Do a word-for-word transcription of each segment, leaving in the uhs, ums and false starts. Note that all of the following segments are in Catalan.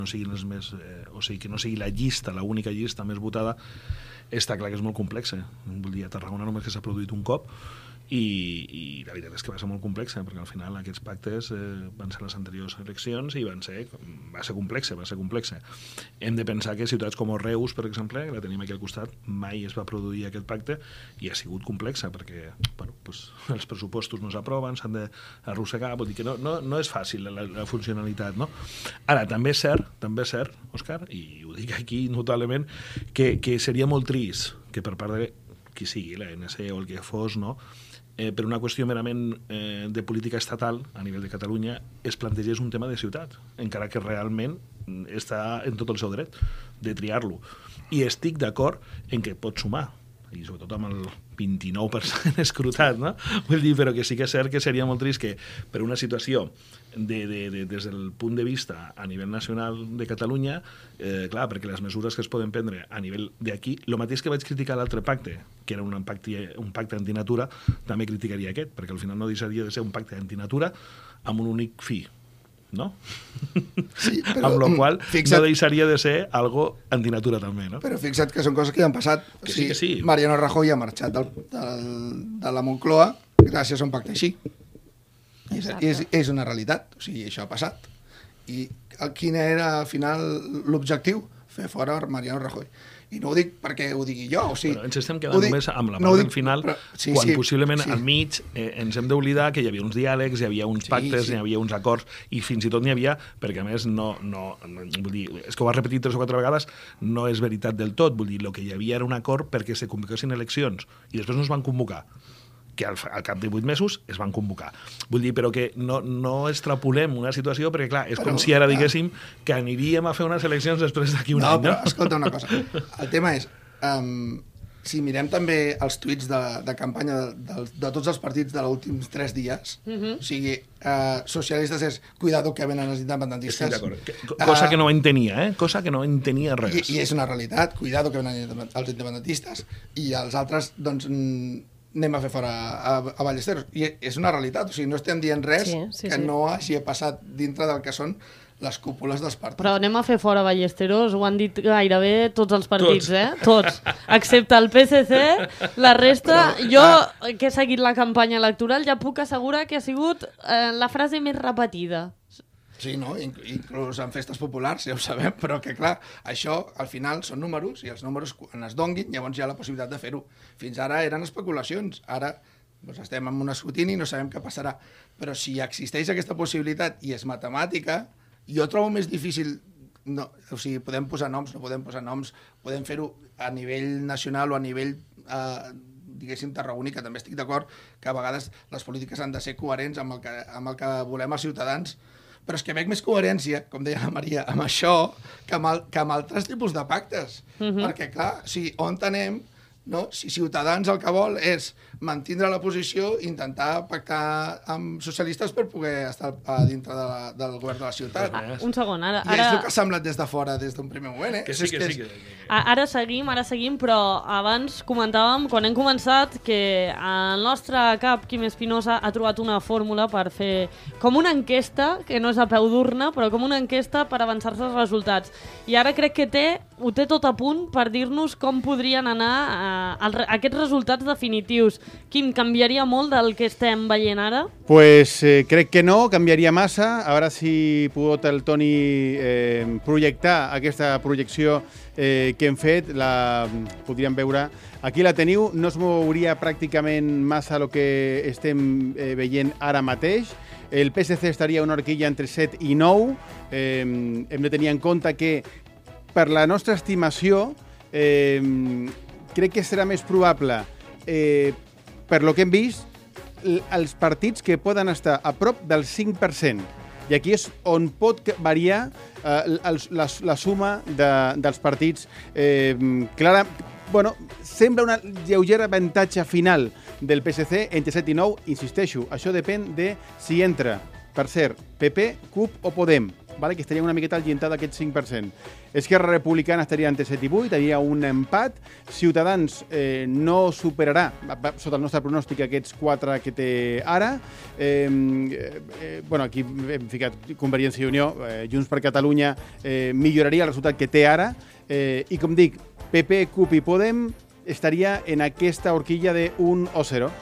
no siguin els més, eh, o sigui, que no sigui la llista, la única llista més votada, està clar que és molt complexa. Vull dir, a Tarragona només que s'ha produït un cop, i, i la veritat és que va ser molt complexa, perquè al final aquests pactes eh, van ser les anteriors eleccions i van ser, va ser complexa, va ser complexa. Hem de pensar que ciutats com Reus, per exemple, que la tenim aquí al costat, mai es va produir aquest pacte i ha sigut complexa, perquè bueno, pues, els pressupostos no s'aproven, s'han d'arrossegar, vol dir que no, no, no és fàcil la, la funcionalitat, no? Ara, també és cert, també és cert, Òscar, i ho dic aquí notablement, que, que seria molt trist que per part de qui sigui, la N C o el que fos, no?, Eh, per una qüestió merament eh, de política estatal a nivell de Catalunya es plantegés un tema de ciutat, encara que realment està en tot el seu dret de triar-lo. I estic d'acord en què pot sumar, i sobretot amb el vint-i-nou per cent escrutat, no? Vull dir, però que sí que és cert que seria molt trist que per una situació de, de, de, des del punt de vista a nivell nacional de Catalunya, eh, clar, perquè les mesures que es poden prendre a nivell d'aquí, el mateix que vaig criticar l'altre pacte, que era un pacte, un pacte antinatura, també criticaria aquest, perquè al final no deixaria de ser un pacte antinatura amb un únic fi, no? Sí, però, amb la qual fixa't, no deixaria de ser algo antinatura també, no? Però fixa't que són coses que ja han passat. Que o sí, sigui, que sí. Mariano Rajoy ha marxat del, del, de la Moncloa gràcies a un pacte així. És, és, és una realitat, o sigui, això ha passat. I el, quin era al final l'objectiu? Fer fora Mariano Rajoy. I no ho dic perquè ho digui jo, o sigui... Però ens estem quedant només amb la part no del dic, final, però, sí, quan sí, possiblement sí. al mig eh, ens hem d'oblidar que hi havia uns diàlegs, hi havia uns pactes, sí, sí. hi havia uns acords, i fins i tot n'hi havia, perquè a més no, no, no... Vull dir, és que ho has repetit tres o quatre vegades, no és veritat del tot, vull dir, el que hi havia era un acord perquè se convoquessin eleccions, i després no es van convocar, que al, al cap de vuit mesos es van convocar. Vull dir, però que no, no extrapolem una situació, perquè clar, és però, com si ara diguéssim que aniríem a fer unes eleccions després d'aquí un no, any, no? Però, escolta una cosa, el tema és, um, si mirem també els tuits de, de campanya de, de, de tots els partits de els últims tres dies, uh-huh. o sigui, uh, socialistes és cuidado que venen els independentistes. Estic d'acord. Cosa uh, que no entenia, eh? Cosa que no entenia res. I, I és una realitat, cuidado que venen els independentistes, i els altres, doncs, anem a fer fora a, a Ballesteros. I és una realitat, o sigui, no estem dient res sí, sí, que sí. no hagi passat dintre del que són les cúpules dels partits. Però anem a fer fora Ballesteros, ho han dit gairebé tots els partits, tots. eh? Tots. Excepte el P S C, la resta... Però, jo, ah, que he seguit la campanya electoral, ja puc assegurar que ha sigut eh, la frase més repetida. Sí, no? Inclús en festes populars, ja ho sabem, però que clar, això al final són números i els números quan es donguin llavors hi ha la possibilitat de fer-ho. Fins ara eren especulacions, ara doncs, estem en un escrutini i no sabem què passarà. Però si existeix aquesta possibilitat i és matemàtica, jo trobo més difícil, no, o sigui, podem posar noms, no podem posar noms, podem fer-ho a nivell nacional o a nivell... Eh, diguéssim, tarragoní, que també estic d'acord que a vegades les polítiques han de ser coherents amb el que, amb el que volem els ciutadans, però és que veig més coherència, com deia la Maria, amb això que amb, el, que amb altres tipus de pactes. Uh-huh. Perquè, clar, si on anem, no? Si Ciutadans el que vol és mantindre la posició, intentar pactar amb socialistes per poder estar a dintre de la, del govern de la ciutat. Ah, un segon, ara... I és el que ha semblat des de fora, des d'un primer moment, eh? Que sí, que sí. Que... Ara seguim, ara seguim, però abans comentàvem, quan hem començat, que el nostre cap, Quim Espinosa, ha trobat una fórmula per fer com una enquesta, que no és a peu d'urna, però com una enquesta per avançar-se els resultats. I ara crec que té, ho té tot a punt per dir-nos com podrien anar eh, el, aquests resultats definitius. Quim, canviaria molt del que estem veient ara? Pues eh, crec que no, canviaria massa. A veure si pot el Toni eh, projectar aquesta projecció eh, que hem fet. La podríem veure. Aquí la teniu. No es mouria pràcticament massa el que estem eh, veient ara mateix. El P S C estaria una horquilla entre set i nou. Eh, hem de tenir en compte que per la nostra estimació eh, crec que serà més probable eh, per lo que hem vist, els partits que poden estar a prop del cinc per cent. I aquí és on pot variar eh, la, la suma de, dels partits. Eh, clara, bueno, sembla una lleugera avantatge final del P S C entre set i nou. Insisteixo, això depèn de si entra, per cert, P P, C U P o Podem. vale, que estaria una miqueta al llindar d'aquest cinc per cent. Esquerra Republicana estaria entre set i vuit, hi havia un empat. Ciutadans eh, no superarà, sota el nostre pronòstic, aquests quatre que té ara. Eh, eh, bueno, aquí hem ficat Convergència i Unió, eh, Junts per Catalunya eh, milloraria el resultat que té ara. Eh, I com dic, P P, C U P i Podem estaria en aquesta horquilla de un o zero.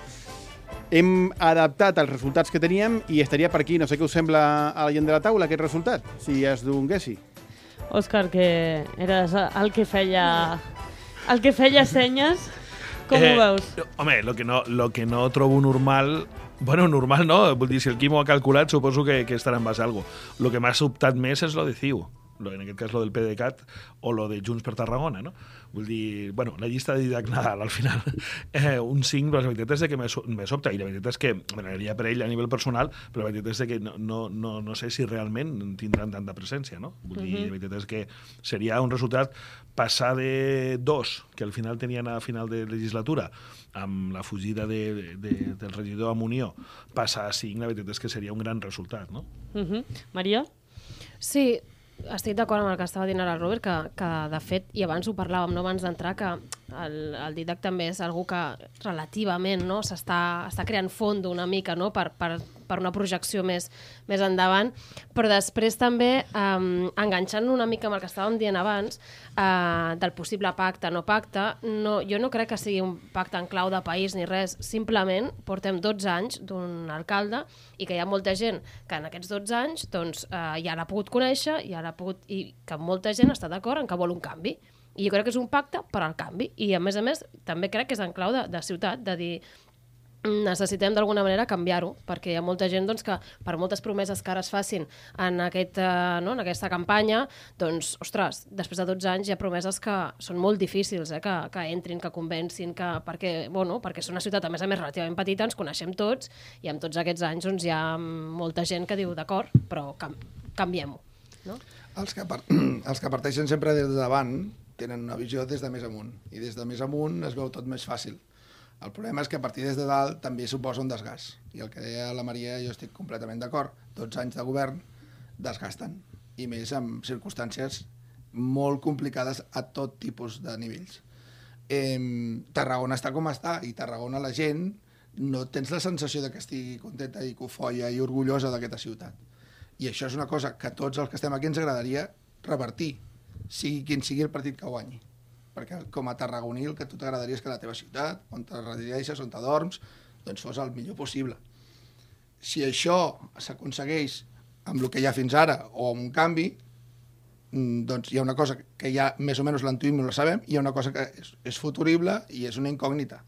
Hem adaptat els resultats que teníem i estaria per aquí. No sé què us sembla a la gent de la taula, aquest resultat, si es donguessi. Òscar, que eres el que feia, el que feia senyes, com eh, ho veus? Home, lo que no, lo que no trobo normal... Bueno, normal no, vull dir, si el Quim ho ha calculat, suposo que, que estarà en base a algo. Lo que m'ha sobtat més és lo de C I U. Lo, en aquest cas lo del PDeCAT o lo de Junts per Tarragona, no? Vull dir, bueno, la llista de Didac Nadal, al final, eh, un cinc, però la veritat és que me sobta, i la veritat és que m'agradaria per ell a nivell personal, però la veritat és que no, no, no, no sé si realment tindran tanta presència, no? Vull dir, la veritat és que seria un resultat passar de dos, que al final tenien a final de legislatura, amb la fugida de, de, del regidor amb Unió, passar a cinc, la veritat és que seria un gran resultat, no? Uh-huh. Maria? Sí, estic d'acord amb el que estava dient ara el Robert, que, que de fet, i abans ho parlàvem, no, abans d'entrar, que el, el Didac també és algú que relativament no, s'està està creant fons una mica no, per, per, per una projecció més, més endavant, però després també, um, enganxant una mica amb el que estàvem dient abans, uh, del possible pacte, no pacte, no, jo no crec que sigui un pacte en clau de país ni res, simplement portem dotze anys d'un alcalde i que hi ha molta gent que en aquests dotze anys doncs, uh, ja l'ha pogut conèixer, ja l'ha pogut, i que molta gent està d'acord en que vol un canvi. I jo crec que és un pacte per al canvi. I, a més a més, també crec que és en clau de, de ciutat, de dir necessitem d'alguna manera canviar-ho, perquè hi ha molta gent doncs, que per moltes promeses que ara es facin en, aquest, uh, no, en aquesta campanya, doncs, ostres, després de dotze anys hi ha promeses que són molt difícils, eh, que, que entrin, que convencin, que, perquè, bueno, perquè és una ciutat, a més a més, relativament petita, ens coneixem tots, i amb tots aquests anys doncs, hi ha molta gent que diu, d'acord, però cam canviem-ho. No? Els que, par els que parteixen sempre des de davant tenen una visió des de més amunt, i des de més amunt es veu tot més fàcil. El problema és que a partir des de dalt també suposa un desgast, i el que deia la Maria jo estic completament d'acord, dotze anys de govern desgasten, i més en circumstàncies molt complicades a tot tipus de nivells. Eh, Tarragona està com està, i Tarragona la gent no tens la sensació de que estigui contenta i cofoia i orgullosa d'aquesta ciutat. I això és una cosa que a tots els que estem aquí ens agradaria revertir, sigui quin sigui el partit que guanyi. Perquè com a tarragoní el que a tu t'agradaria és que la teva ciutat, on te resideixes, on te dorms, doncs fos el millor possible. Si això s'aconsegueix amb el que hi ha fins ara o amb un canvi, doncs hi ha una cosa que ja més o menys l'entuïm i la sabem, i hi ha una cosa que és, és futurible i és una incògnita.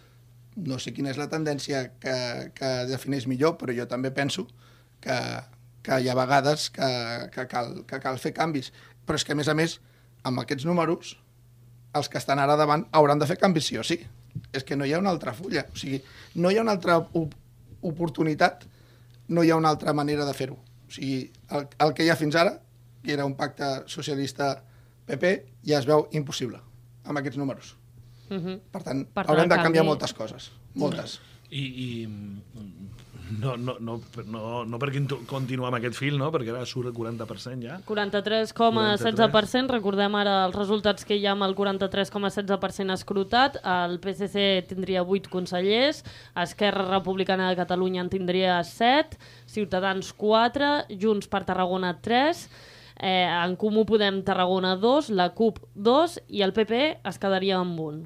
No sé quina és la tendència que, que defineix millor, però jo també penso que, que hi ha vegades que, que, cal, que cal fer canvis. Però és que, a més a més, amb aquests números, els que estan ara davant hauran de fer canvis sí o sí. És que no hi ha una altra fulla. O sigui, no hi ha una altra oportunitat, no hi ha una altra manera de fer-ho. O sigui, el, el que hi ha fins ara, que era un pacte socialista-P P, ja es veu impossible amb aquests números. Uh-huh. Per tant, per tant haurem de canviar canvi... moltes coses. Moltes. I, i no, no, no, no, no per continuar amb aquest fil, no? Perquè ara surt el quaranta per cent ja. quaranta-tres coma setze per cent, recordem ara els resultats que hi ha amb el quaranta-tres coma setze per cent escrutat. El P S C tindria vuit consellers, Esquerra Republicana de Catalunya en tindria set, Ciutadans quatre, Junts per Tarragona tres, eh, en Comú Podem Tarragona dos, la C U P dos i el P P es quedaria amb un.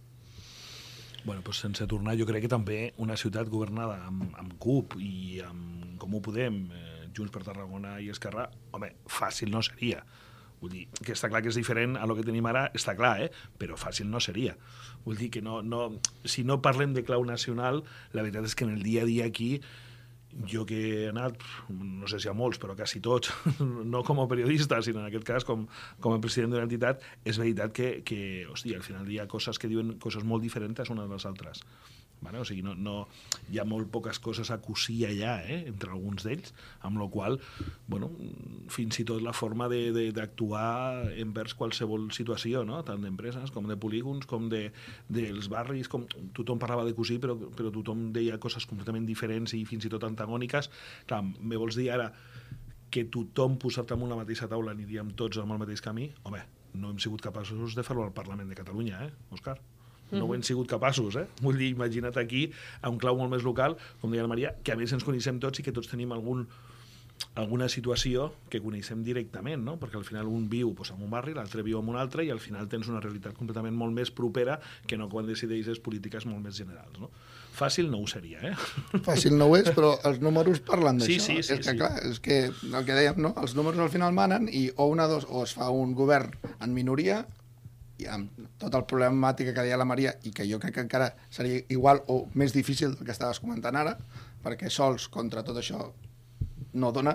Bueno, doncs sense tornar, jo crec que també una ciutat governada amb, amb C U P i amb Comú Podem, eh, Junts per Tarragona i Esquerra, home, fàcil no seria. Vull dir, que està clar que és diferent a lo que tenim ara, està clar, eh? Però fàcil no seria. Vull dir que no, no, si no parlem de clau nacional, la veritat és que en el dia a dia aquí, jo que he anat, no sé si a molts, però quasi tots, no com a periodista, sinó en aquest cas com, com a president d'una entitat, és veritat que, que hòstia, al final hi ha coses que diuen coses molt diferents unes de les altres. Vale? O sigui, no, no, hi ha molt poques coses a cosir allà, eh? Entre alguns d'ells, amb la qual bueno, fins i tot la forma d'actuar de, de, envers qualsevol situació, no? Tant d'empreses com de polígons, com de, dels barris, com tothom parlava de cosir, però, però tothom deia coses completament diferents i fins i tot antagòniques. Clar, me vols dir ara que tothom posat en una mateixa taula aniríem tots amb el mateix camí, home, no hem sigut capaços de fer-lo al Parlament de Catalunya, eh, Òscar? No ho hem sigut capaços, eh? Vull dir, imagina't aquí, a un clau molt més local, com deia la Maria, que a més ens coneixem tots i que tots tenim algun alguna situació que coneixem directament, no? Perquè al final un viu pues, en un barri, l'altre viu en un altre i al final tens una realitat completament molt més propera que no quan decideixes polítiques molt més generals, no? Fàcil no ho seria, eh? Fàcil no ho és, però els números parlen d'això. Sí, sí, sí, és que, sí. clar, és que el que dèiem, no? Els números al final manen i o una dos, o es fa un govern en minoria i amb tota la problemàtica que deia la Maria i que jo crec que encara seria igual o més difícil del que estaves comentant ara, perquè sols contra tot això no dona,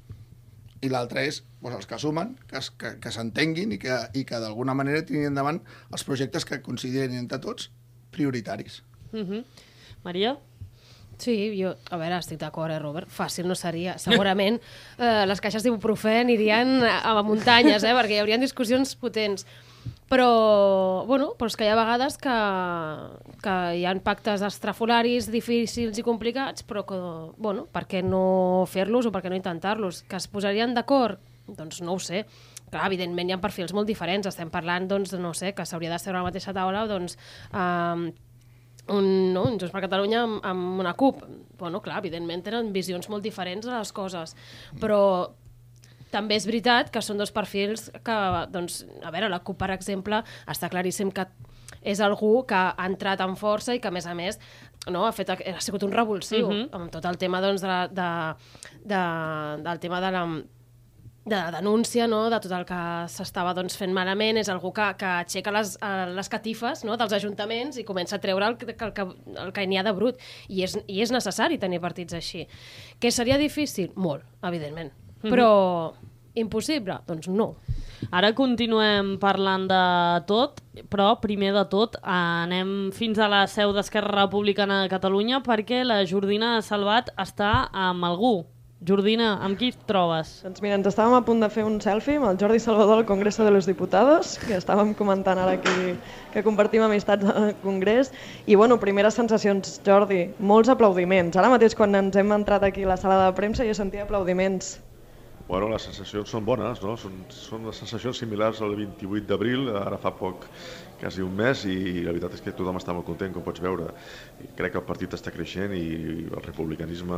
i l'altre és doncs, els que sumen, que, es, que, que s'entenguin i que, i que d'alguna manera tinguin endavant els projectes que considerin entre tots prioritaris. Uh-huh. Maria? Sí, jo, a veure, estic d'acord, eh, Robert? Fàcil no seria. Segurament eh, les caixes d'ibuprofè anirien a, a muntanyes, eh, perquè hi haurien discussions potents. Però, bueno, però és que hi ha vegades que, que hi ha pactes estrafolaris difícils i complicats, però que, bueno, per què no fer-los o per què no intentar-los? Que es posarien d'acord? Doncs no ho sé. Clar, evidentment hi ha perfils molt diferents. Estem parlant, doncs, no sé, que s'hauria d'estar a la mateixa taula, doncs, eh, un, no, un Junts per Catalunya amb, amb una CUP. Bueno, clar, evidentment tenen visions molt diferents de les coses, però també és veritat que són dos perfils que, doncs, a veure, la CUP, per exemple, està claríssim que és algú que ha entrat amb força i que, a més a més, no, ha, fet, ha sigut un revulsiu uh-huh. amb tot el tema, doncs, de, de, de, del tema de la, de la denúncia, no, de tot el que s'estava doncs, fent malament. És algú que, que aixeca les, les catifes, no, dels ajuntaments i comença a treure el, el, el, el que n'hi ha de brut. I és, I és necessari tenir partits així. Que seria difícil? Molt, evidentment. Però impossible? Doncs no. Ara continuem parlant de tot, però primer de tot anem fins a la seu d'Esquerra Republicana de Catalunya perquè la Jordina Salvat està amb algú. Jordina, amb qui et trobes? Doncs mira, ens estàvem a punt de fer un selfie amb el Jordi Salvador al Congreso de los Diputados, que estàvem comentant ara aquí que compartim amistats al Congrés. I bueno, primeres sensacions, Jordi, molts aplaudiments. Ara mateix quan ens hem entrat aquí a la sala de premsa jo sentia aplaudiments. Bueno, les sensacions són bones, no? Són, són les sensacions similars al vint-i-vuit d'abril, ara fa poc, quasi un mes, i la veritat és que tothom està molt content, com pots veure. I crec que el partit està creixent i el republicanisme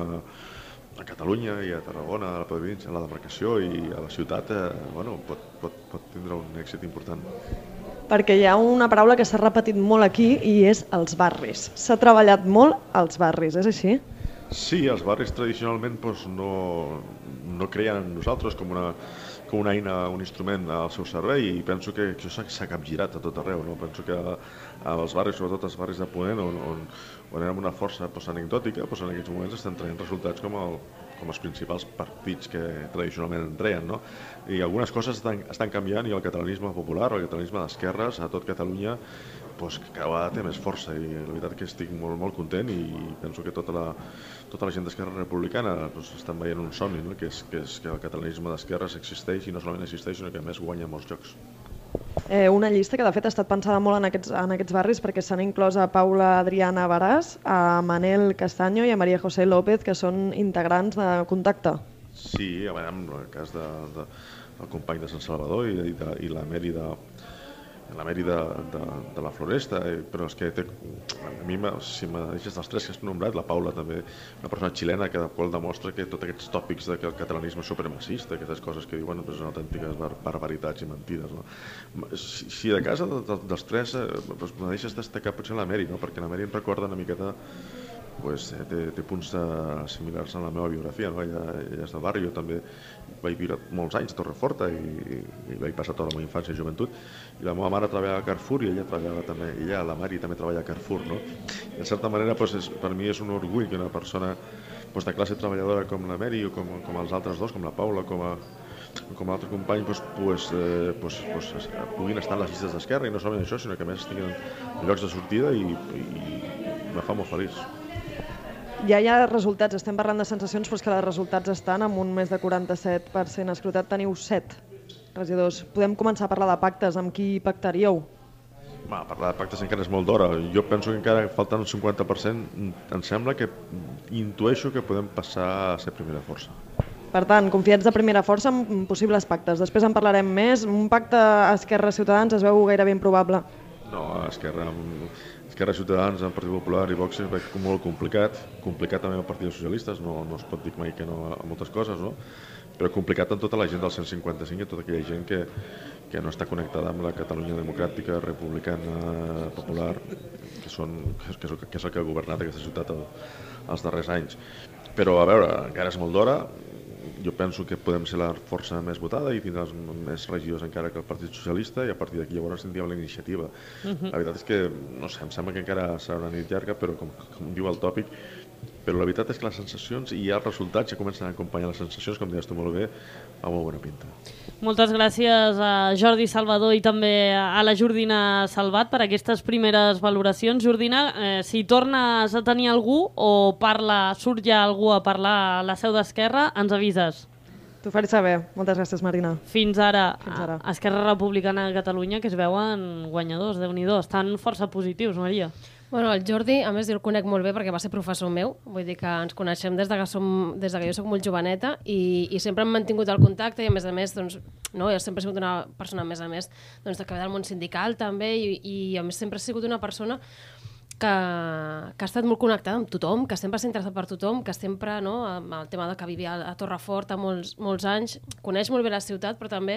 a Catalunya i a Tarragona, a la província, a la demarcació i a la ciutat, eh, bueno, pot, pot, pot tindre un èxit important. Perquè hi ha una paraula que s'ha repetit molt aquí i és els barris. S'ha treballat molt als barris, és així? Sí, els barris tradicionalment doncs, no, no creien en nosaltres com una, com una eina, un instrument al seu servei, i penso que això s'ha capgirat a tot arreu. No? Penso que als barris, sobretot als barris de Ponent, on, on, on érem una força doncs, anecdòtica, doncs, en aquests moments estan traient resultats com, el, com els principals partits que tradicionalment en treien. No? I algunes coses estan, estan canviant, i el catalanisme popular, el catalanisme d'esquerres a tot Catalunya, doncs, cada vegada té més força, i la veritat que estic molt, molt content, i penso que tota la, tota la gent d'Esquerra Republicana doncs, estan veient un somni, no? que, és, que és que el catalanisme d'esquerres existeix, i no solament existeix, sinó que a més guanya molts jocs. Eh, una llista que de fet ha estat pensada molt en aquests, en aquests barris, perquè s'han inclòs a Paula Adriana Baràs, a Manel Castaño i a María José López, que són integrants de Contacte. Sí, a veure, en el cas de, de, del company de Sant Salvador i, i, de, i la Meri de, la Meri de, de, de la Floresta, però és que té, a mi, si me deixes dels tres que has nombrat, la Paula també, una persona xilena que qual demostra que tots aquests tòpics de que el catalanisme és supremacista, aquestes coses que diuen doncs, són autèntiques bar barbaritats i mentides. No? Si, si de casa de, de, dels tres doncs, me deixes destacar potser la Meri, no? Perquè la Meri em recorda una miqueta, pues, té, té punts uh, similars en la meva biografia, no? ella, ella és del barri, jo també vaig viure molts anys a Torreforta i, i, i vaig passar tota la meva infància i joventut, i la meva mare treballava a Carrefour i ella treballava també, ella, la Mari, també treballa a Carrefour, no? I de certa manera, pues, és, per mi és un orgull que una persona pues, de classe treballadora com la Meri o com, com els altres dos, com la Paula, com a com l'altre company, pues, pues, eh, pues, pues, puguin estar en les llistes d'Esquerra, i no solament això, sinó que a més estiguin en llocs de sortida, i, i me fa molt feliç. Ja hi ha resultats, estem parlant de sensacions, però és que els resultats estan amb un més de quaranta-set per cent escrutat. Teniu set regidors. Podem començar a parlar de pactes. Amb qui pactaríeu? Va, parlar de pactes encara és molt d'hora. Jo penso que encara falten un cinquanta per cent. Em sembla que intueixo que podem passar a ser primera força. Per tant, confiats de primera força en possibles pactes. Després en parlarem més. Un pacte Esquerra-Ciutadans es veu gairebé improbable. No, Esquerra, Esquerra Ciutadans, el Partit Popular i Vox és molt complicat. Complicat també el Partit dels Socialistes, no, no es pot dir mai que no a moltes coses, no? Però complicat en tota la gent del cent cinquanta cinc i tota aquella gent que, que no està connectada amb la Catalunya democràtica, republicana, popular, que, són, que, és, que és el que ha governat aquesta ciutat el, els darrers anys. Però, a veure, encara és molt d'hora. Jo penso que podem ser la força més votada i tindrà més regidors encara que el Partit Socialista, i a partir d'aquí llavors tindríem la iniciativa. Uh-huh. La veritat és que, no sé, em sembla que encara serà una nit llarga, però com, com diu el tòpic, però la veritat és que les sensacions i els resultats ja comencen a acompanyar les sensacions, com deies tu molt bé, a molt bona pinta. Moltes gràcies a Jordi Salvador i també a la Jordina Salvat per aquestes primeres valoracions. Jordina, eh, si tornes a tenir algú o parla, surt ja algú a parlar a la seu d'Esquerra, ens avises. T'ho faré saber. Moltes gràcies, Marina. Fins ara, Fins ara. A Esquerra Republicana de Catalunya, que es veuen guanyadors, Déu-n'hi-do. Estan força positius, Maria. Bueno, el Jordi, a més, jo el conec molt bé perquè va ser professor meu, vull dir que ens coneixem des de que, som, des de que jo soc molt joveneta i, i sempre hem mantingut el contacte i, a més a més, doncs, no, jo sempre he sigut una persona, a més a més, doncs, que ve del món sindical també i, i a més sempre he sigut una persona que, que ha estat molt connectada amb tothom, que sempre s'ha interessat per tothom, que sempre, no, amb el tema de que vivia a Torrefort a molts, molts anys, coneix molt bé la ciutat, però també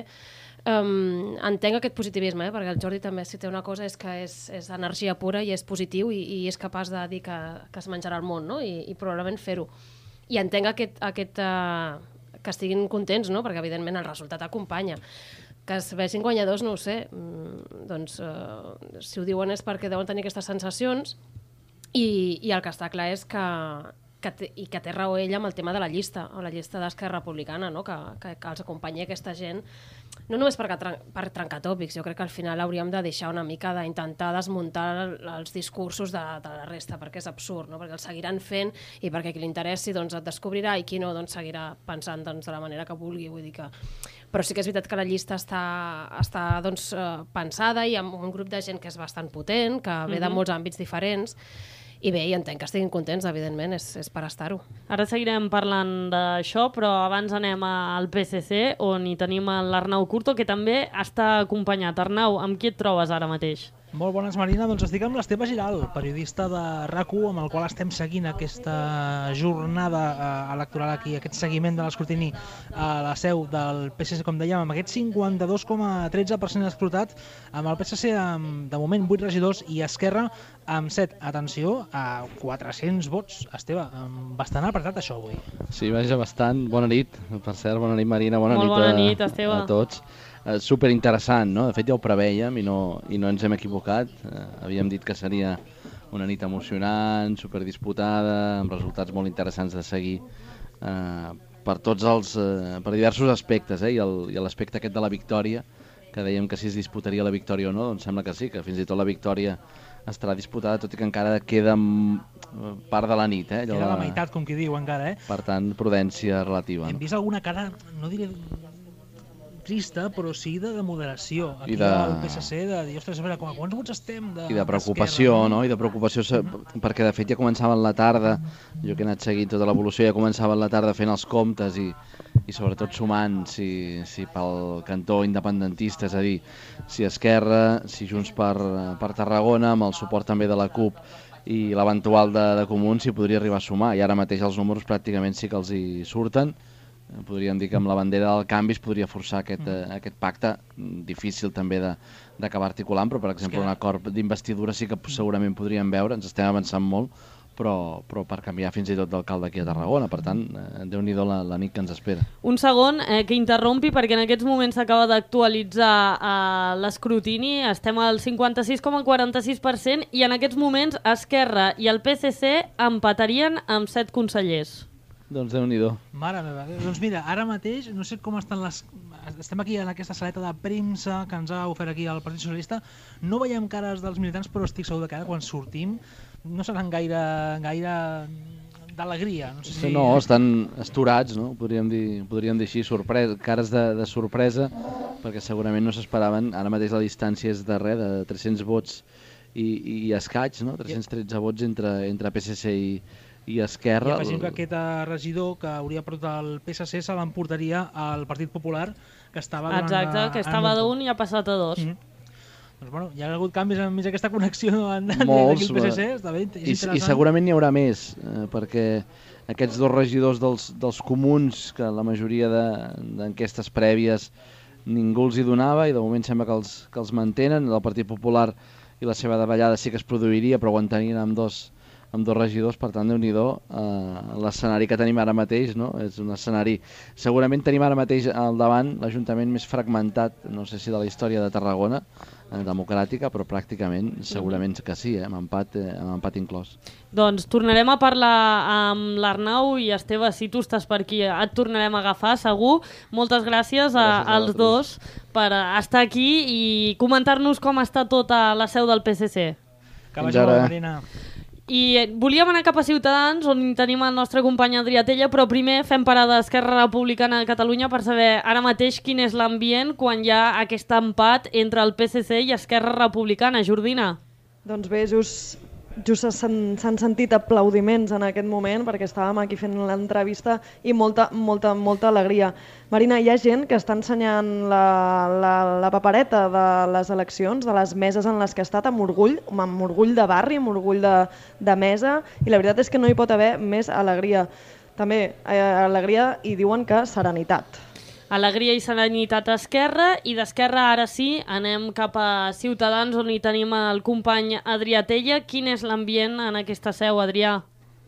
um, entenc aquest positivisme, eh? Perquè el Jordi també, si té una cosa, és que és, és energia pura i és positiu i, i és capaç de dir que, que es menjarà el món, no? I, i probablement fer-ho. I entenc aquest, aquest, uh, que estiguin contents, no? Perquè evidentment el resultat acompanya. Que es vegin guanyadors, no ho sé, mm, doncs eh, si ho diuen és perquè deuen tenir aquestes sensacions i, i el que està clar és que, que, té, i que té raó ell amb el tema de la llista, o la llista d'Esquerra Republicana, no? que, que, que els acompanyi aquesta gent, no només per, per trencar tòpics, jo crec que al final hauríem de deixar una mica d'intentar desmuntar els discursos de, de la resta, perquè és absurd, no? Perquè els seguiran fent i perquè qui li interessi doncs, et descobrirà i qui no doncs, seguirà pensant doncs, de la manera que vulgui, vull dir que... Però sí que és veritat que la llista està, està doncs, pensada i amb un grup de gent que és bastant potent, que ve de molts àmbits diferents, i bé, i entenc que estiguin contents, evidentment, és, és per estar-ho. Ara seguirem parlant d'això, però abans anem al P S C, on hi tenim l'Arnau Curto, que també està acompanyat. Arnau, amb qui et trobes ara mateix? Molt bones, Marina. Doncs estic amb l'Esteve Giral, periodista de RAC u, amb el qual estem seguint aquesta jornada eh, electoral aquí, aquest seguiment de l'escrutini a la seu del P S C, com dèiem, amb aquest cinquanta-dos coma tretze per cent escrutat, amb el P S C amb, de moment, vuit regidors i Esquerra amb set. Atenció, a quatre-cents vots. Esteve, bastant apretat això avui. Sí, vaja, bastant. Bona nit, per cert, bona nit, Marina, bona Molt nit, bona a, nit, Esteve. a tots. Uh, superinteressant, no? De fet ja ho preveiem i no, i no ens hem equivocat. Uh, havíem dit que seria una nit emocionant, superdisputada, amb resultats molt interessants de seguir uh, per tots els, uh, per diversos aspectes, eh? I l'aspecte aquest de la victòria, que dèiem que si es disputaria la victòria o no, doncs sembla que sí, que fins i tot la victòria estarà disputada, tot i que encara queda part de la nit. Eh? Queda la meitat, com qui diu, encara, eh? Per tant, prudència relativa. Hem no? vist alguna cara, no diré trista, però sí de, de moderació. Aquí I de... al P S C, de dir, ostres, a veure, quants vots estem? De, I de preocupació, no? no? I de preocupació, mm-hmm. perquè de fet ja començaven la tarda, jo que he anat seguint tota l'evolució, ja començaven la tarda fent els comptes i, i sobretot sumant si, si pel cantó independentista, és a dir, si Esquerra, si Junts per, per Tarragona, amb el suport també de la CUP i l'eventual de, de Comuns s'hi podria arribar a sumar, i ara mateix els números pràcticament sí que els hi surten. Podríem dir que amb la bandera del canvi es podria forçar aquest, mm. aquest pacte, difícil també d'acabar articulant, però per exemple un acord d'investidura sí que segurament podríem veure, ens estem avançant molt, però, però per canviar fins i tot d'alcalde aquí a Tarragona, per tant, eh, Déu-n'hi-do la, la nit que ens espera. Un segon, eh, que interrompi, perquè en aquests moments s'acaba d'actualitzar eh, l'escrutini, estem al cinquanta-sis coma quaranta-sis per cent i en aquests moments Esquerra i el P S C empatarien amb set consellers. Doncs Déu-n'hi-do. Mare meva. Doncs mira, ara mateix, no sé com estan les... Estem aquí en aquesta saleta de premsa que ens ha ofert aquí el Partit Socialista. No veiem cares dels militants, però estic segur que ara quan sortim no seran gaire, gaire d'alegria. No sé si... No, estan esturats, no? Podríem dir, podríem dir així, sorpresa, cares de, de sorpresa, perquè segurament no s'esperaven. Ara mateix la distància és de res, de tres-cents vots i, i escaig, no? tres-cents tretze vots entre, entre P S C i, i Esquerra... I afegim que aquest regidor que hauria portat el P S C se l'emportaria al Partit Popular, que estava... Exacte, que estava d'un i ha passat a dos. Mm-hmm. Doncs bueno, hi ha hagut canvis enmig d'aquesta connexió d'aquí Molts, el P S C, està bé, és i, interessant. I segurament n'hi haurà més, eh, perquè aquests dos regidors dels, dels comuns, que la majoria d'enquestes prèvies ningú els hi donava, i de moment sembla que els, que els mantenen, el Partit Popular i la seva davallada sí que es produiria, però ho entenien amb dos, amb dos regidors, per tant, Déu-n'hi-do, eh, l'escenari que tenim ara mateix, no? És un escenari... Segurament tenim ara mateix al davant l'Ajuntament més fragmentat, no sé si de la història de Tarragona, eh, democràtica, però pràcticament segurament que sí, eh, amb, empat, eh, amb empat inclòs. Doncs tornarem a parlar amb l'Arnau i Esteve, si tu estàs per aquí, et tornarem a agafar, segur. Moltes gràcies, a, gràcies als dos per estar aquí i comentar-nos com està tota la seu del P S C. Que vagi molt, Marina. I volíem anar cap a Ciutadans, on tenim el nostre company Adrià Tella, però primer fem parada a Esquerra Republicana de Catalunya per saber ara mateix quin és l'ambient quan hi ha aquest empat entre el P S C i Esquerra Republicana. Jordina. Doncs bé, just, just s'han sentit aplaudiments en aquest moment perquè estàvem aquí fent l'entrevista i molta, molta, molta alegria. Marina, hi ha gent que està ensenyant la, la, la papereta de les eleccions, de les meses en les que ha estat, amb orgull, amb orgull de barri, amb orgull de, de mesa, i la veritat és que no hi pot haver més alegria. També eh, alegria i diuen que serenitat. Alegria i serenitat a Esquerra, i d'Esquerra ara sí, anem cap a Ciutadans, on hi tenim el company Adrià Tella. Quin és l'ambient en aquesta seu, Adrià?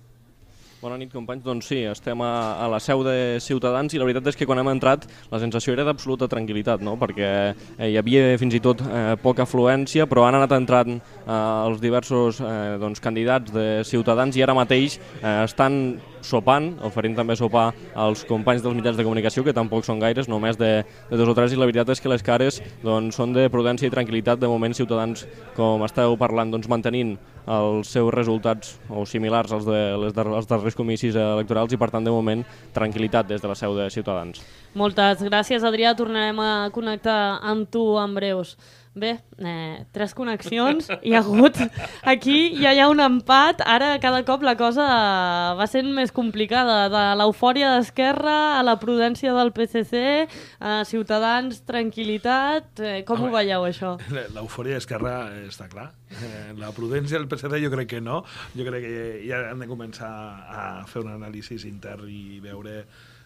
Bona nit, companys. Doncs sí, estem a, a la seu de Ciutadans i la veritat és que quan hem entrat la sensació era d'absoluta tranquil·litat, no? Perquè eh, hi havia fins i tot eh, poca afluència, però han anat entrant eh, els diversos eh, doncs, candidats de Ciutadans i ara mateix eh, estan sopant, oferint també sopar als companys dels mitjans de comunicació, que tampoc són gaires, només de, de dos o tres, i la veritat és que les cares doncs, són de prudència i tranquil·litat. De moment, Ciutadans, com esteu parlant, doncs, mantenint els seus resultats o similars als, de, les dar als darrers comicis electorals i, per tant, de moment, tranquil·litat des de la seu de Ciutadans. Moltes gràcies, Adrià. Tornarem a connectar amb tu en breus. Bé, eh, tres connexions hi ha hagut. Aquí ja hi ha un empat. Ara cada cop la cosa va sent més complicada. De l'eufòria d'Esquerra a la prudència del P S C, a Ciutadans, tranquil·litat. Eh, com Home, ho veieu, això? L'eufòria d'Esquerra està clar. Eh, la prudència del P S C jo crec que no. Jo crec que ja han de començar a fer un anàlisi intern i veure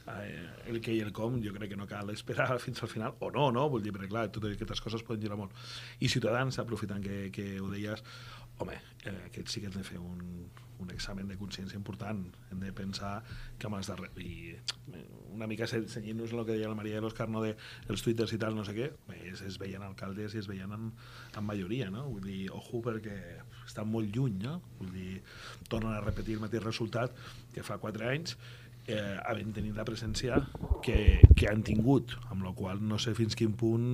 Eh, el què i el com. Jo crec que no cal esperar fins al final, o no, no? Vull dir, perquè clar, totes aquestes coses poden girar molt. I Ciutadans, aprofitant que, que ho deies, home, eh, aquests sí que hem de fer un, un examen de consciència important. Hem de pensar que amb els darrers... I una mica senyint-nos en el que deia la Maria de l'Òscar, no, de els twitters i tal, no sé què, es, es veien alcaldes i es veien en, en majoria, no? Vull dir, ojo, perquè estan molt lluny, no? Vull dir, tornen a repetir el mateix resultat que fa quatre anys, Eh, havent tenit la presència que, que han tingut, amb la qual no sé fins quin punt,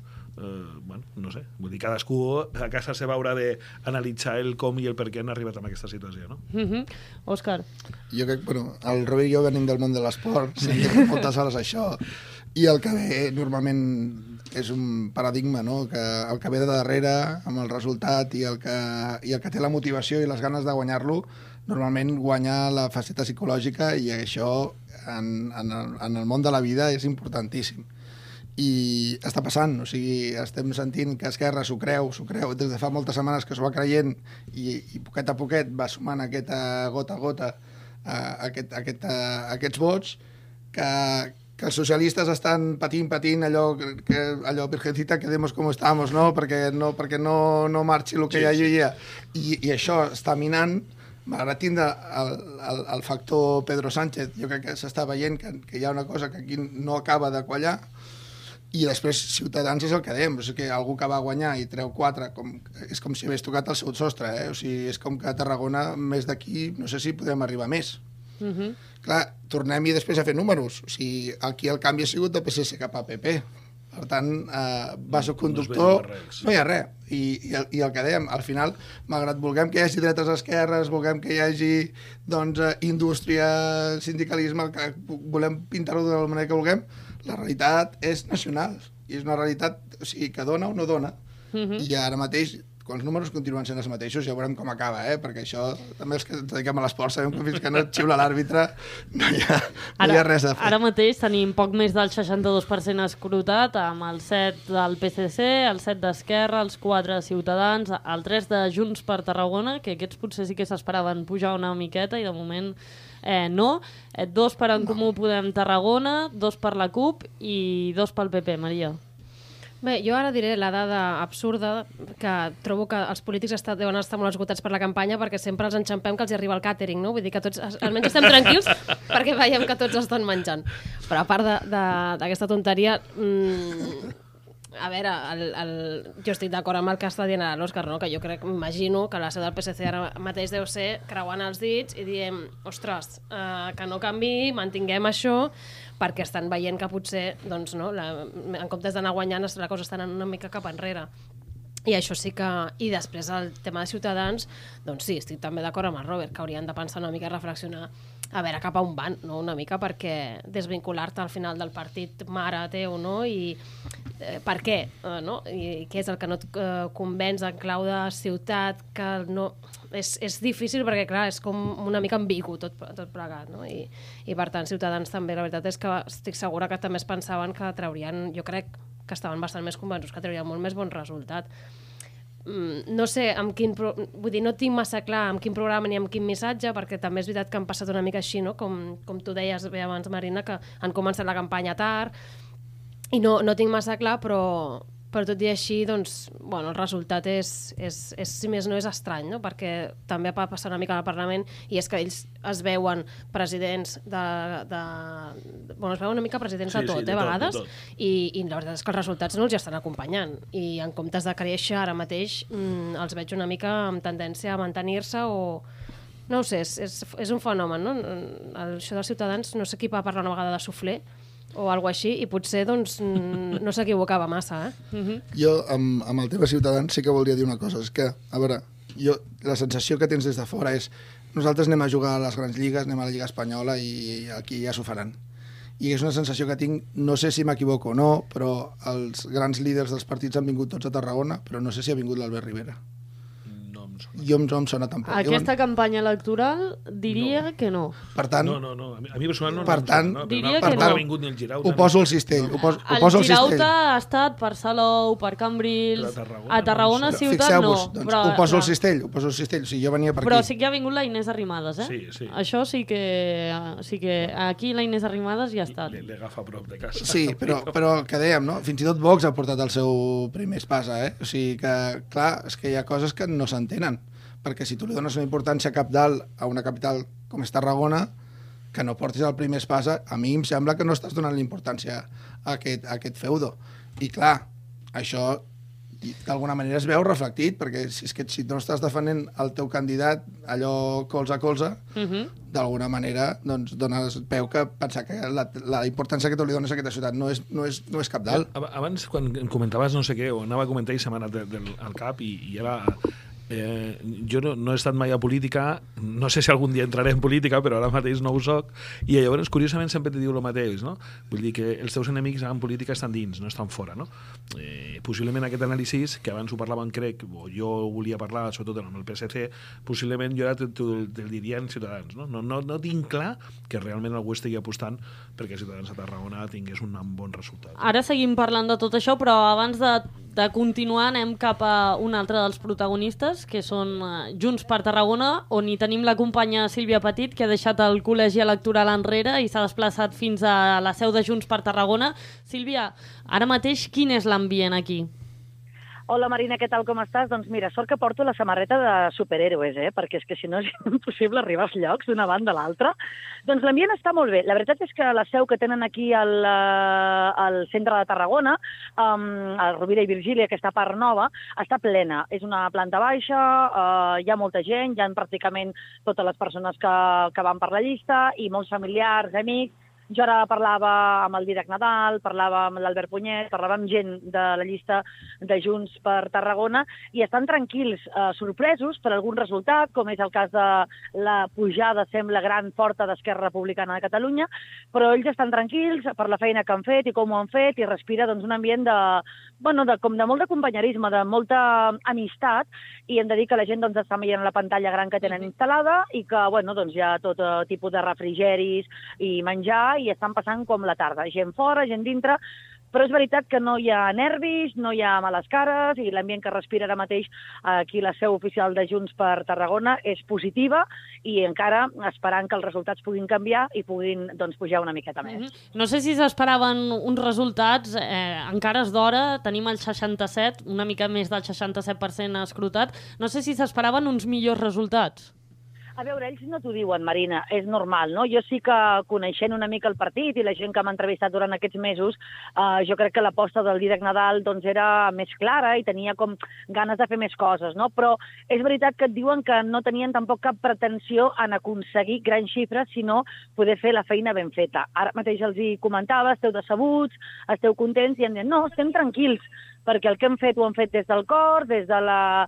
eh, bueno, no sé, vull dir, cadascú a casa seva haurà d'analitzar el com i el per què han arribat a aquesta situació, no? Mm-hmm. Òscar. Jo crec, bueno, el Robert i jo venim del món de l'esport, sentim moltes hores això, i el que ve normalment és un paradigma, no? Que el que ve de darrere, amb el resultat, i el que, i el que té la motivació i les ganes de guanyar-lo, normalment guanya la faceta psicològica, i això en, en, el, en el món de la vida és importantíssim. I està passant, o sigui, estem sentint que Esquerra s'ho creu, s'ho creu, des de fa moltes setmanes que s'ho va creient, i, i poquet a poquet va sumant aquesta gota a gota uh, aquest, aquest, uh, aquests vots, que, que els socialistes estan patint, patint allò, que, allò virgencita, quedemos como estamos, no? Perquè no, perquè no, no marxi el que sí, ja hi havia. I, I això està minant. M'agrada tindre el, el, el factor Pedro Sánchez. Jo crec que s'està veient que, que hi ha una cosa que aquí no acaba de quallar, i després Ciutadans és el que dèiem, o sigui, que algú que va guanyar i treu quatre, com, és com si hagués tocat el seu sostre, eh? O sigui, és com que a Tarragona, més d'aquí, no sé si podem arribar més. Mm-hmm. Clar, tornem-hi després a fer números. O sigui, aquí el canvi ha sigut del P S C cap a P P. Per tant, eh, vasoconductor, no hi ha res. I, i, el, I el que dèiem, al final, malgrat vulguem que hi hagi dretes esquerres, vulguem que hi hagi doncs, indústria, sindicalisme, que volem pintar-ho de la manera que vulguem, la realitat és nacional. I és una realitat, o sigui, que dona o no dona. Mm-hmm. I ara mateix, quan els números continuen sent els mateixos ja veurem com acaba, eh? Perquè això també els que ens dediquem a l'esport sabem que fins que no et xiula l'àrbitre no, hi ha, no ara, hi ha res a fer. Ara mateix tenim poc més del seixanta-dos per cent escrutat, amb el set del P C C, el set d'Esquerra, els quatre de Ciutadans, el tres de Junts per Tarragona, que aquests potser sí que s'esperaven pujar una miqueta i de moment eh, no. Eh, dos per En Comú Podem Tarragona, dos per la CUP i dos pel P P, Maria. Bé, jo ara diré la dada absurda que trobo que els polítics estat, deuen estar molt esgotats per la campanya perquè sempre els enxampem que els hi arriba el càtering, no? Vull dir que tots, almenys estem tranquils perquè veiem que tots estan menjant. Però a part d'aquesta tonteria, mmm, a veure, el, el, jo estic d'acord amb el que està dient ara l'Òscar, no? Que jo crec, m'imagino que la seu del P S C ara mateix deu ser creuant els dits i diem, ostres, eh, que no canviï, mantinguem això, perquè estan veient que potser, doncs, no, la, en comptes d'anar guanyant, la cosa està anant una mica cap enrere. I això sí que... I després el tema de Ciutadans, doncs sí, estic també d'acord amb el Robert, que haurien de pensar una mica i reflexionar a veure cap a on van, no? Una mica perquè desvincular-te al final del partit mare teu, no? I eh, per què, eh, no? I què és el que no et eh, convenç en clau de ciutat, que no... És, és difícil perquè, clar, és com una mica ambigu tot, tot plegat, no? I, I per tant, Ciutadans també, la veritat és que estic segura que també es pensaven que traurien, jo crec que estaven bastant més convençuts que traurien molt més bon resultat. Mm, no sé amb quin... Pro... Vull dir, no tinc massa clar amb quin programa ni amb quin missatge, perquè també és veritat que han passat una mica així, no? Com, com tu deies bé abans, Marina, que han començat la campanya tard, i no, no tinc massa clar, però... però tot i així, doncs, bueno, el resultat és, és, és, si més no, és estrany, no? Perquè també va passar una mica al Parlament i és que ells es veuen presidents de... de bueno, es veuen una mica presidents sí, de tot, sí, de eh, a vegades, tot, tot. I, i la veritat és que els resultats no els hi estan acompanyant. I en comptes de créixer, ara mateix mmm, els veig una mica amb tendència a mantenir-se o... No ho sé, és, és, és un fenomen, no? El, això dels Ciutadans, no sé qui va parlar una vegada de suflé, o alguna així, i potser doncs, no s'equivocava massa. Eh? Uh-huh. Jo, amb, amb el tema Ciutadans, sí que voldria dir una cosa. És que, a veure, jo, la sensació que tens des de fora és nosaltres anem a jugar a les grans lligues, anem a la Lliga Espanyola i aquí ja s'ho faran. I és una sensació que tinc, no sé si m'equivoco o no, però els grans líders dels partits han vingut tots a Tarragona, però no sé si ha vingut l'Albert Rivera. Jo no em sona tampoc. Aquesta jo... campanya electoral diria no. que no. Per tant, no, no, no. A mi, a mi personalment no. Per tant, no, diria per que tant, no. no ha vingut ni el Girauta. Ho poso al cistell. Ho poso, ho el poso al Girauta cistell. ha estat per Salou, per Cambrils, Tarragona, a Tarragona no, ciutat no. Doncs, però, ho poso clar. al cistell, ho poso al cistell. O sigui, jo venia per però aquí. sí que ha vingut la Inés Arrimadas, eh? Sí, sí. Això sí que, sí que aquí la Inés Arrimadas ja ha estat. Li, li agafa a prop de casa. Sí, però, però el que dèiem, no? Fins i tot Vox ha portat el seu primer espasa, eh? O sigui que, clar, és que hi ha coses que no s'entenen. Perquè si tu li dones una importància capdalt a una capital com és Tarragona, que no portis el primer espasa, a mi em sembla que no estàs donant l'importància a aquest, a aquest feudo. I clar, això d'alguna manera es veu reflectit, perquè si, és que, si no estàs defendent el teu candidat allò colze a colze, uh -huh. d'alguna manera doncs, dones peu que pensar que la, la importància que tu li dones a aquesta ciutat no és, no és, no és cap dalt. Abans, quan em comentaves no sé què, o anava a comentar i se m'ha anat del, del, al cap i, i era... Eh, jo no, no he estat mai a política, no sé si algun dia entraré en política, però ara mateix no ho soc, i llavors, curiosament, sempre te diu el mateix, no? Vull dir que els teus enemics en política estan dins, no estan fora, no? Eh, possiblement aquest anàlisi, que abans ho parlaven, crec, o jo volia parlar, sobretot amb el P S C, possiblement jo ara te'l te, te diria en Ciutadans, no? No, no? no tinc clar que realment algú estigui apostant perquè Ciutadans a Tarragona tingués un bon resultat. Ara seguim parlant de tot això, però abans de, de continuar anem cap a un altre dels protagonistes, que són uh, Junts per Tarragona, on hi tenim la companya Sílvia Petit, que ha deixat el col·legi electoral enrere i s'ha desplaçat fins a la seu de Junts per Tarragona. Sílvia, ara mateix quin és l'ambient aquí? Hola Marina, què tal, com estàs? Doncs mira, sort que porto la samarreta de superhéroes, eh? Perquè és que si no és impossible arribar als llocs d'una banda a l'altra. Doncs l'ambient està molt bé. La veritat és que la seu que tenen aquí al, al centre de Tarragona, um, a Rovira i Virgília, aquesta part nova, està plena. És una planta baixa, uh, hi ha molta gent, hi ha pràcticament totes les persones que, que van per la llista i molts familiars, amics. Jo ara parlava amb el Dídac Nadal, parlava amb l'Albert Punyet, parlava amb gent de la llista de Junts per Tarragona i estan tranquils, eh, sorpresos per algun resultat, com és el cas de la pujada, sembla, gran, forta d'Esquerra Republicana de Catalunya, però ells estan tranquils per la feina que han fet i com ho han fet i respira doncs, un ambient de, bueno, de, com de molt de companyerisme, de molta amistat, i hem de dir que la gent doncs, està veient la pantalla gran que tenen instal·lada i que bueno, doncs, hi ha tot uh, tipus de refrigeris i menjar i estan passant com la tarda. Gent fora, gent dintre, però és veritat que no hi ha nervis, no hi ha males cares i l'ambient que respira ara mateix aquí la seu oficial de Junts per Tarragona és positiva i encara esperant que els resultats puguin canviar i puguin doncs, pujar una miqueta més. Mm-hmm. No sé si s'esperaven uns resultats, eh, encara és d'hora, tenim el seixanta-set, una mica més del seixanta-set per cent escrutat, no sé si s'esperaven uns millors resultats. A veure, ells no t'ho diuen, Marina, és normal, no? Jo sí que, coneixent una mica el partit i la gent que m'ha entrevistat durant aquests mesos, eh, jo crec que l'aposta del Dídac Nadal doncs, era més clara i tenia com ganes de fer més coses, no? Però és veritat que et diuen que no tenien tampoc cap pretensió en aconseguir grans xifres, sinó poder fer la feina ben feta. Ara mateix els hi comentava, esteu decebuts, esteu contents, i em diuen, no, estem tranquils, perquè el que hem fet ho hem fet des del cor, des de la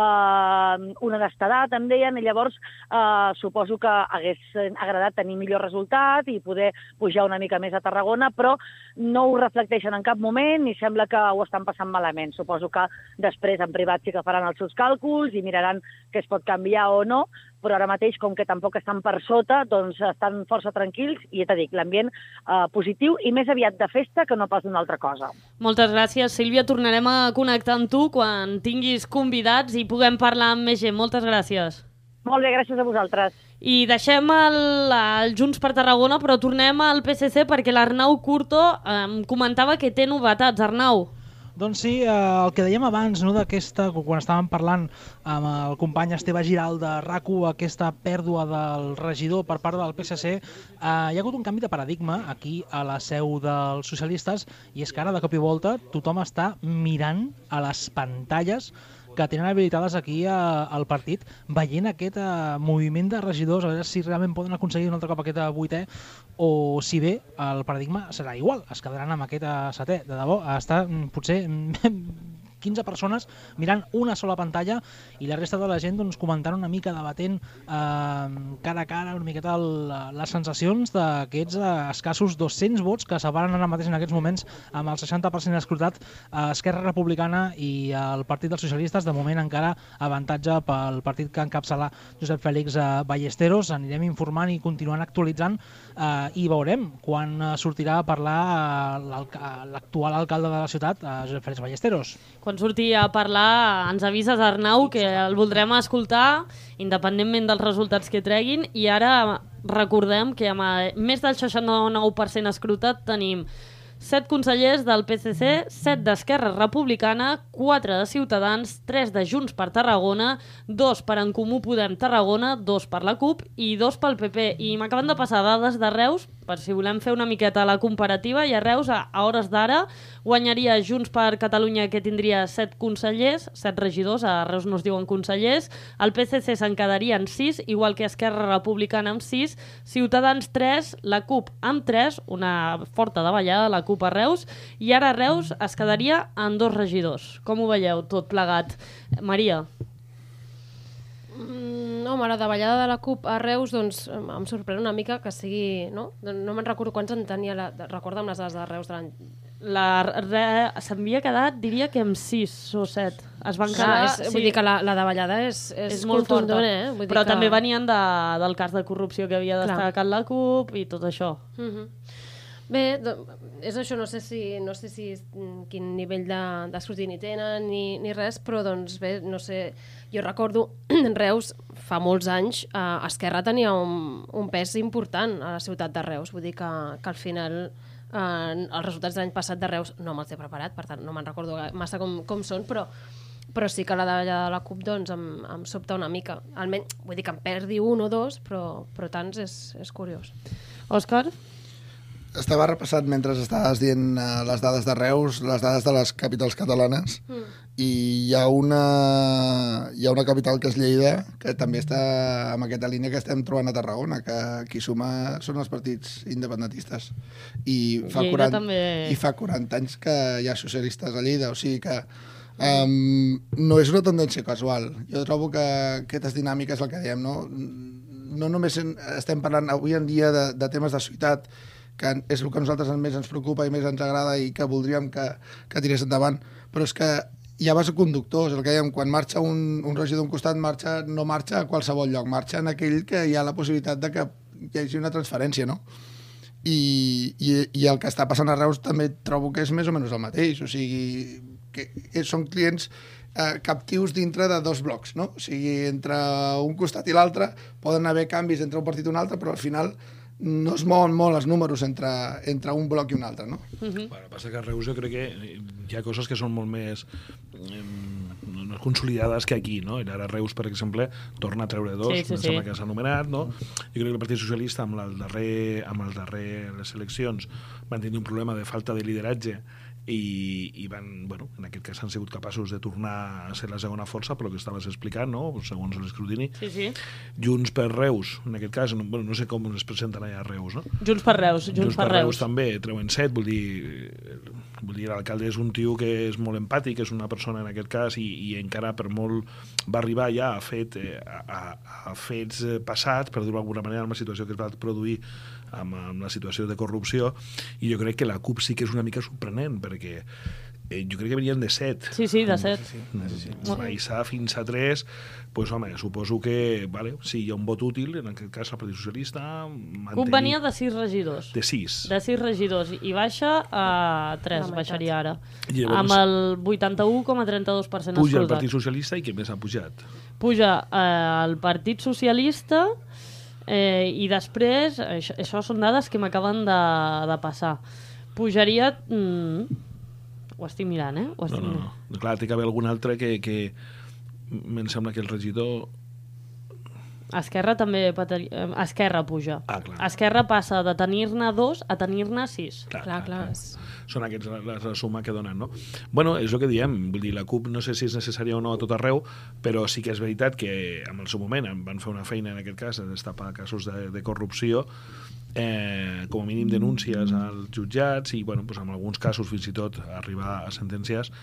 eh, honestedat, em deien, i llavors eh, suposo que hagués agradat tenir millor resultat i poder pujar una mica més a Tarragona, però no ho reflecteixen en cap moment i sembla que ho estan passant malament. Suposo que després en privat sí que faran els seus càlculs i miraran què es pot canviar o no, però ara mateix, com que tampoc estan per sota, doncs estan força tranquils i ja t'he dit, l'ambient eh, positiu i més aviat de festa que no pas d'una altra cosa. Moltes gràcies, Sílvia. Tornarem a connectar amb tu quan tinguis convidats i puguem parlar amb més gent. Moltes gràcies. Molt bé, gràcies a vosaltres. I deixem el, el Junts per Tarragona, però tornem al P S C perquè l'Arnau Curto em comentava que té novetats. Arnau. Doncs sí, eh, el que dèiem abans, no, d'aquesta, quan estàvem parlant amb el company Esteve Giral de RAC u, aquesta pèrdua del regidor per part del P S C, eh, hi ha hagut un canvi de paradigma aquí a la seu dels socialistes, i és que ara, de cop i volta, tothom està mirant a les pantalles que tenen habilitades aquí a, al partit, veient aquest uh, moviment de regidors, a veure si realment poden aconseguir un altre cop aquest vuitè, o si bé el paradigma serà igual, es quedaran amb aquest uh, setè. De debò, està potser quinze persones mirant una sola pantalla i la resta de la gent doncs, comentant una mica, debatent eh, cara a cara una miqueta el, les sensacions d'aquests eh, escassos dos-cents vots que separen ara mateix en aquests moments amb el seixanta per cent escrutat eh, Esquerra Republicana i el Partit dels Socialistes. De moment encara avantatge pel partit que encapçala Josep Fèlix eh, Ballesteros. Anirem informant i continuant actualitzant eh, i veurem quan eh, sortirà a parlar eh, l'actual alcalde de la ciutat, eh, Josep Fèlix Ballesteros. Quan surti a parlar ens avises, Arnau, que el voldrem escoltar independentment dels resultats que treguin. I ara recordem que amb més del seixanta-nou per cent escrutat tenim set consellers del P S C, set d'Esquerra Republicana, quatre de Ciutadans, tres de Junts per Tarragona, dos per En Comú Podem Tarragona, dos per la CUP i dos pel P P. I m'acaben de passar dades de Reus, per si volem fer una miqueta la comparativa, i a Reus, a, a hores d'ara, guanyaria Junts per Catalunya, que tindria set consellers, set regidors, a Reus no es diuen consellers, el P S C se'n quedaria en sis, igual que Esquerra Republicana amb sis, Ciutadans tres, la CUP amb tres, una forta davallada, la CUP a Reus, i ara Reus es quedaria en dos regidors. Com ho veieu tot plegat? Maria? Mm, home, la davallada de la CUP a Reus doncs, em sorprèn una mica que sigui... No, no me'n recordo quants en tenia, la, recorda'm les dades de Reus de l'any. S'havia quedat, diria que amb sis o set. Es van Clar, quedar... és, sí. Vull dir que la, la davallada és, és, és molt forta, eh? Vull però dir que... també venien de, del cas de corrupció que havia destacat la CUP i tot això. Uh -huh. Bé, és això, no sé si, no sé si quin nivell d'escrutini de, tenen ni, ni res, però doncs bé, no sé, jo recordo en Reus, fa molts anys, eh, Esquerra tenia un, un pes important a la ciutat de Reus, vull dir que, que al final eh, els resultats de l'any passat de Reus no me'ls he preparat, per tant no me'n recordo massa com, com són, però però sí que la davallada de la CUP doncs, em, em sobta una mica. Almenys, vull dir que em perdi un o dos, però, però tants és, és curiós. Òscar? estava repassant mentre estaves dient uh, les dades de Reus, les dades de les capitals catalanes, mm. i hi ha, una, hi ha una capital que és Lleida, que també està en aquesta línia que estem trobant a Tarragona, que qui suma són els partits independentistes. I fa, quaranta, també... i fa quaranta anys que hi ha socialistes a Lleida, o sigui que um, no és una tendència casual. Jo trobo que aquestes dinàmiques, el que diem, no, no només estem parlant avui en dia de, de temes de ciutat, que és el que a nosaltres més ens preocupa i més ens agrada i que voldríem que, que tirés endavant, però és que hi ha vasoconductors, el que dèiem, quan marxa un, un regidor d'un costat, marxa, no marxa a qualsevol lloc, marxa en aquell que hi ha la possibilitat de que hi hagi una transferència, no? I, i, i el que està passant a Reus també trobo que és més o menys el mateix, o sigui, que són clients eh, captius dintre de dos blocs, no? O sigui, entre un costat i l'altre poden haver canvis entre un partit i un altre, però al final no es mouen molt els números entre, entre un bloc i un altre, no? Uh-huh. Bueno, passa que a Reus jo crec que hi ha coses que són molt més eh, no consolidades que aquí, no? Ara Reus, per exemple, torna a treure dos, sí, sí, em sembla sí. que s'ha anomenat, no? Jo crec que el Partit Socialista amb el darrer, amb el darrer les eleccions van tenir un problema de falta de lideratge i, i van, bueno, en aquest cas han sigut capaços de tornar a ser la segona força, per lo que estaves explicant, no? Segons l'escrutini. Sí, sí. Junts per Reus, en aquest cas, no, bueno, no sé com es presenten allà a Reus, no? Junts per Reus, Junts, Junts per, per Reus. Reus també treuen set, vull dir, vull dir, l'alcalde és un tio que és molt empàtic, és una persona en aquest cas, i, i encara per molt va arribar ja a, fet, eh, a, a, a fets passats, per dir-ho d'alguna manera, amb la situació que es va produir amb, amb la situació de corrupció, i jo crec que la CUP sí que és una mica sorprenent, perquè eh, jo crec que venien de set. Sí, sí, de set. Sí, sí, sí. Baixar fins a tres, pues, home, suposo que, vale, sí, hi ha un vot útil, en aquest cas el Partit Socialista... Mantenir... CUP venia de sis regidors. De sis. De sis regidors, i baixa a tres, baixaria ara. Llavors, amb el vuitanta-u coma trenta-dos per cent puja escoltat. el Partit Socialista i què més ha pujat? Puja eh, el Partit Socialista... Eh, i després, això, això són dades que m'acaben de, de passar, pujaria mm, ho estic mirant, eh? Ho estic no, no, no. Clar, té que haver algun altre que, que em sembla que el regidor... Esquerra també pateri... Esquerra puja. Ah, clar. Esquerra passa de tenir-ne dos a tenir-ne sis. Clar, clar, clar, clar. Són aquests la, la, la suma que donen, no? Bueno, és el que diem, vull dir, la CUP no sé si és necessària o no a tot arreu, però sí que és veritat que en el seu moment van fer una feina, en aquest cas, de destapar casos de, de corrupció, eh, com a mínim denúncies als jutjats i, bueno, doncs en alguns casos fins i tot arribar a sentències.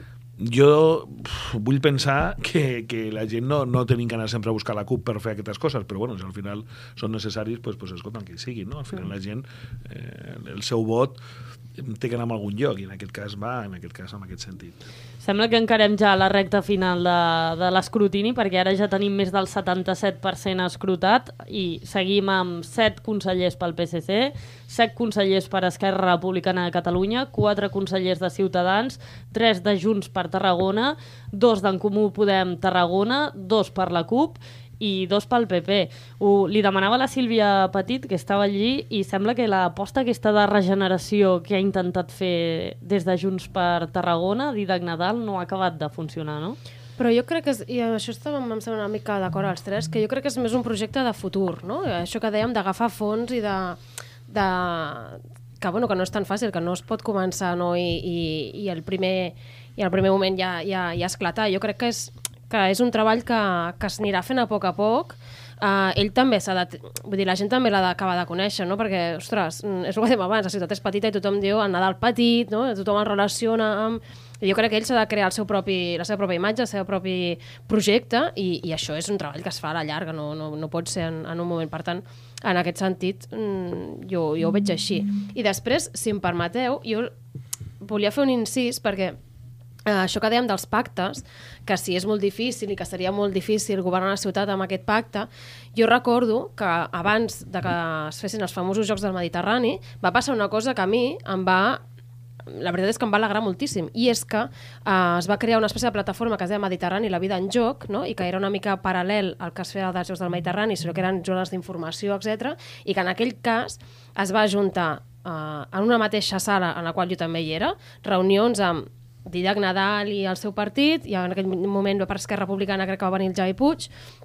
Jo vull pensar que, que la gent no, no tenim que anar sempre a buscar la CUP per fer aquestes coses, però bueno, si al final són necessaris, pues, pues escolta, que hi siguin, no? Al final la gent, eh, el seu vot té que anar a algun lloc i en aquest cas va, en aquest cas en aquest sentit. Sembla que encarem ja la recta final de, de l'escrutini, perquè ara ja tenim més del setanta-set per cent escrutat i seguim amb set consellers pel P S C, set consellers per Esquerra Republicana de Catalunya, quatre consellers de Ciutadans, tres de Junts per Tarragona, dos d'en Comú Podem Tarragona, dos per la CUP i dos pel P P. Ho, li demanava a la Sílvia Petit, que estava allí, i sembla que l'aposta aquesta de regeneració que ha intentat fer des de Junts per Tarragona, Dídac Nadal, no ha acabat de funcionar, no? Però jo crec que, és, i això estàvem em sembla una mica d'acord als tres, que jo crec que és més un projecte de futur, no? Això que dèiem d'agafar fons i de... de que, bueno, que no és tan fàcil, que no es pot començar, no? I, i, i, el, primer, i el primer moment ja, ja, ja esclatar. Jo crec que és que és un treball que, que s'anirà fent a poc a poc. Uh, ell també s'ha de... Vull dir, la gent també l'ha d'acabar de conèixer, no? Perquè, ostres, és el que dèiem abans, la ciutat és petita i tothom diu el Nadal petit, no? Tothom el relaciona amb... I jo crec que ell s'ha de crear el seu propi, la seva pròpia imatge, el seu propi projecte, i, i això és un treball que es fa a la llarga, no, no, no pot ser en, en un moment. Per tant, en aquest sentit, jo, jo ho veig així. I després, si em permeteu, jo volia fer un incís, perquè Uh, això que dèiem dels pactes, que sí és molt difícil i que seria molt difícil governar la ciutat amb aquest pacte, jo recordo que abans de que es fessin els famosos Jocs del Mediterrani va passar una cosa que a mi em va... La veritat és que em va alegrar moltíssim, i és que uh, es va crear una espècie de plataforma que es deia Mediterrani, la vida en joc, no? I que era una mica paral·lel al que es feia dels Jocs del Mediterrani, sinó que eren zones d'informació, etcètera, i que en aquell cas es va ajuntar uh, en una mateixa sala en la qual jo també hi era, reunions amb Dídac Nadal i el seu partit, i en aquell moment per Esquerra Republicana crec que va venir el Javi Puig,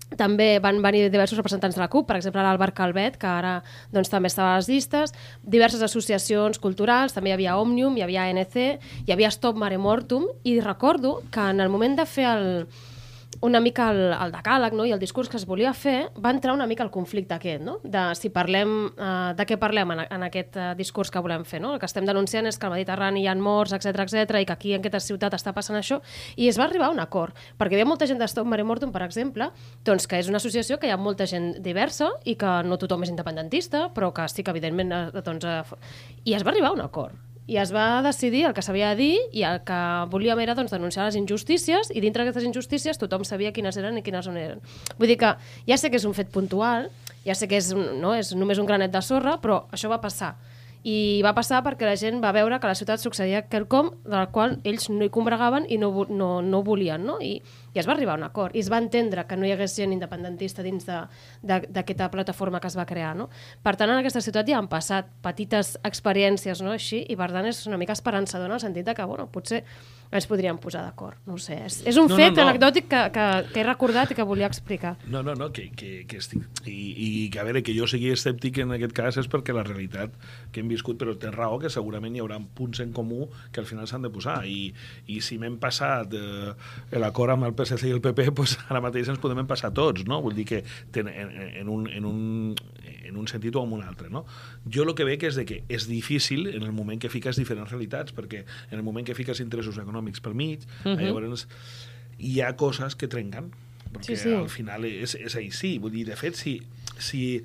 també van venir diversos representants de la CUP, per exemple l'Àlvar Calvet, que ara doncs, també estava a les llistes, diverses associacions culturals, també hi havia Òmnium, hi havia A N C, hi havia Stop Mare Mortum, i recordo que en el moment de fer el, una mica el, el decàleg, no? I el discurs que es volia fer, va entrar una mica el conflicte aquest, no? De si parlem, uh, de què parlem en, en aquest uh, discurs que volem fer, no? El que estem denunciant és que al Mediterrani hi ha morts, etcètera, etcètera, i que aquí en aquesta ciutat està passant això, i es va arribar a un acord, perquè hi havia molta gent de Stop Mare Mortum, per exemple, doncs que és una associació que hi ha molta gent diversa i que no tothom és independentista, però que sí que evidentment uh, doncs, uh, i es va arribar a un acord. I es va decidir el que s'havia de dir i el que volíem era doncs, denunciar les injustícies, i dintre d'aquestes injustícies tothom sabia quines eren i quines no eren. Vull dir que ja sé que és un fet puntual, ja sé que és, no, és només un granet de sorra, però això va passar. I va passar perquè la gent va veure que a la ciutat succeïa quelcom del qual ells no hi combregaven i no, no, no volien, no? I, i es va arribar a un acord, i es va entendre que no hi hagués gent independentista dins d'aquesta plataforma que es va crear, no? Per tant, en aquesta ciutat ja han passat petites experiències, no?, així, i per tant és una mica esperançador en el sentit de que, bueno, potser ens podríem posar d'acord, no ho sé. És, és un no, fet no, no. anecdòtic que, que, que he recordat i que volia explicar. No, no, no, que, que, que estic... I, I que, a veure, que jo sigui escèptic en aquest cas és perquè la realitat que hem viscut, però tens raó que segurament hi haurà punts en comú que al final s'han de posar, i, i si m'hem passat eh, l'acord amb el P S C i el P P, pues ara mateix ens podem passar tots, no? Vull dir que ten, en, en, un, en, un, en un sentit o en un altre, no? Jo el que veig és de que és difícil en el moment que fiques diferents realitats, perquè en el moment que fiques interessos econòmics per mig, uh-huh. llavors hi ha coses que trenquen, perquè sí, sí. al final és, és així. Vull dir, de fet, si, si,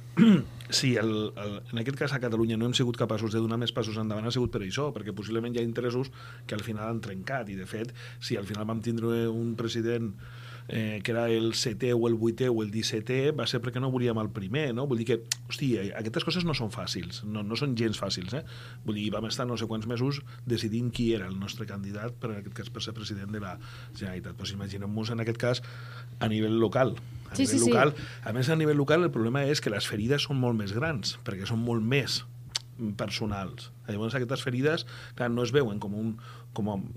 si el, el, en aquest cas a Catalunya no hem sigut capaços de donar més passos endavant, ha sigut per això, perquè possiblement hi ha interessos que al final han trencat, i de fet, si al final vam tindre un president eh, que era el setè o el vuitè o el dissetè, va ser perquè no volíem el primer, no? Vull dir que, hòstia, aquestes coses no són fàcils, no, no són gens fàcils, eh? Vull dir, vam estar no sé quants mesos decidint qui era el nostre candidat per, en aquest cas, per ser president de la Generalitat. Pues imaginem-nos en aquest cas a nivell local. A sí, nivell sí, local. sí. A més, a nivell local el problema és que les ferides són molt més grans, perquè són molt més personals. Llavors, aquestes ferides, clar, no es veuen com un com a,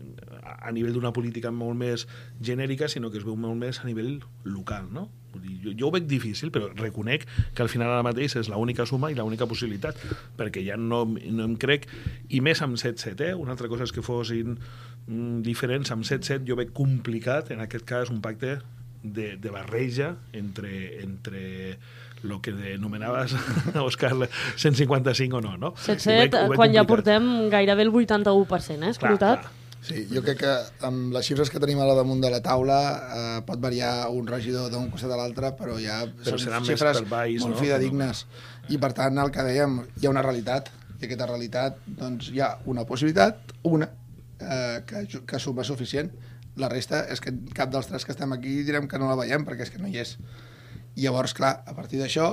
a nivell d'una política molt més genèrica, sinó que es veu molt més a nivell local, no? Vull dir, jo, jo ho veig difícil, però reconec que al final ara mateix és l'única suma i l'única possibilitat, perquè ja no, no em crec, i més amb set set, eh? Una altra cosa és que fossin mm, diferents, amb set set jo veig complicat, en aquest cas, un pacte de, de barreja entre, entre lo que anomenaves, Òscar, cent cinquanta-cinc o no, no? set set, quan ja portem gairebé el vuitanta-u per cent, eh, escrutat. Clar, clar. Sí, jo crec que amb les xifres que tenim ara damunt de la taula eh, pot variar un regidor d'un costat a l'altre, però ja però són xifres baix, molt no? fidedignes. I per tant, el que dèiem, hi ha una realitat, i aquesta realitat, doncs hi ha una possibilitat, una, eh, que, que suma suficient. La resta és que cap dels tres que estem aquí direm que no la veiem, perquè és que no hi és. I llavors, clar, a partir d'això,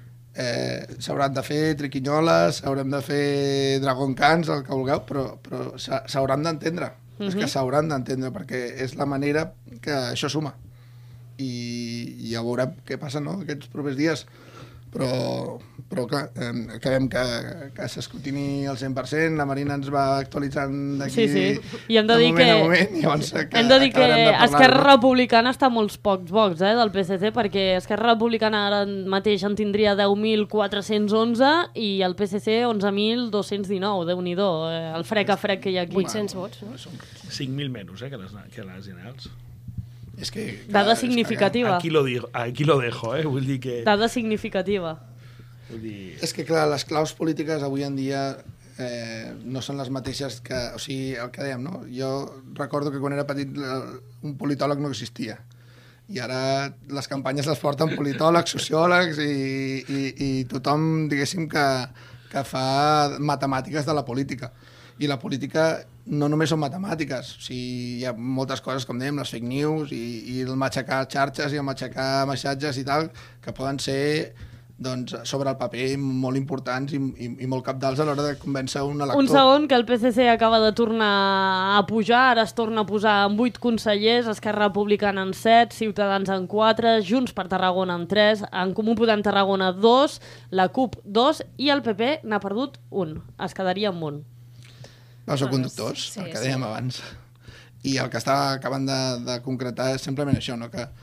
eh, s'hauran de fer triquinyoles, s'haurem de fer dragon cans, el que vulgueu, però, però s'hauran d'entendre. Uh-huh. És que s'hauran d'entendre, perquè és la manera que això suma. I, i ja veurem què passa, no?, aquests propers dies. Però, però clar, eh, acabem que, que s'escrutini al cent per cent, la Marina ens va actualitzant d'aquí sí, sí. I hem de, de dir moment que, a moment, i llavors que hem de dir que de Esquerra Republicana està a molts pocs vots eh, del P S C, perquè Esquerra Republicana ara mateix en tindria deu mil quatre-cents onze i el P S C onze mil dos-cents dinou, Déu-n'hi-do, eh, el frec a frec que hi ha aquí. vuit-cents vots, no? cinc mil menys eh, que les, que les generals. És que, Dada significativa. Aquí lo, digo, aquí lo dejo, eh? Vull dir que... Dada significativa. Vull dir... És que, clar, les claus polítiques avui en dia eh, no són les mateixes que... O sigui, el que dèiem, no? Jo recordo que quan era petit un politòleg no existia. I ara les campanyes les porten politòlegs, sociòlegs i, i, i tothom, diguéssim, que, que fa matemàtiques de la política. I la política no només són matemàtiques, o sigui, hi ha moltes coses, com dèiem, les fake news i, i el matxacar xarxes i el matxacar missatges i tal, que poden ser doncs, sobre el paper molt importants i, i, i molt capdals a l'hora de convèncer un elector. Un segon, que el P S C acaba de tornar a pujar, ara es torna a posar en vuit consellers, Esquerra Republicana en set, Ciutadans en quatre, Junts per Tarragona en tres, en Comú Podem Tarragona dos, la CUP dos i el P P n'ha perdut un, es quedaria amb un. Vasoconductors, sí, el que sí. dèiem abans. I el que està acabant de, de concretar és simplement això, no? que,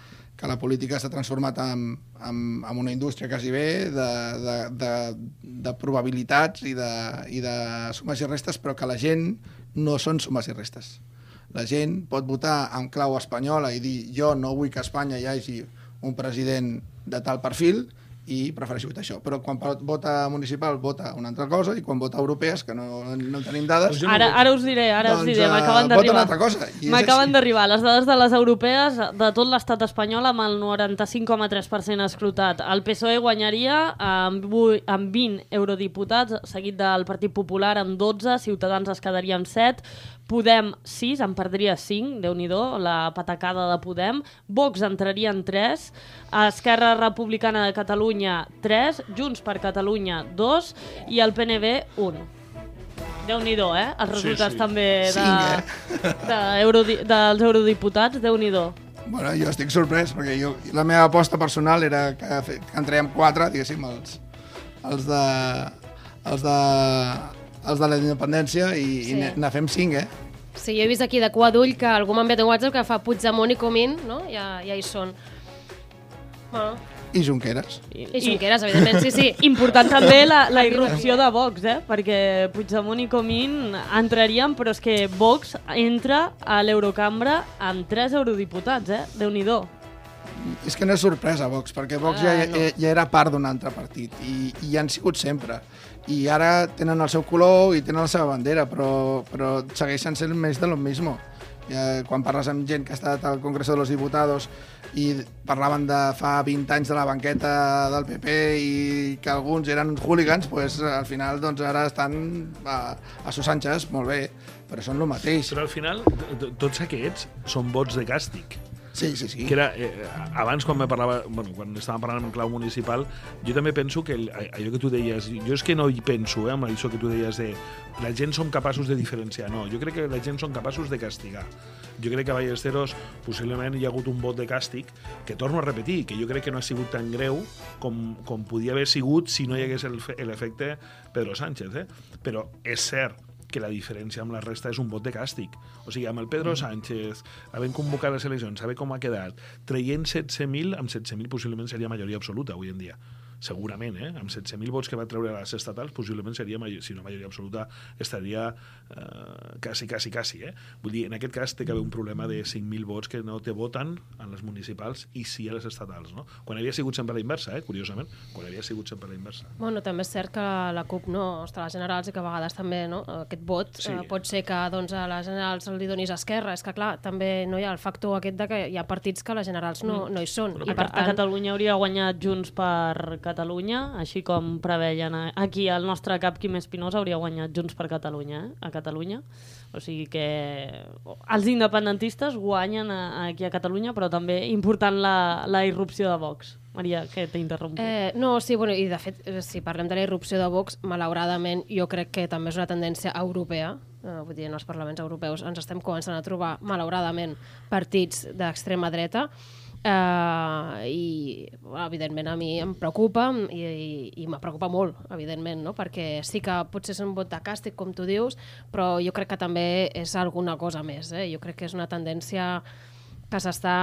que la política s'ha transformat en, en, en una indústria quasi bé de, de, de, de probabilitats i de, i de sumes i restes, però que la gent no són sumes i restes. La gent pot votar en clau espanyola i dir jo no vull que a Espanya hi hagi un president de tal perfil i prefereixo votar això. Però quan vota municipal vota una altra cosa i quan vota europees, que no, no tenim dades... Ara, ara us diré, ara doncs, us diré, m'acaben vota d'arribar. una altra cosa. M'acaben d'arribar les dades de les europees de tot l'estat espanyol amb el noranta-cinc coma tres per cent escrutat. El P S O E guanyaria amb, amb vint eurodiputats, seguit del Partit Popular amb dotze, Ciutadans es quedaria amb set, Podem sis, en perdria cinc, Déu-n'hi-do, la patacada de Podem, Vox entraria en tres, Esquerra Republicana de Catalunya tres, Junts per Catalunya dos i el P N B un. Déu-n'hi-do, eh? Els resultats sí, sí. també de, Cinc, eh? de eurodi, dels eurodiputats, Déu-n'hi-do. Bueno, jo estic sorprès, perquè jo, la meva aposta personal era que, que entraríem quatre, diguéssim, els, els de... els de... els de la independència i, sí. i ne fem cinc, eh? Sí, jo he vist aquí de cua d'ull que algú m'ha enviat un WhatsApp que fa Puigdemont i Comín, no? Ja, ja hi són. Bueno. I Junqueras. I, I Junqueras, evidentment, sí, sí. Important també la, la irrupció de Vox, eh? Perquè Puigdemont i Comín entrarien, però és que Vox entra a l'Eurocambra amb tres eurodiputats, eh? Déu-n'hi-do. És que no és sorpresa, Vox, perquè Vox ah, ja, no. ja, ja era part d'un altre partit i, i han sigut sempre. I ara tenen el seu color i tenen la seva bandera, però, però segueixen sent més de lo mismo. Ja, quan parles amb gent que ha estat al Congreso de los Diputados i parlaven de fa vint anys de la banqueta del P P i que alguns eren hooligans, pues, al final doncs, ara estan a, a sus anches, molt bé, però són el mateix. Però al final tots aquests són vots de càstig. Sí, sí, sí. Que era, eh, abans, quan me parlava, bueno, quan estàvem parlant en clau municipal, jo també penso que el, allò que tu deies, jo és que no hi penso, eh, amb això que tu deies de la gent som capaços de diferenciar, no, jo crec que la gent són capaços de castigar. Jo crec que a Ballesteros possiblement hi ha hagut un vot de càstig que, torno a repetir, que jo crec que no ha sigut tan greu com, com podia haver sigut si no hi hagués l'efecte Pedro Sánchez, eh? Però és cert que la diferència amb la resta és un vot de càstig. O sigui, amb el Pedro Sánchez, havent convocat les eleccions, saber com ha quedat, traient setze mil, amb setze mil possiblement seria majoria absoluta avui en dia. Segurament, eh? Amb setze mil vots que va treure a les estatals, possiblement seria, si no majoria absoluta, estaria eh, quasi, quasi, quasi, eh? Vull dir, en aquest cas té que haver un problema de cinc mil vots que no te voten en les municipals i sí a les estatals, no? Quan havia sigut sempre la inversa, eh? Curiosament, quan havia sigut sempre la inversa. Bueno, també és cert que la CUP no està a les generals i que a vegades també, no? Aquest vot sí. eh, pot ser que doncs, a les generals li donis a Esquerra. És que, clar, també no hi ha el factor aquest de que hi ha partits que a les generals no, no hi són. I, per tant... A Catalunya hauria guanyat Junts per Catalunya, així com preveien aquí el nostre cap Quim Espinosa hauria guanyat Junts per Catalunya, eh? A Catalunya. O sigui que els independentistes guanyen a, aquí a Catalunya, però també important la, la irrupció de Vox. Maria, que t'he interromput. Eh, no, sí, bueno, i de fet, si parlem de la irrupció de Vox, malauradament jo crec que també és una tendència europea. Eh, vull dir, en els parlaments europeus ens estem començant a trobar, malauradament, partits d'extrema dreta. Uh, i evidentment a mi em preocupa i, i, i me preocupa molt, evidentment, no? Perquè sí que potser és un vot de càstig, com tu dius, però jo crec que també és alguna cosa més, eh? Jo crec que és una tendència que s'està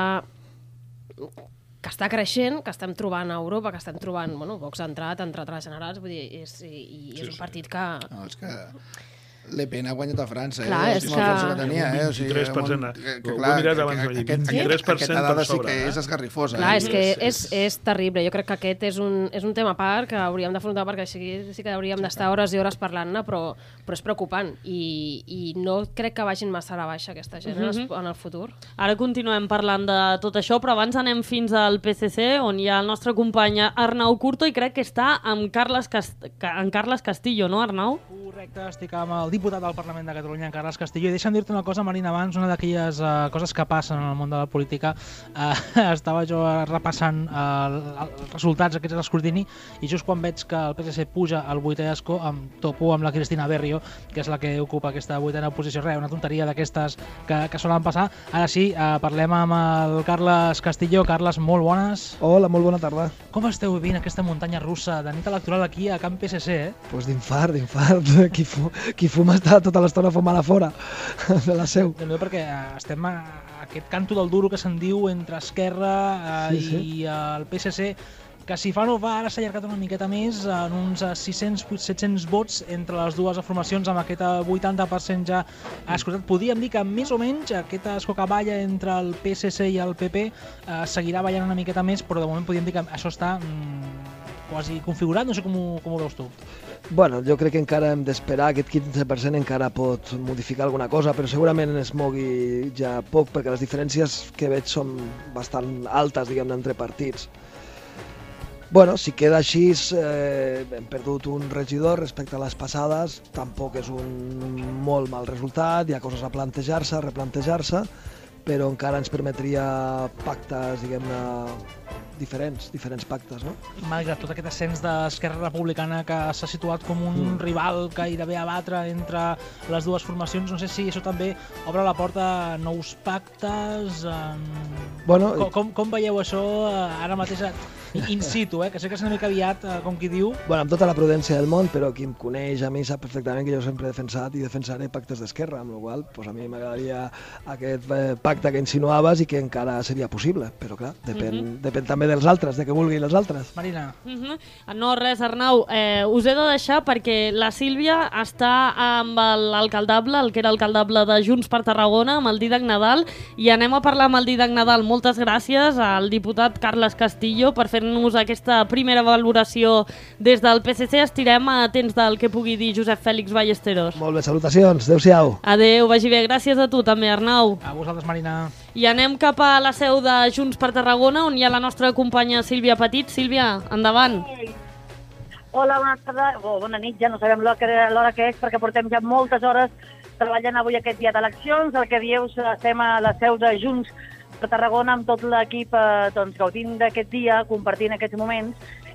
que està creixent, que estem trobant a Europa, que estem trobant, bueno, Vox ha entrat, ha entrat a les generals, vull dir, és, i, i és sí, un partit que... No, és que... Le Pen ha guanyat a França, clar, eh? És que... que tenia, eh? O sigui, vint-i-tres per cent. Que, que, clar, que, que, que, vint-i-tres per cent aquesta dada sí sobre, que eh? és esgarrifosa. Clar, eh? és que és, és terrible. Jo crec que aquest és un, és un tema a part que hauríem d'afrontar perquè sí, sí que hauríem d'estar hores i hores parlant-ne, però, però és preocupant i, i no crec que vagin massa a la baixa aquesta gent uh -huh. en el futur. Ara continuem parlant de tot això, però abans anem fins al P C C, on hi ha el nostre company Arnau Curto i crec que està amb Carles, Cast... amb Carles Castillo, no, Arnau? Correcte, estic amb el diputat del Parlament de Catalunya, en Carles Castillo, i deixa'm dir-te una cosa, Marina, abans, una d'aquelles uh, coses que passen en el món de la política. Uh, estava jo repassant uh, els resultats aquests de l'escrutini i just quan veig que el P S C puja al vuitè escó, em topo amb la Cristina Berrio, que és la que ocupa aquesta vuitena posició. Res, una tonteria d'aquestes que, que solen passar. Ara sí, uh, parlem amb el Carles Castillo. Carles, molt bones. Hola, molt bona tarda. Com esteu vivint aquesta muntanya russa de nit electoral aquí a Camp P S C, eh? Pues d'infart, d'infart. Qui, fu qui fum està tota l'estona fumant a fora de la seu. Déu-n'hi-do, perquè estem a aquest canto del duro que se'n diu entre Esquerra eh, sí, sí. i el P S C, que si fa no va, ara s'ha allargat una miqueta més en uns sis-cents set-cents vots entre les dues formacions, amb aquest vuitanta per cent ja escoltat. Podríem dir que més o menys aquesta escocaballa entre el P S C i el P P eh, seguirà ballant una miqueta més, però de moment podríem dir que això està mm, quasi configurat. No sé com ho, com ho veus tu. Bueno, jo crec que encara hem d'esperar, aquest quinze per cent encara pot modificar alguna cosa, però segurament es mogui ja poc, perquè les diferències que veig són bastant altes, diguem-ne, entre partits. Bueno, si queda així, eh, hem perdut un regidor respecte a les passades, tampoc és un molt mal resultat, hi ha coses a plantejar-se, a replantejar-se, però encara ens permetria pactes, diguem-ne, diferents, diferents pactes, no? Malgrat tot aquest ascens d'Esquerra Republicana que s'ha situat com un mm. rival gairebé a batre entre les dues formacions, no sé si això també obre la porta a nous pactes. Um... Bueno, com, com, com veieu això ara mateix in situ, eh? Que sé que és una mica aviat, com qui diu. Bueno, amb tota la prudència del món, però qui em coneix a mi sap perfectament que jo sempre he defensat i defensaré pactes d'Esquerra, amb la qual cosa pues a mi m'agradaria aquest pacte que insinuaves i que encara seria possible, però clar, depèn, mm -hmm. depèn també dels altres, de què vulguin els altres. Marina. Uh -huh. No, res, Arnau, eh, us he de deixar perquè la Sílvia està amb l'alcaldable, el que era alcaldable de Junts per Tarragona, amb el Dídac Nadal, i anem a parlar amb el Dídac Nadal. Moltes gràcies al diputat Carles Castillo per fer-nos aquesta primera valoració des del P S C. Estirem atents del que pugui dir Josep Fèlix Ballesteros. Molt bé, salutacions, adéu-siau. Adéu, vagi bé, gràcies a tu també, Arnau. A vosaltres, Marina. I anem cap a la seu de Junts per Tarragona, on hi ha la nostra companya Sílvia Petit. Sílvia, endavant. Hola, bona tarda, o bona nit, ja no sabem l'hora que és, perquè portem ja moltes hores treballant avui aquest dia d'eleccions. El que dieu, estem a la seu de Junts per Tarragona amb tot l'equip eh, doncs, gaudint d'aquest dia, compartint aquests moments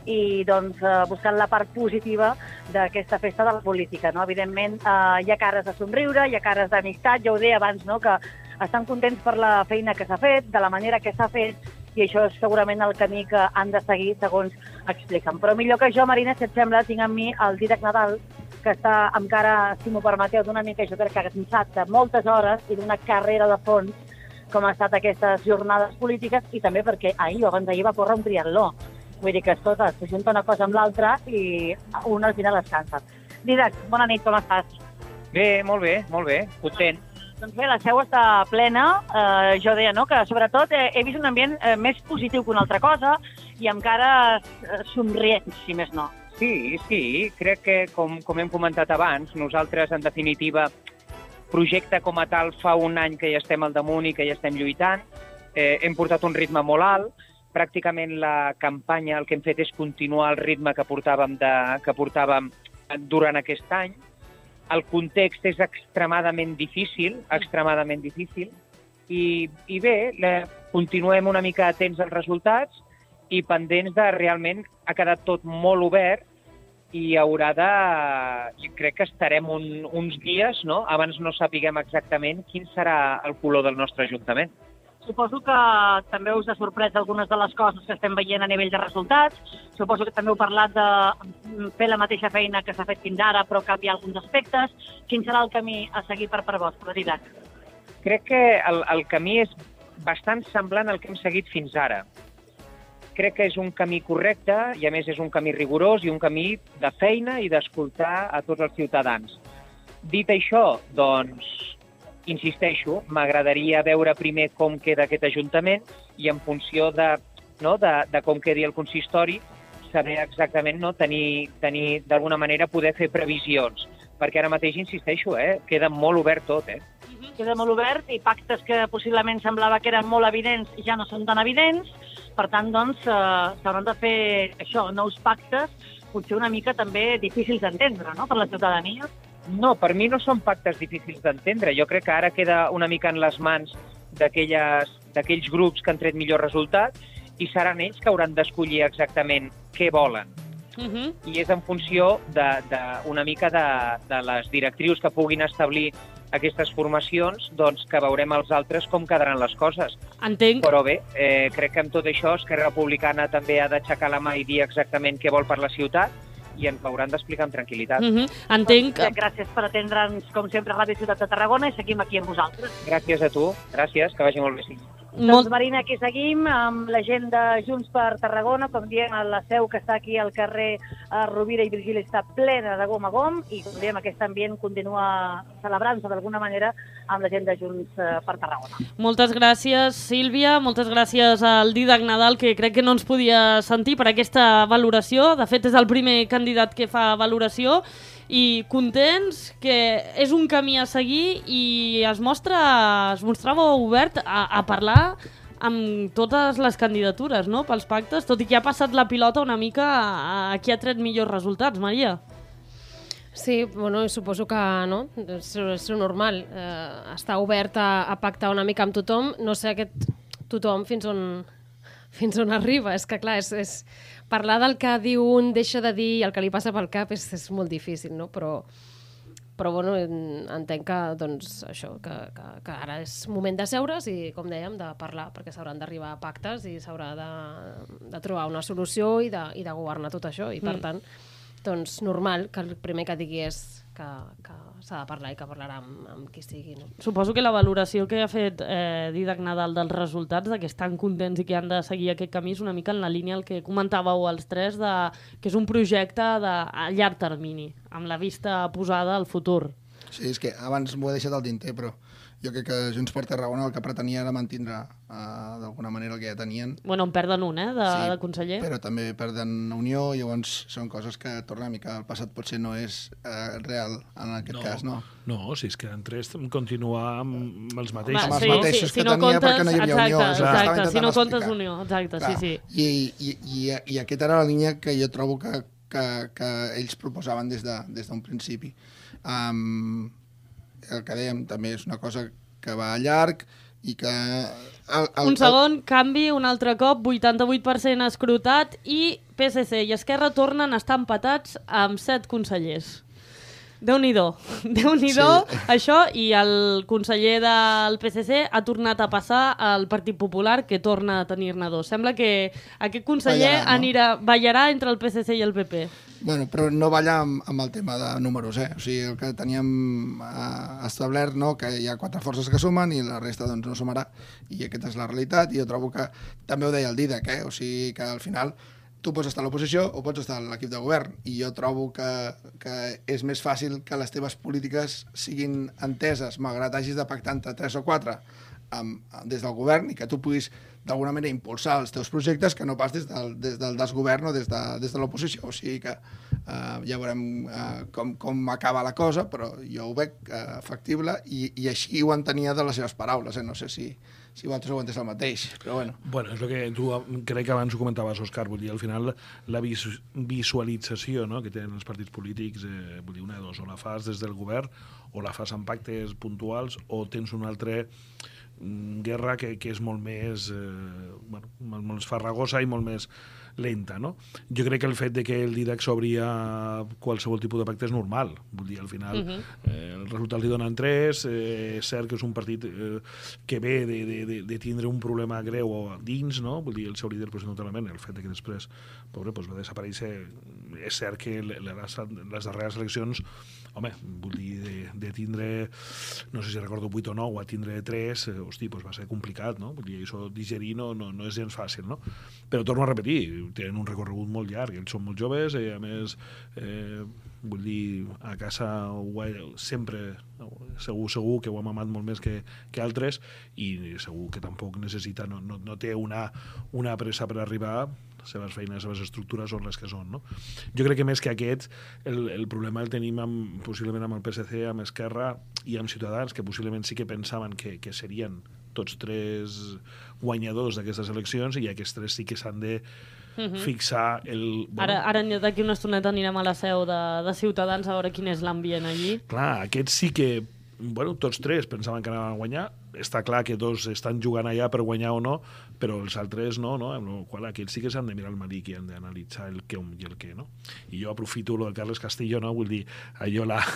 i doncs, eh, buscant la part positiva d'aquesta festa de la política. No? Evidentment, eh, hi ha cares de somriure, hi ha cares d'amistat, ja ho deia abans, no? que estan contents per la feina que s'ha fet, de la manera que s'ha fet, i això és segurament el camí que han de seguir, segons expliquen. Però millor que jo, Marina, si et sembla, tinc amb mi el Dídac Nadal, que està encara, si m'ho permeteu, d'una mica, jo crec que cansat de moltes hores i d'una carrera de fons, com ha estat aquestes jornades polítiques, i també perquè ahir o abans d'ahir va córrer un triatló. Vull dir que es tot es junta una cosa amb l'altra i un al final es cansa. Dídac, bona nit, com estàs? Bé, molt bé, molt bé, content. Doncs bé, la seu està plena. Eh, jo deia, no?, que sobretot eh, he vist un ambient eh, més positiu que una altra cosa i amb cares eh, somrients, si més no. Sí, sí, crec que, com, com hem comentat abans, nosaltres, en definitiva, projecte com a tal fa un any que ja estem al damunt i que ja estem lluitant. Eh, hem portat un ritme molt alt. Pràcticament la campanya el que hem fet és continuar el ritme que portàvem, de, que portàvem durant aquest any. El context és extremadament difícil, extremadament difícil, i, i bé, la, continuem una mica atents als resultats i pendents de realment ha quedat tot molt obert i haurà de... Jo crec que estarem un, uns dies, no?, abans no sapiguem exactament quin serà el color del nostre Ajuntament. Suposo que també us ha sorprès algunes de les coses que estem veient a nivell de resultats. Suposo que també heu parlat de fer la mateixa feina que s'ha fet fins ara, però canviar alguns aspectes. Quin serà el camí a seguir per per vostre, Dídac? Crec que el, el camí és bastant semblant al que hem seguit fins ara. Crec que és un camí correcte i, a més, és un camí rigorós i un camí de feina i d'escoltar a tots els ciutadans. Dit això, doncs, insisteixo, m'agradaria veure primer com queda aquest Ajuntament i en funció de, no, de, de com quedi el consistori saber exactament, no, tenir, tenir d'alguna manera poder fer previsions. Perquè ara mateix, insisteixo, eh, queda molt obert tot. Eh? Queda molt obert i pactes que possiblement semblava que eren molt evidents ja no són tan evidents. Per tant, doncs, eh, s'hauran de fer això, nous pactes, potser una mica també difícils d'entendre, no?, per la ciutadania. No, per mi no són pactes difícils d'entendre. Jo crec que ara queda una mica en les mans d'aquells grups que han tret millor resultat i seran ells que hauran d'escollir exactament què volen. Uh -huh. I és en funció de, de, una mica de, de les directrius que puguin establir aquestes formacions, doncs que veurem els altres com quedaran les coses. Entenc. Però bé, eh, crec que amb tot això Esquerra Republicana també ha d'aixecar la mà i dir exactament què vol per la ciutat i ens l'hauran d'explicar amb tranquil·litat. Mm-hmm. Entenc que... Gràcies per atendre'ns, com sempre, a Ràdio Ciutat de Tarragona, i seguim aquí amb vosaltres. Gràcies a tu, gràcies, que vagi molt bé. Sí. Doncs, Marina, aquí seguim amb la gent de Junts per Tarragona, com diem, la seu que està aquí al carrer Rovira i Virgili està plena de gom a gom, i com diem, aquest ambient continua celebrant-se d'alguna manera amb la gent de Junts per Tarragona. Moltes gràcies, Sílvia, moltes gràcies al Dídac Nadal, que crec que no ens podia sentir per aquesta valoració. De fet, és el primer candidat que fa valoració, i contents, que és un camí a seguir, i es mostra, es mostrava obert a, a parlar amb totes les candidatures, no?, pels pactes, tot i que ha passat la pilota una mica a, a qui ha tret millors resultats, Maria. Sí, bueno, suposo que no, és, és normal, eh, està obert a, a pactar una mica amb tothom, no sé aquest tothom fins on, fins on arriba, és que clar, és... és parlar del que diu un, deixa de dir, i el que li passa pel cap és, és molt difícil, no? Però, però bueno, entenc que, doncs, això, que, que, que ara és moment de seure's i, com dèiem, de parlar, perquè s'hauran d'arribar a pactes i s'haurà de, de trobar una solució i de, i de governar tot això. I, per mm. tant, doncs, normal que el primer que digui és que, que s'ha de parlar i que parlarà amb, amb qui sigui. No? Suposo que la valoració que ha fet eh, Dídac Nadal dels resultats, de que estan contents i que han de seguir aquest camí, és una mica en la línia el que comentàveu els tres, de, que és un projecte de, a llarg termini, amb la vista posada al futur. Sí, és que abans m'ho he deixat al tinter, però jo crec que Junts per Tarragona el que pretenia era mantindre uh, d'alguna manera el que ja tenien. Bueno, en perden un, eh, de, sí, de conseller. Però també perden Unió, i llavors són coses que, torna una mica, el passat potser no és uh, real en aquest no, cas, no? No, si és que en tres continuar amb els mateixos. Amb els sí, mateixos sí, que si no tenia comptes, perquè no hi havia exacte, Unió. Exacte, si no comptes Unió, exacte, clar, sí, sí. I, i, i, I aquesta era la línia que jo trobo que, que, que ells proposaven des d'un de, des d'un principi. Um, el que dèiem també és una cosa que va a llarg i que... El, el, un segon, canvi, un altre cop, vuitanta-vuit per cent escrutat, i P S C i Esquerra tornen a estar empatats amb set consellers. Déu-n'hi-do, Déu-n'hi-do, sí. Això, i el conseller del P S C ha tornat a passar al Partit Popular, que torna a tenir-ne dos. Sembla que aquest conseller ballarà, no? anirà, ballarà entre el P S C i el P P. Bueno, però no balla amb, amb el tema de números, eh? O sigui, el que teníem eh, establert, no?, que hi ha quatre forces que sumen i la resta doncs no sumarà, i aquesta és la realitat, i jo trobo que, també ho deia el Dídac, eh? O sigui, que al final tu pots estar a l'oposició o pots estar a l'equip de govern, i jo trobo que, que és més fàcil que les teves polítiques siguin enteses, malgrat hagis de pactar entre tres o quatre amb, des del govern, i que tu puguis d'alguna manera impulsar els teus projectes, que no pas des del, des del desgovern o des de, des de l'oposició. O sigui que eh, ja veurem eh, com, com acaba la cosa, però jo ho veig eh, factible, i, i així ho entenia de les seves paraules. Eh? No sé si, si vosaltres ho entès el mateix, però bueno. Bueno, és el que tu crec que abans ho comentaves, Òscar, vull dir, al final la vis visualització, no?, que tenen els partits polítics, eh, vull dir, una de dos, o la fas des del govern, o la fas amb pactes puntuals, o tens un altre guerra que, que és molt més eh, bueno, molt més farragosa i molt més lenta, no? Jo crec que el fet de que el Dídac s'obria qualsevol tipus de pacte és normal. Vull dir, al final, uh-huh. eh, els resultats li donen tres, eh, és cert que és un partit eh, que ve de, de, de tindre un problema greu dins, no? Vull dir, el seu líder, pues, notablement, el fet de que després, pobre, pues, va desaparèixer. És cert que les, les darreres eleccions, home, vull dir, de, de tindre, no sé si recordo vuit o nou, a tindre tres, eh, hosti, pues va ser complicat, no? Vull dir, això digerir no, no, no és gens fàcil, no? Però torno a repetir, tenen un recorregut molt llarg, ells són molt joves, i a més, eh, vull dir, a casa ho, sempre, segur, segur que ho hem amat molt més que, que altres, i segur que tampoc necessita, no, no, no té una, una pressa per arribar. Les seves feines, les seves estructures són les que són, no? Jo crec que més que aquest, el, el problema el tenim amb, possiblement amb el P S C, amb Esquerra i amb Ciutadans, que possiblement sí que pensaven que, que serien tots tres guanyadors d'aquestes eleccions, i aquests tres sí que s'han de uh-huh. fixar el... Bueno, ara ara d'aquí una estoneta anirem a la seu de, de Ciutadans a veure quin és l'ambient allí. Clar, aquests sí que, bueno, tots tres pensaven que anaven a guanyar, està clar que dos estan jugant allà per guanyar o no, però els altres no, no? Amb el qual aquells sí que s'han de mirar el malic i han d'analitzar el què i el què, no? I jo aprofito lo de Carles Castillo, no? Vull dir, allò la...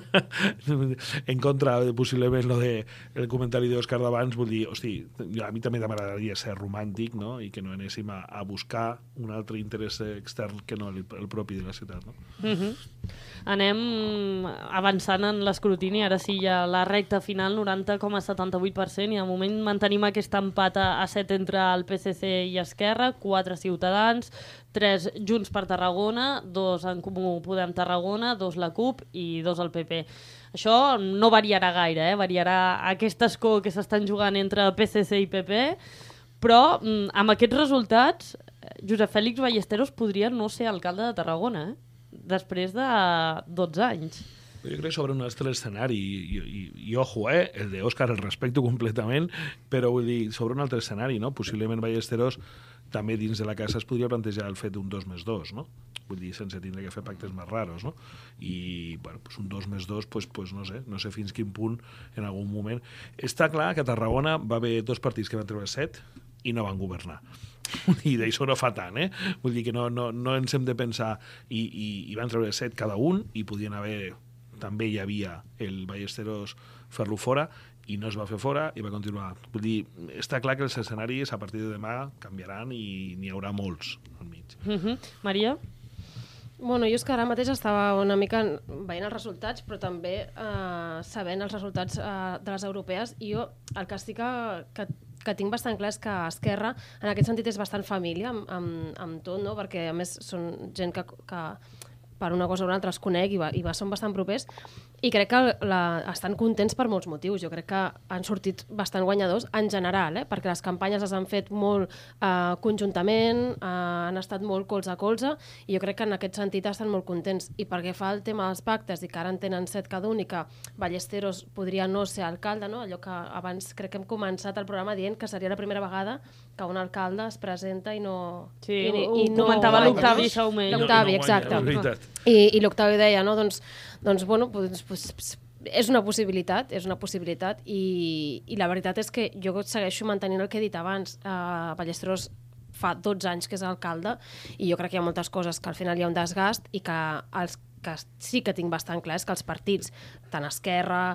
en contra, possiblement, lo de el comentari d'Òscar d'abans, vull dir, hosti, a mi també m'agradaria ser romàntic, no? I que no anéssim a, a buscar un altre interès extern que no el, el propi de la ciutat, no? Mm-hmm. Anem avançant en l'escrutini, ara sí ja la recta final, noranta coma setanta-vuit per cent, i de moment mantenim aquest empat a set entre el P S C i Esquerra, quatre Ciutadans, tres Junts per Tarragona, dos en Comú Podem Tarragona, dos la CUP i dos el P P. Això no variarà gaire, eh? Variarà aquest escó que s'estan jugant entre P S C i P P, però amb aquests resultats Josep Fèlix Ballesteros podria no ser alcalde de Tarragona, eh? Després de dotze anys. Jo crec sobre un altre escenari, i, i, i ojo, eh, el d'Òscar el respecto completament, però vull dir, sobre un altre escenari, no? Possiblement Ballesteros també dins de la casa es podria plantejar el fet d'un dos més dos, no? Vull dir, sense tindre que fer pactes més raros, no? I, bueno, pues un dos més dos, pues, pues no sé, no sé fins quin punt en algun moment. Està clar que a Tarragona va haver dos partits que van treure set i no van governar. I d'això no fa tant, eh? Vull dir que no, no, no ens hem de pensar... I, i, i van treure set cada un i podien haver... També hi havia el Ballesteros fer-lo fora i no es va fer fora i va continuar. Vull dir, està clar que els escenaris a partir de demà canviaran i n'hi haurà molts al mig. Mm-hmm. Maria? Bueno, jo és que ara mateix estava una mica veient els resultats, però també eh, sabent els resultats eh, de les europees, i jo el que estic que, que, que tinc bastant clar és que Esquerra, en aquest sentit, és bastant família amb, amb, amb tot, no? Perquè a més són gent que, que per una cosa o una altra els conec i, va, i va, són bastant propers, i crec que la, estan contents per molts motius. Jo crec que han sortit bastant guanyadors en general, eh? Perquè les campanyes les han fet molt eh, conjuntament, eh, han estat molt colze a colze, i jo crec que en aquest sentit estan molt contents. I perquè fa el tema dels pactes i que ara en tenen set cada un i que Ballesteros podria no ser alcalde, no? Allò que abans crec que hem començat el programa dient que seria la primera vegada que un alcalde es presenta i no... Sí, i, ho, i ho no comentava l'Octavi Saumell. L'Octavi, exacte. I, i l'Octavi deia, no? Doncs, doncs bueno, doncs, pues, és una possibilitat, és una possibilitat, i, i la veritat és que jo segueixo mantenint el que he dit abans. Uh, Ballesteros fa dotze anys que és alcalde, i jo crec que hi ha moltes coses que al final hi ha un desgast, i que els que sí que tinc bastant clar és que els partits, tant Esquerra,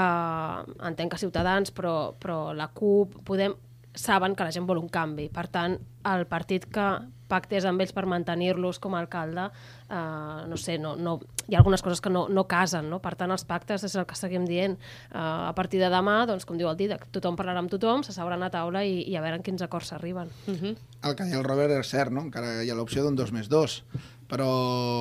eh, entenc que Ciutadans, però, però la CUP, Podem, saben que la gent vol un canvi. Per tant, el partit que pactés amb ells per mantenir-los com a alcalde, eh, no sé, no, no, hi ha algunes coses que no, no casen, no? Per tant, els pactes és el que seguim dient. Eh, a partir de demà, doncs, com diu el Didac, tothom parlarà amb tothom, s'asseuran a taula i, i a veure en quins acords s'arriben. Uh-huh. El que deia el Robert és cert, no? Encara hi ha l'opció d'un dos més dos, però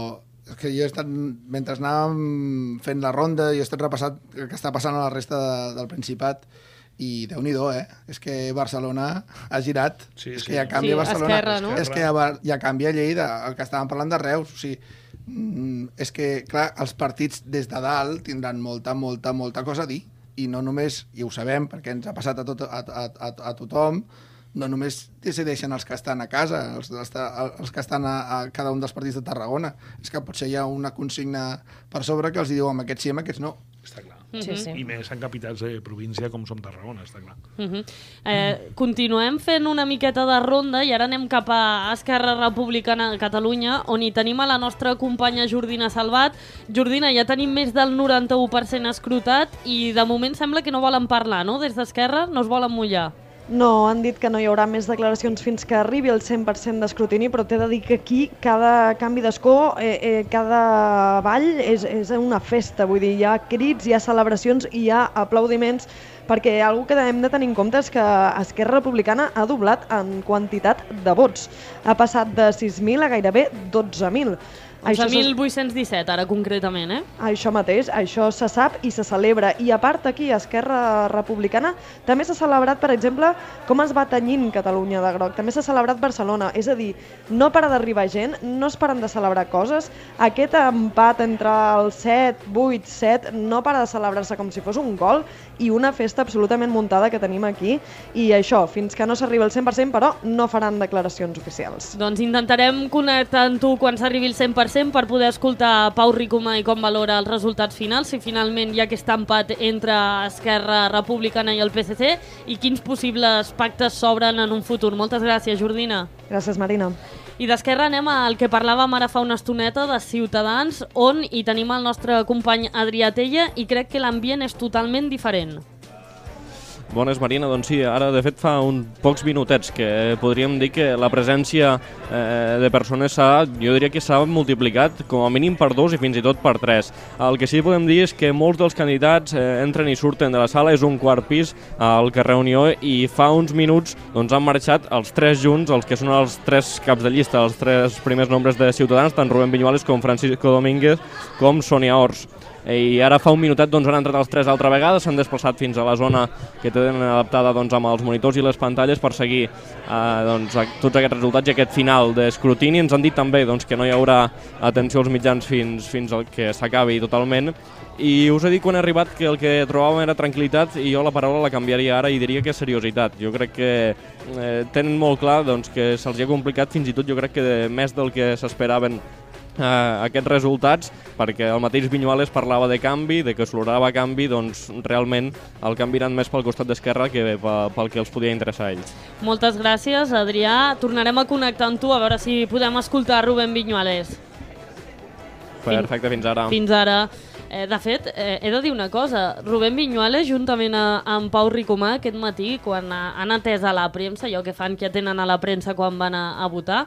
és que jo he estat, mentre anàvem fent la ronda, i he estat repassat el que està passant a la resta de, del Principat, i Déu-n'hi-do, eh? És que Barcelona ha girat. Sí, és sí. que ja canvia Sí, Barcelona. Esquerra, no? És que ja, va- ja canvia Lleida, el que estàvem parlant de Reus. O sigui, mm, és que, clar, els partits des de dalt tindran molta, molta, molta cosa a dir. I no només, i ho sabem, perquè ens ha passat a, tot, a, a, a, a tothom, no només decideixen els que estan a casa, els, els que estan a, a cada un dels partits de Tarragona. És que potser hi ha una consigna per sobre que els diu amb aquests sí, amb aquests no. Està clar. Sí, sí. I més en capitals de província com som Tarragona, està clar. Uh-huh. eh, continuem fent una miqueta de ronda i ara anem cap a Esquerra Republicana de Catalunya, on hi tenim a la nostra companya Jordina Salvat. Jordina, ja tenim més del noranta-u per cent escrutat i de moment sembla que no volen parlar, no? Des d'Esquerra no es volen mullar. No, han dit que no hi haurà més declaracions fins que arribi el cent per cent d'escrutini, però t'he de dir que aquí cada canvi d'escó, eh, eh, cada ball és, és una festa, vull dir, hi ha crits, hi ha celebracions i hi ha aplaudiments, perquè una cosa que hem de tenir en compte és que Esquerra Republicana ha doblat en quantitat de vots. Ha passat de sis mil a gairebé dotze mil. onze mil vuit-cents disset, ara concretament, eh? Això mateix, això se sap i se celebra. I a part aquí, a Esquerra Republicana, també s'ha celebrat, per exemple, com es va tenyint Catalunya de groc. També s'ha celebrat Barcelona. És a dir, no para d'arribar gent, no es paren de celebrar coses. Aquest empat entre el set, vuit, set, no para de celebrar-se com si fos un gol, i una festa absolutament muntada que tenim aquí. I això, fins que no s'arribi al cent per cent, però no faran declaracions oficials. Doncs intentarem connectar amb tu quan s'arribi el cent per per cent per poder escoltar Pau Ricomà i com valora els resultats finals, si finalment hi ha aquest empat entre Esquerra Republicana i el P S C i quins possibles pactes s'obren en un futur. Moltes gràcies, Jordina. Gràcies, Marina. I d'Esquerra anem al que parlàvem ara fa una estoneta de Ciutadans, on hi tenim el nostre company Adrià Tella i crec que l'ambient és totalment diferent. Bones, Marina. Doncs sí, ara de fet fa uns pocs minutets que podríem dir que la presència eh, de persones s'ha, jo diria que s'ha multiplicat com a mínim per dos i fins i tot per tres. El que sí que podem dir és que molts dels candidats eh, entren i surten de la sala, és un quart pis al carrer Unió i fa uns minuts doncs, han marxat els tres junts, els que són els tres caps de llista, els tres primers nombres de Ciutadans, tant Rubén Viñuales com Francisco Domínguez com Sonia Ors. I ara fa un minutet doncs, han entrat els tres altra vegada, s'han desplaçat fins a la zona que tenen adaptada doncs, amb els monitors i les pantalles per seguir eh, doncs, tots aquests resultats i aquest final d'escrutini. Ens han dit també doncs, que no hi haurà atenció als mitjans fins, fins al que s'acabi totalment. I us he dit quan he arribat que el que trobàvem era tranquil·litat i jo la paraula la canviaria ara i diria que és seriositat. Jo crec que eh, tenen molt clar doncs, que se'ls ha complicat fins i tot jo crec que més del que s'esperaven Uh, aquests resultats, perquè el mateix Viñuales parlava de canvi, de que s'olorava canvi, doncs realment el canvi anat més pel costat d'Esquerra que pel, pel que els podia interessar a ells. Moltes gràcies, Adrià. Tornarem a connectar amb tu a veure si podem escoltar Rubén Viñuales. Perfecte, fins ara. Fins ara. Eh, de fet, eh, he de dir una cosa. Rubén Viñuales, juntament a, amb Pau Ricomà, aquest matí, quan ha, han atès a la premsa, allò que fan que atenen a la premsa quan van a, a votar,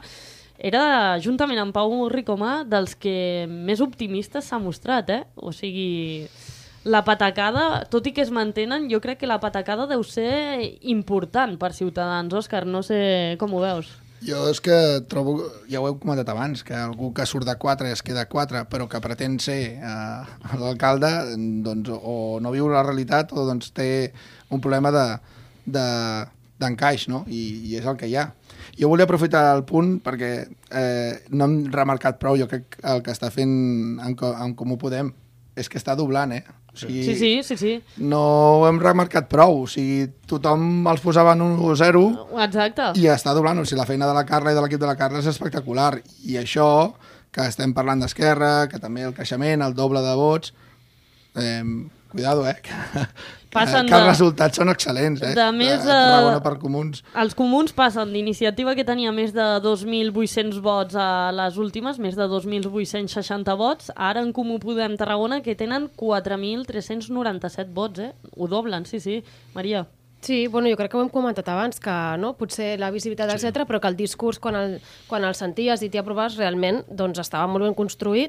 era, juntament amb Pau Ricomà, dels que més optimistes s'ha mostrat, eh? O sigui, la patacada, tot i que es mantenen, jo crec que la patacada deu ser important per Ciutadans. Òscar, no sé com ho veus. Jo és que trobo, ja ho heu comentat abans, que algú que surt de quatre es queda quatre, però que pretén ser eh, l'alcalde, doncs, o no viu la realitat o doncs, té un problema de, de, d'encaix, no? I, i és el que hi ha. Jo volia aprofitar el punt perquè eh, no hem remarcat prou, jo crec que el que està fent en, en Comú Podem és que està doblant, eh? O sigui, sí, sí, sí, sí. No ho hem remarcat prou, o sigui, tothom els posava en un zero. Exacte. I està doblant, o sigui, la feina de la Carla i de l'equip de la Carla és espectacular. I això, que estem parlant d'Esquerra, que també el creixement, el doble de vots, eh, cuidado, eh? Que, passen que els de, resultats són excel·lents, eh? De més de... Tarragona per comuns. Els comuns passen d'iniciativa que tenia més de dos mil vuit-cents vots a les últimes, més de dos mil vuit-cents seixanta vots, ara en Comú Podem Tarragona que tenen quatre mil tres-cents noranta-set vots, eh? Ho doblen, sí, sí. Maria. Sí, bueno, jo crec que ho hem comentat abans, que no, potser la visibilitat, sí. etcètera, però que el discurs, quan el, quan el senties i t'hi aproves, realment doncs, estava molt ben construït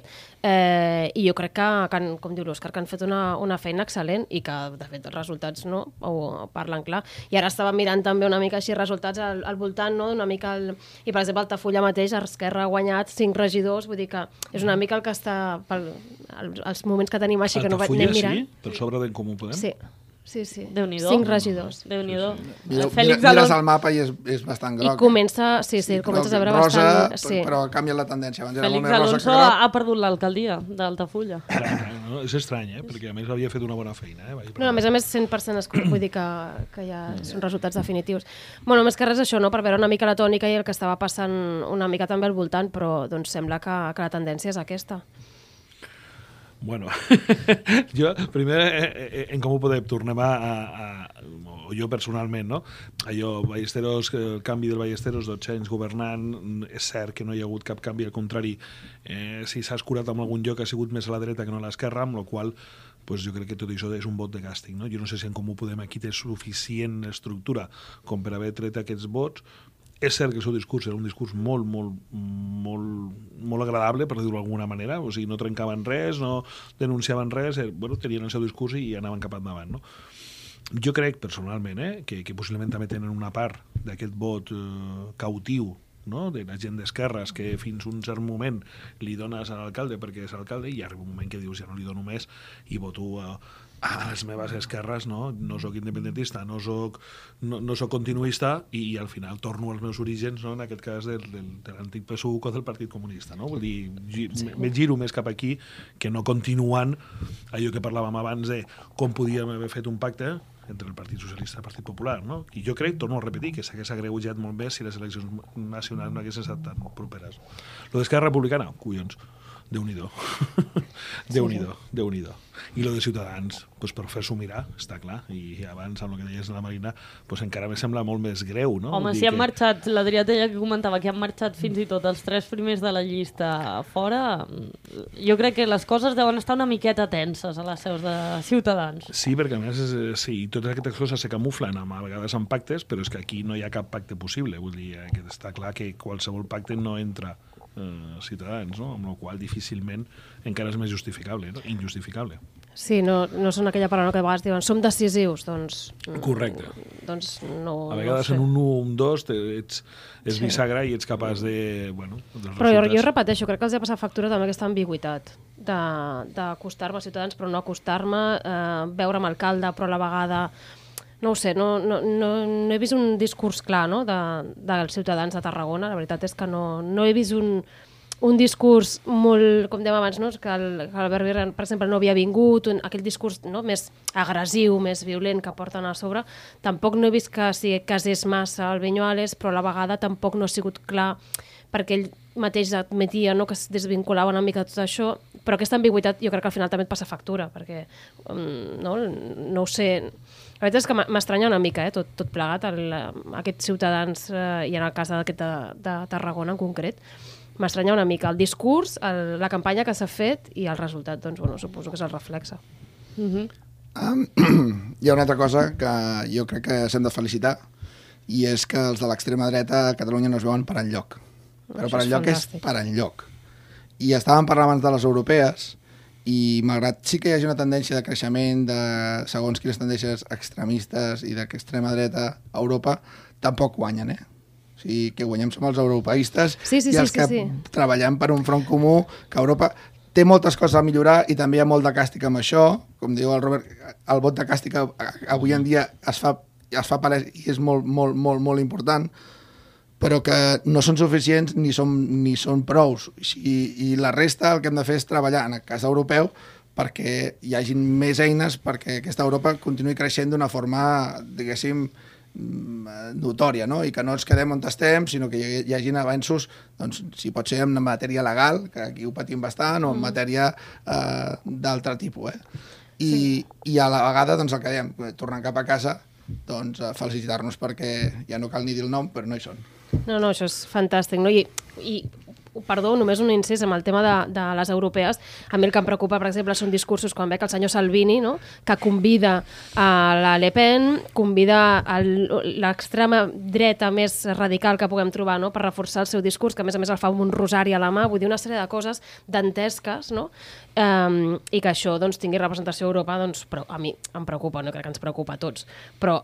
eh, i jo crec que, que han, com diu l'Òscar, que han fet una, una feina excel·lent i que, de fet, els resultats no, ho parlen clar. I ara estava mirant també una mica així resultats al, al voltant, no, una mica el... i per exemple, Altafulla mateix, Esquerra ha guanyat cinc regidors, vull dir que és una mica el que està, pel, el, els moments que tenim així, que no vaig anem mirant. Sí? Per sobre d'en Comú Podem? Sí. Sí, sí. Déu-n'hi-do. Cinc regidors. Déu-n'hi-do. Mira, mira, mires el mapa i és, és bastant groc. I comença, sí, sí, eh? comences a veure rosa, bastant... Sí. Però ha canviat la tendència. Abans Félix Alonso ha perdut l'alcaldia d'Altafulla. No, és estrany, eh? Perquè a més havia fet una bona feina. Eh? No, a més a més cent per cent escollit, vull dir que, que ja són resultats definitius. Bueno, més que res això, no? Per veure una mica la tònica i el que estava passant una mica també al voltant, però doncs sembla que, que la tendència és aquesta. Bueno, jo primer eh, en Comú Podem tornem a, a, a o jo personalment, no? Allò, Ballesteros, el canvi del Ballesteros, dotze anys governant, és cert que no hi ha hagut cap canvi, al contrari, eh, si s'ha escurat en algun lloc ha sigut més a la dreta que no a l'esquerra, amb la qual pues jo crec que tot això és un vot de càstig, no? Jo no sé si en Comú Podem aquí té suficient estructura com per haver tret aquests vots. És cert que el seu discurs era un discurs molt, molt, molt, molt agradable, per dir-ho d'alguna manera, o sigui, no trencaven res, no denunciaven res, eh, bueno, tenien el seu discurs i anaven cap endavant, no? Jo crec, personalment, eh, que, que possiblement també tenen una part d'aquest vot eh, cautiu, no? De la gent d'esquerres que fins un cert moment li dones a l'alcalde perquè és alcalde i arriba un moment que dius ja no li dono més i voto a, a les meves esquerres, no? No soc independentista, no soc, no, no soc continuista i, i al final torno als meus orígens, no? En aquest cas del, del, de l'antic P S U C o del Partit Comunista, no? Vull dir, gi, sí. me giro més cap aquí que no continuant allò que parlàvem abans de com podíem haver fet un pacte entre el Partit Socialista i el Partit Popular, no? I jo crec, torno a repetir, que s'hagués agreujat molt més si les eleccions nacionals no haguessin estat tan properes. Lo d'Esquerra Republicana, collons. Déu-n'hi-do. Déu-n'hi-do, Déu-n'hi-do. I lo de Ciutadans, doncs per fer-s'ho mirar, està clar. I abans, amb el que deies de la Marina, doncs encara me sembla molt més greu, no? Home, si han marxat, l'Adrià Tella que comentava que han marxat fins i tot els tres primers de la llista fora, jo crec que les coses deuen estar una miqueta tenses a les seus de Ciutadans. Sí, perquè a més, sí, totes aquestes coses se camuflen a vegades amb pactes, però és que aquí no hi ha cap pacte possible. Vull dir, que està clar que qualsevol pacte no entra eh, Ciutadans, no? Amb la qual difícilment encara és més justificable, no? Injustificable. Sí, no, no són aquella paraula que de vegades diuen som decisius, doncs... Correcte. Doncs no... A vegades no sé. en un u o un dos ets, ets Sí. bisagra i ets capaç de... Bueno, Però jo, jo repeteixo, crec que els ha passat factura també aquesta ambigüitat de, de acostar-me als ciutadans però no acostar-me, eh, veure amb alcalde però a la vegada... No ho sé, no, no, no, no he vist un discurs clar, no?, de, dels ciutadans de Tarragona. La veritat és que no, no he vist un, un discurs molt, com dèiem abans, no?, que el- que l'Albert Birren, per exemple, no havia vingut, un, aquell discurs, no?, més agressiu, més violent que porten a sobre. Tampoc no he vist que s'hi casés massa el Viñuales, però a la vegada tampoc no ha sigut clar perquè ell mateix admetia, no?, que es desvinculava una mica de tot això, però aquesta ambigüitat jo crec que al final també et passa factura, perquè um, no, no ho sé... La veritat és que m'ha- m'estranya una mica, eh, tot, tot plegat, el, aquests ciutadans, eh, i en el cas d'aquest de, de Tarragona en concret, m'estranya una mica el discurs, el, la campanya que s'ha fet i el resultat, doncs, bueno, suposo que és el reflexe. Mhm. Um, hi ha una altra cosa que jo crec que s'hem de felicitar i és que els de l'extrema dreta a Catalunya no es veuen per enlloc. Però Això per és enlloc és fantàstic. per enlloc. I estàvem parlant abans de les europees i malgrat sí que hi hagi una tendència de creixement de segons quines tendències extremistes i d'extrema dreta a Europa, tampoc guanyen, eh? O sigui, que guanyem som els europeistes Sí, sí, i sí, els sí, que sí. treballem per un front comú, que Europa té moltes coses a millorar i també hi ha molt de càstig amb això. Com diu el Robert, el vot de càstig a- a- avui en dia es fa, es fa palès i és molt, molt, molt, molt important, però que no són suficients ni són, ni són prous. I, I la resta el que hem de fer és treballar, en el cas europeu, perquè hi hagin més eines perquè aquesta Europa continuï creixent d'una forma, diguéssim, mm, notòria, no? I que no ens quedem on estem, sinó que hi, hi hagin avenços, doncs, si pot ser en matèria legal, que aquí ho patim bastant, o en matèria eh, d'altre tipus. Eh? I, sí. I a la vegada, doncs, el que dèiem, tornant cap a casa, doncs, eh, felicitar-nos perquè ja no cal ni dir el nom, però no hi són. No, no, això és fantàstic, no? I, i perdó, només un incís amb el tema de, de les europees. A mi el que em preocupa, per exemple, són discursos quan veig el senyor Salvini, no?, que convida a la Le Pen, convida el- l'extrema dreta més radical que puguem trobar, no?, per reforçar el seu discurs, que a més a més el fa amb un rosari a la mà, vull dir una sèrie de coses dantesques, no?, um, i que això doncs, tingui representació a Europa, doncs, però a mi em preocupa, no crec que ens preocupa a tots, però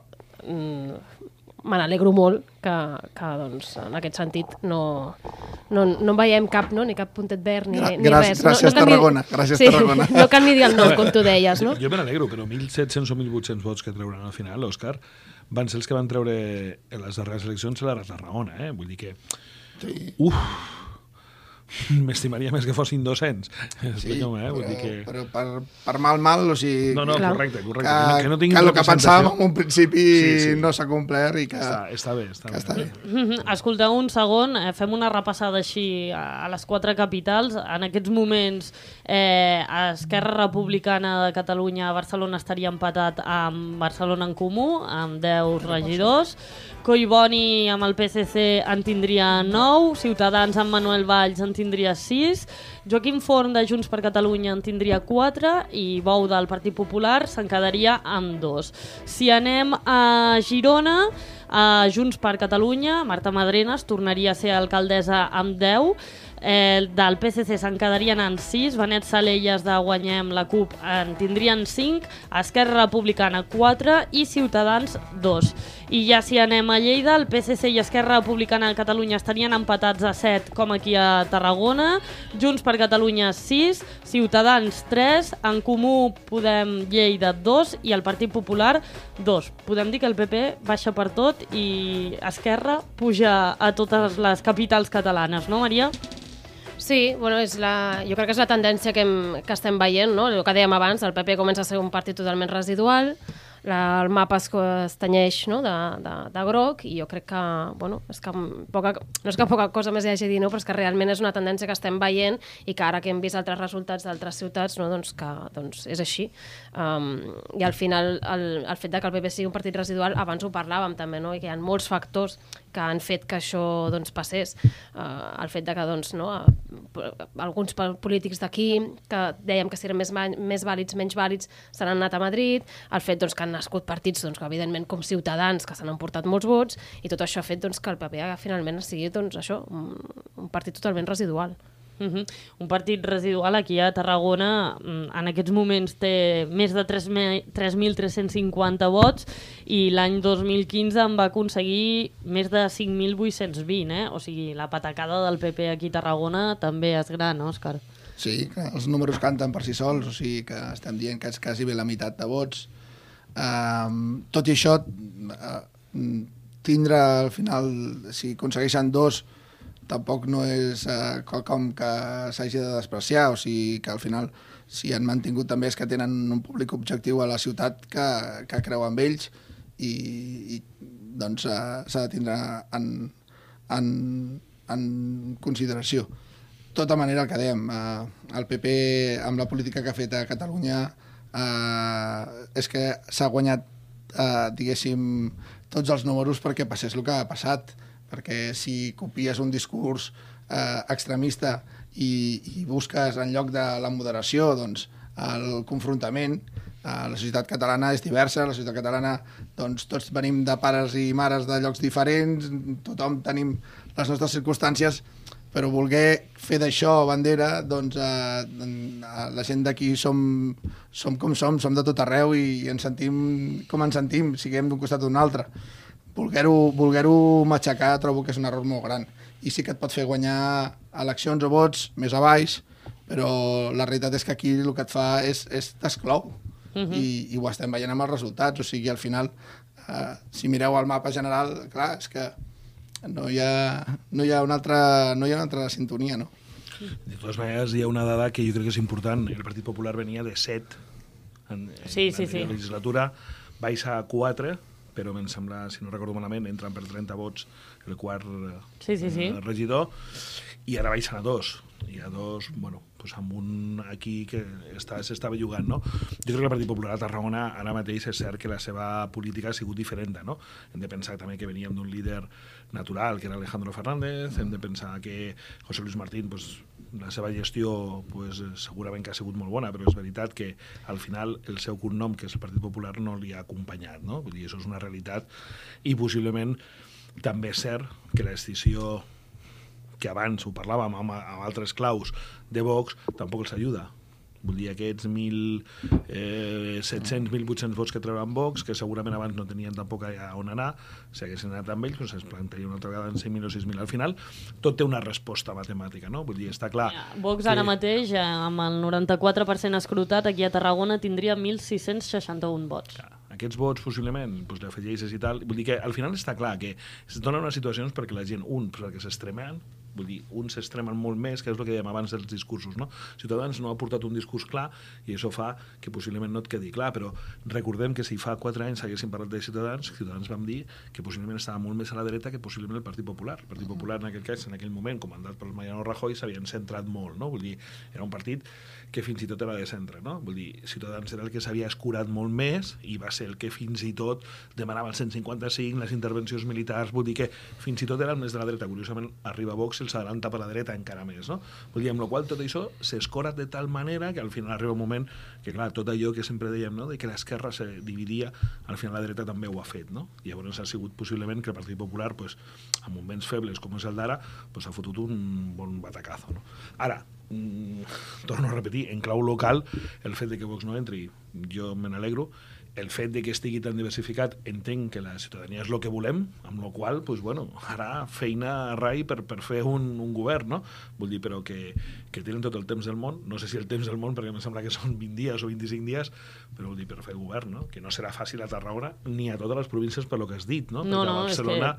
mm, me n'alegro molt que, que doncs, en aquest sentit no, no, no en veiem cap, no? Ni cap puntet verd ni, Gra- ni gràcies- res. gràcies, no, no cal ni- Tarragona, gràcies, sí, Tarragona. No cal ni dir el nom, com tu deies, no? Jo me n'alegro, però mil set-cents o mil vuit-cents vots que treuran al final, Òscar, van ser els que van treure en les darreres eleccions a la Tarragona, eh? Vull dir que... Sí. Uf! M'estimaria més que fossin dos-cents. Sí, Explica-me, eh? Vull dir que... però per, per mal, mal, o sigui... No, no, Clar. correcte, correcte. Que, Que no- que no tinguin que el que representació. pensàvem en un principi Sí, sí. no s'ha complert i que... Està, està bé, està, que bé. està bé. Mhm. Escolteu un segon, eh, fem una repassada així a a les quatre capitals. En aquests moments, eh, Esquerra Republicana de Catalunya a Barcelona estaria empatat amb Barcelona en Comú, amb deu regidors. Collboni amb el P S C en tindria nou, Ciutadans amb Manuel Valls en tindria sis, Joaquim Forn de Junts per Catalunya en tindria quatre i Bou del Partit Popular se'n quedaria amb dos. Si anem a Girona, a Junts per Catalunya, Marta Madrenas tornaria a ser alcaldessa amb deu, eh, del P S C se'n quedarien en sis, Benet Salellas de Guanyem la CUP en tindrien cinc, Esquerra Republicana quatre i Ciutadans dos. I ja si anem a Lleida, el P S C i Esquerra Republicana de Catalunya estarien empatats a set, com aquí a Tarragona, Junts per Catalunya sis, Ciutadans tres, En Comú Podem Lleida dos i el Partit Popular dos. Podem dir que el P P baixa per tot i Esquerra puja a totes les capitals catalanes, no, Maria? Sí, bueno, és la, jo crec que és la tendència que, hem, que estem veient, no? El que dèiem abans, el P P comença a ser un partit totalment residual, la, el mapa es, es tenyeix, no? de, de, de groc, i jo crec que, bueno, és que poca, no és que poca cosa més hi hagi a dir, no? Però és que realment és una tendència que estem veient i que ara que hem vist altres resultats d'altres ciutats, no? doncs que doncs és així. Um, I al final el, el fet de que el P P sigui un partit residual, abans ho parlàvem també, no? I que hi ha molts factors que han fet que això doncs, passés. Uh, el fet de que doncs, no, uh, alguns polítics d'aquí que dèiem que si eren més, més vàlids, menys vàlids, se n'han anat a Madrid, el fet doncs, que han nascut partits doncs, que evidentment com Ciutadans que s'han emportat molts vots, i tot això ha fet doncs, que el P P finalment sigui doncs, això, un, un partit totalment residual. Uh-huh. Un partit residual aquí a Tarragona en aquests moments té més de tres mil tres-cents cinquanta vots i l'any dos mil quinze en va aconseguir més de cinc mil vuit-cents vint, eh? O sigui, la patacada del P P aquí a Tarragona també és gran, Òscar? Sí, que els números canten per si sols, o sigui que estem dient que és quasi bé la meitat de vots. Uh, tot i això, uh, tindre al final, si aconsegueixen dos, tampoc no és uh, quelcom que s'hagi de despreciar, o sigui que al final si han mantingut també és que tenen un públic objectiu a la ciutat que, que creu en ells i, i doncs uh, s'ha de tindre en, en, en consideració. De tota manera, el que dèiem, uh, el P P amb la política que ha fet a Catalunya uh, és que s'ha guanyat, uh, diguéssim, tots els números perquè passés el que ha passat, perquè si copies un discurs eh, extremista i, i busques en lloc de la moderació doncs, el confrontament, eh, la societat catalana és diversa, la societat catalana doncs, tots venim de pares i mares de llocs diferents, tothom tenim les nostres circumstàncies, però voler fer d'això bandera, doncs eh, la gent d'aquí som, som com som, som de tot arreu i ens sentim com ens sentim, siguem d'un costat o d'un altre. Voler-ho voler-ho matxacar trobo que és un error molt gran. I sí que et pot fer guanyar eleccions o vots més a baix, però la realitat és que aquí el que et fa és, és t'exclou. Uh-huh. I, i ho estem veient amb els resultats. O sigui, al final, eh, si mireu el mapa general, clar, és que no hi ha, no hi ha, una, altra, no hi ha una altra sintonia, no? De totes maneres, hi ha una dada que jo crec que és important. El Partit Popular venia de set en, en sí, sí, la sí. legislatura, baixa a quatre, però em sembla, si no recordo malament, entren per trenta vots el quart sí, sí, sí. Eh, regidor, i ara baixen a dos. Hi ha dos, bueno, pues amb un aquí que s'estava jugant, no? Jo crec que el Partit Popular a Tarragona ara mateix és cert que la seva política ha sigut diferent, no? Hem de pensar també que veníem d'un líder natural, que era Alejandro Fernández, hem de pensar que José Luis Martín, pues, la seva gestió pues, segurament que ha sigut molt bona, però és veritat que al final el seu cognom, que és el Partit Popular, no li ha acompanyat, no? Vull dir, això és una realitat i possiblement també és cert que la decisió que abans ho parlàvem amb, amb altres claus de Vox tampoc els ajuda. Vull dir, aquests mil set-cents, mil vuit-cents vots que treuen Vox, que segurament abans no tenien tampoc a on anar, si haguessin anat amb ells, doncs es planteja una altra vegada en cinc mil o sis mil. Al final, tot té una resposta matemàtica, no? Vull dir, està clar... Ja, Vox ara que... mateix, amb el noranta-quatre per cent escrutat, aquí a Tarragona tindria mil sis-cents seixanta-un vots. Clar. Aquests vots, possiblement, doncs, l'afegeixes i tal... Vull dir que al final està clar que es donen unes situacions perquè la gent, un, perquè s'extremen, vull dir, uns s'extremen molt més, que és el que dèiem abans dels discursos, no? Ciutadans no ha portat un discurs clar i això fa que possiblement no et quedi clar, però recordem que si fa quatre anys haguéssim parlat de Ciutadans, Ciutadans vam dir que possiblement estava molt més a la dreta que possiblement el Partit Popular. El Partit Popular, en aquell cas, en aquell moment, comandat pel Mariano Rajoy, s'havien centrat molt, no? Vull dir, era un partit que fins i tot era de centre, no? Vull dir, Ciutadans era el que s'havia escurat molt més i va ser el que fins i tot demanava el cent cinquanta-cinc, les intervencions militars, vull dir que fins i tot era el més de la dreta. Curiosament, arriba Vox i els adelanta per la dreta encara més, no? Vull dir, amb la qual tot això s'escora de tal manera que al final arriba un moment que, clar, tot allò que sempre dèiem, no?, de que l'esquerra se dividia, al final la dreta també ho ha fet, no? I llavors ha sigut possiblement que el Partit Popular, pues, en moments febles com és el d'ara, pues, ha fotut un bon batacazo, no? Ara, mm, torno a repetir, en clau local, el fet de que Vox no entri, jo me n'alegro. El fet de que estigui tan diversificat, entenc que la ciutadania és el que volem, amb la qual cosa, doncs, bueno, ara feina a rai per, per fer un, un govern, no? Vull dir, però que, que tenen tot el temps del món, no sé si el temps del món, perquè em sembla que són vint dies o vint-i-cinc dies, però vull dir, per fer govern, no? Que no serà fàcil a Tarragona ni a totes les províncies per lo que has dit, no? No, perquè no, a Barcelona és que...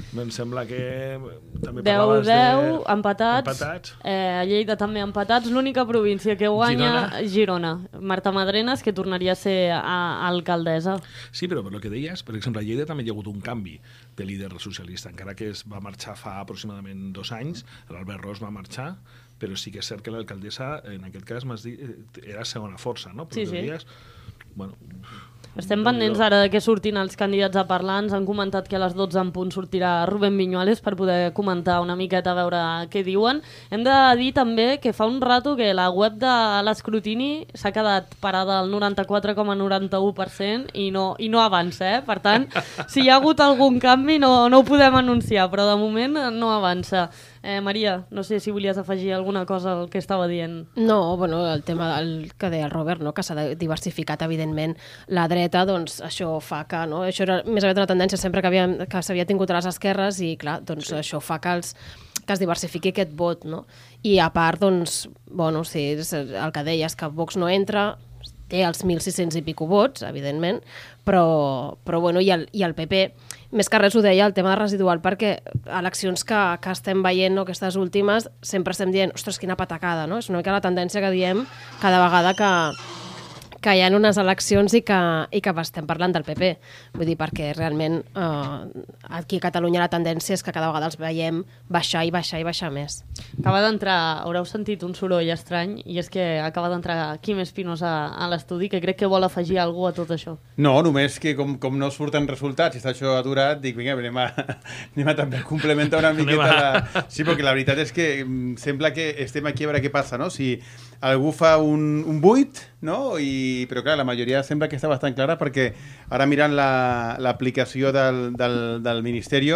Em sembla que també deu parlaves deu, de... empatats. empatats. Eh, a Lleida també empatats. L'única província que guanya, Girona. Girona. Marta Madrenes, que tornaria a ser a, alcaldessa. Sí, però per el que deies, per exemple, a Lleida també hi ha hagut un canvi de líder socialista, encara que es va marxar fa aproximadament dos anys, l'Albert Ros va marxar, però sí que és cert que l'alcaldessa, en aquest cas, m'has dit, era segona força, no? Però Sí, sí. Deies, bueno, Estem pendents ara de que surtin els candidats a parlar. Ens han comentat que a les dotze en punt sortirà Rubén Viñuales per poder comentar una miqueta a veure què diuen. Hem de dir també que fa un rato que la web de l'escrutini s'ha quedat parada al noranta-quatre coma noranta-u per cent i no, i no avança, eh? Per tant, si hi ha hagut algun canvi no, no ho podem anunciar, però de moment no avança. Eh, Maria, no sé si volies afegir alguna cosa al que estava dient. No, bueno, el tema del que deia el Robert, no? Que s'ha diversificat, evidentment, la dreta, doncs això fa que, no? Això era més aviat una tendència sempre que, havíem, que s'havia tingut a les esquerres i, clar, doncs sí. Això fa que, els, que es diversifiqui aquest vot, no? I a part, doncs, bueno, sí, el que deies, que Vox no entra, té els mil sis-cents i pico vots, evidentment, però, però bueno, i el, i el P P... Més que res ho deia, el tema residual, perquè eleccions que, que estem veient, no, aquestes últimes, sempre estem dient, ostres, quina patacada, no? És una mica la tendència que diem cada vegada que, que hi ha unes eleccions i que, i que estem parlant del P P. Vull dir, perquè realment eh, aquí a Catalunya la tendència és que cada vegada els veiem baixar i baixar i baixar més. Acaba d'entrar, haureu sentit un soroll estrany, i és que acaba d'entrar Quim Espinosa a l'estudi, que crec que vol afegir alguna cosa a tot això. No, només que com, com no surten resultats i està això aturat, dic, vinga, anem a, anem a també complementar una miqueta la... Sí, perquè la veritat és que sembla que estem aquí a veure què passa, no? Si algú fa un, un buit, no? I, però clar, la majoria sembla que està bastant clara, perquè ara mirant l'aplicació la, del, del, del Ministeri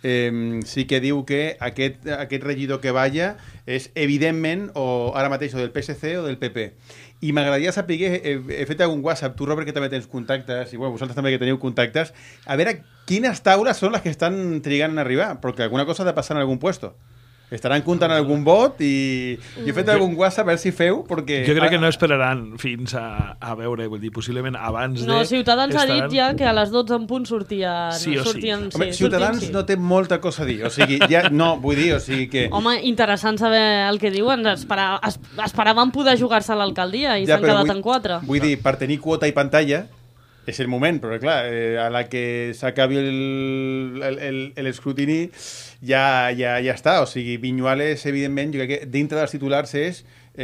eh, sí que diu que aquest, aquest regidor que vaya és evidentment o ara mateix o del P S C o del P P. I m'agradaria saber, he, he fet algun WhatsApp, tu Robert que també tens contactes, i bueno, vosaltres també que teniu contactes, a veure quines taules són les que estan trigant a arribar, perquè alguna cosa ha de passar en algun puesto. Estaran comptant algun vot i jo he fet algun WhatsApp a veure si feu, perquè... Jo crec que no esperaran fins a, a veure, vull dir, possiblement abans de... No, Ciutadans estaran... ha dit ja que a les dotze en punt sortien... Sí o sí. sortien, sí. Home, sí, Ciutadans sortien, sí. no té molta cosa a dir, o sigui, ja, no, vull dir, o sigui que... Home, interessant saber el que diuen. Espera, es, esperaven poder jugar-se a l'alcaldia i Ja, s'han però quedat vull, en quatre. Vull dir, per tenir quota i pantalla és el moment, però clar, eh, a la que s'acabi l'escrutini ja, ja, ja està. O sigui, Viñuales, evidentment, jo crec que dintre dels titulars és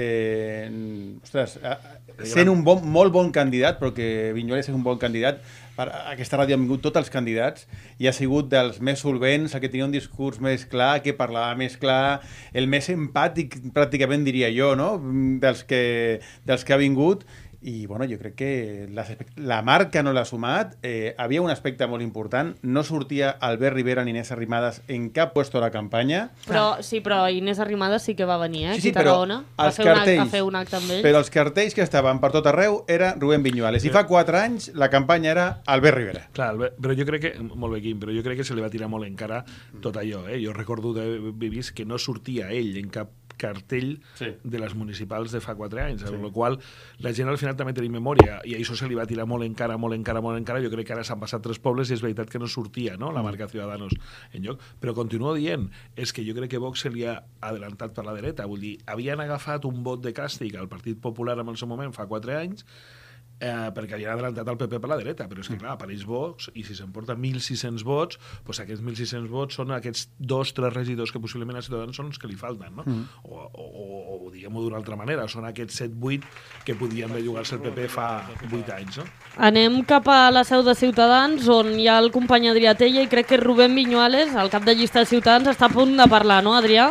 eh, ostres, sent un bon, molt bon candidat, perquè Viñuales és un bon candidat. Per aquesta ràdio han vingut tots els candidats i ha sigut dels més solvents, el que tenia un discurs més clar, que parlava més clar, el més empàtic, pràcticament diria jo, no? dels, que, dels que ha vingut. I bueno, jo crec que la, la marca no l'ha sumat, eh, havia un aspecte molt important, no sortia Albert Rivera ni Inés Arrimadas en cap puesto de la campanya. Però, sí, però Inés Arrimadas sí que va venir, eh? Sí, sí, aquí a Tarragona, a els fer, un acte, cartells, a fer un acte amb ells. però els cartells que estaven per tot arreu era Rubén Viñuales. I fa quatre anys la campanya era Albert Rivera. Clar, però jo crec que, molt bé, Quim, però jo crec que se li va tirar molt en cara tot allò. Eh? Jo recordo d'haver vist que no sortia ell en cap cartell sí. de les municipals de fa quatre anys, sí. amb la qual la gent al final també tenim memòria, i això se li va tirar molt en cara, molt en cara, molt en cara. Jo crec que ara s'han passat tres pobles i és veritat que no sortia, no?, la marca Ciudadanos en lloc. Però continuo dient, és que jo crec que Vox se li ha adelantat per la dreta, vull dir, havien agafat un vot de càstig al Partit Popular en el seu moment fa quatre anys, Eh, perquè havien adelantat el P P per la dreta, però és que clar, apareix Vox i si s'emporta mil sis-cents vots, doncs aquests mil sis-cents vots són aquests dos, tres regidors que possiblement a Ciutadans són els que li falten, no? Mm. O, o, o, o diguem-ho d'una altra manera, són aquests set vuit que podien haver jugar-se el P P fa vuit anys, no? Anem cap a la seu de Ciutadans, on hi ha el company Adrià Tella, i crec que Rubén Viñuales, el cap de llista de Ciutadans, està a punt de parlar, no, Adrià?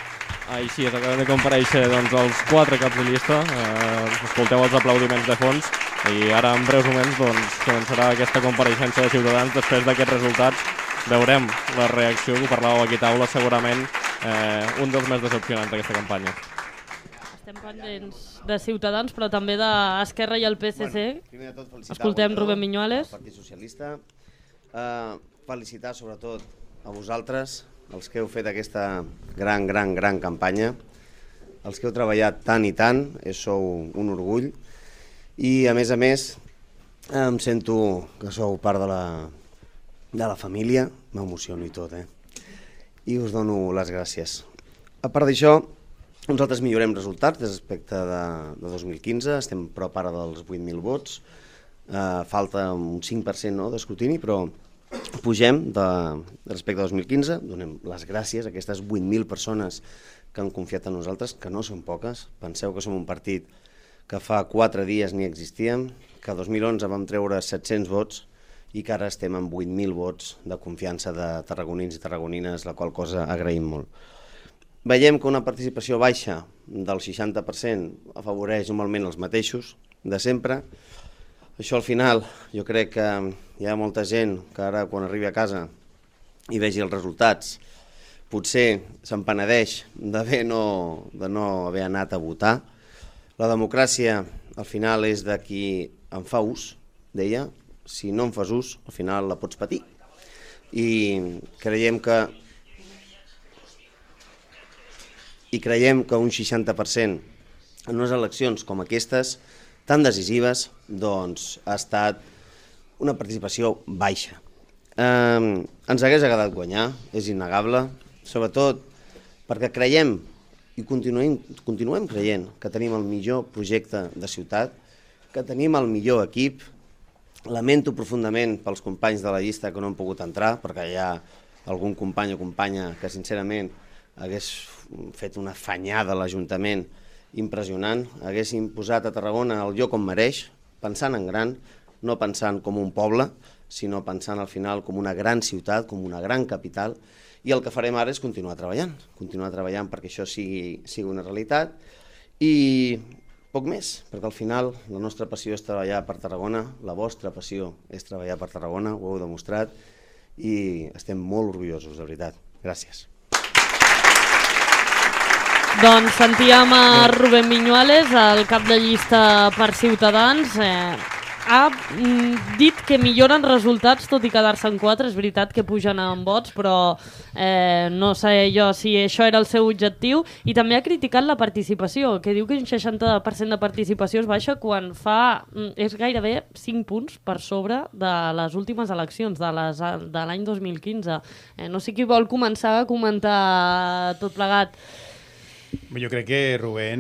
Així és, acaben de comparèixer doncs, els quatre caps de llista, eh, escolteu els aplaudiments de fons, i ara en breus moments doncs, començarà aquesta compareixença de Ciutadans. Després d'aquests resultats veurem la reacció, que ho parlàveu aquí a taula, segurament eh, un dels més decepcionants d'aquesta campanya. Estem pendents de Ciutadans, però també d'Esquerra i el P S C. Bueno, primer de tot, felicitar escoltem Rubén Viñuales. El Partit Socialista. Uh, felicitar sobretot a vosaltres, els que heu fet aquesta gran, gran, gran campanya, els que heu treballat tant i tant, sou un orgull, i a més a més em sento que sou part de la de la família, m'emociono i tot, eh? I us dono les gràcies. A part d'això, nosaltres millorem resultats respecte de, de dos mil quinze, estem prop ara dels vuit mil vots, eh, falta un cinc per cent no, d'escrutini, però pugem de, de respecte a dos mil quinze, donem les gràcies a aquestes vuit mil persones que han confiat en nosaltres, que no són poques. Penseu que som un partit que fa quatre dies ni existíem, que el dos mil onze vam treure set-cents vots i que ara estem amb vuit mil vots de confiança de tarragonins i tarragonines, la qual cosa agraïm molt. Veiem que una participació baixa del seixanta per cent afavoreix normalment els mateixos de sempre. Això al final jo crec que hi ha molta gent que ara quan arribi a casa i vegi els resultats potser se'n penedeix d'haver no, de no haver anat a votar. La democràcia al final és de qui en fa ús, deia, si no en fas ús al final la pots patir. I creiem que i creiem que un seixanta per cent en unes eleccions com aquestes, tan decisives, doncs ha estat una participació baixa. Eh, ens hagués agradat guanyar, és innegable, sobretot perquè creiem i continuem, continuem creient que tenim el millor projecte de ciutat, que tenim el millor equip. Lamento profundament pels companys de la llista que no han pogut entrar, perquè hi ha algun company o companya que sincerament hagués fet una fanyada a l'Ajuntament impressionant, haguéssim posat a Tarragona el lloc on mereix, pensant en gran, no pensant com un poble, sinó pensant al final com una gran ciutat, com una gran capital, i el que farem ara és continuar treballant, continuar treballant perquè això sigui, sigui una realitat, i poc més, perquè al final la nostra passió és treballar per Tarragona, la vostra passió és treballar per Tarragona, ho heu demostrat, i estem molt orgullosos, de veritat. Gràcies. Doncs sentíem a Rubén Viñuales, el cap de llista per Ciutadans. Eh, ha mm, dit que milloren resultats tot i quedar-se en quatre. És veritat que pugen en vots, però eh, no sé jo si això era el seu objectiu. I també ha criticat la participació, que diu que un seixanta per cent de participació és baixa quan fa mm, és gairebé cinc punts per sobre de les últimes eleccions, de, les, de l'any dos mil quinze. Eh, no sé qui vol començar a comentar tot plegat. Jo crec que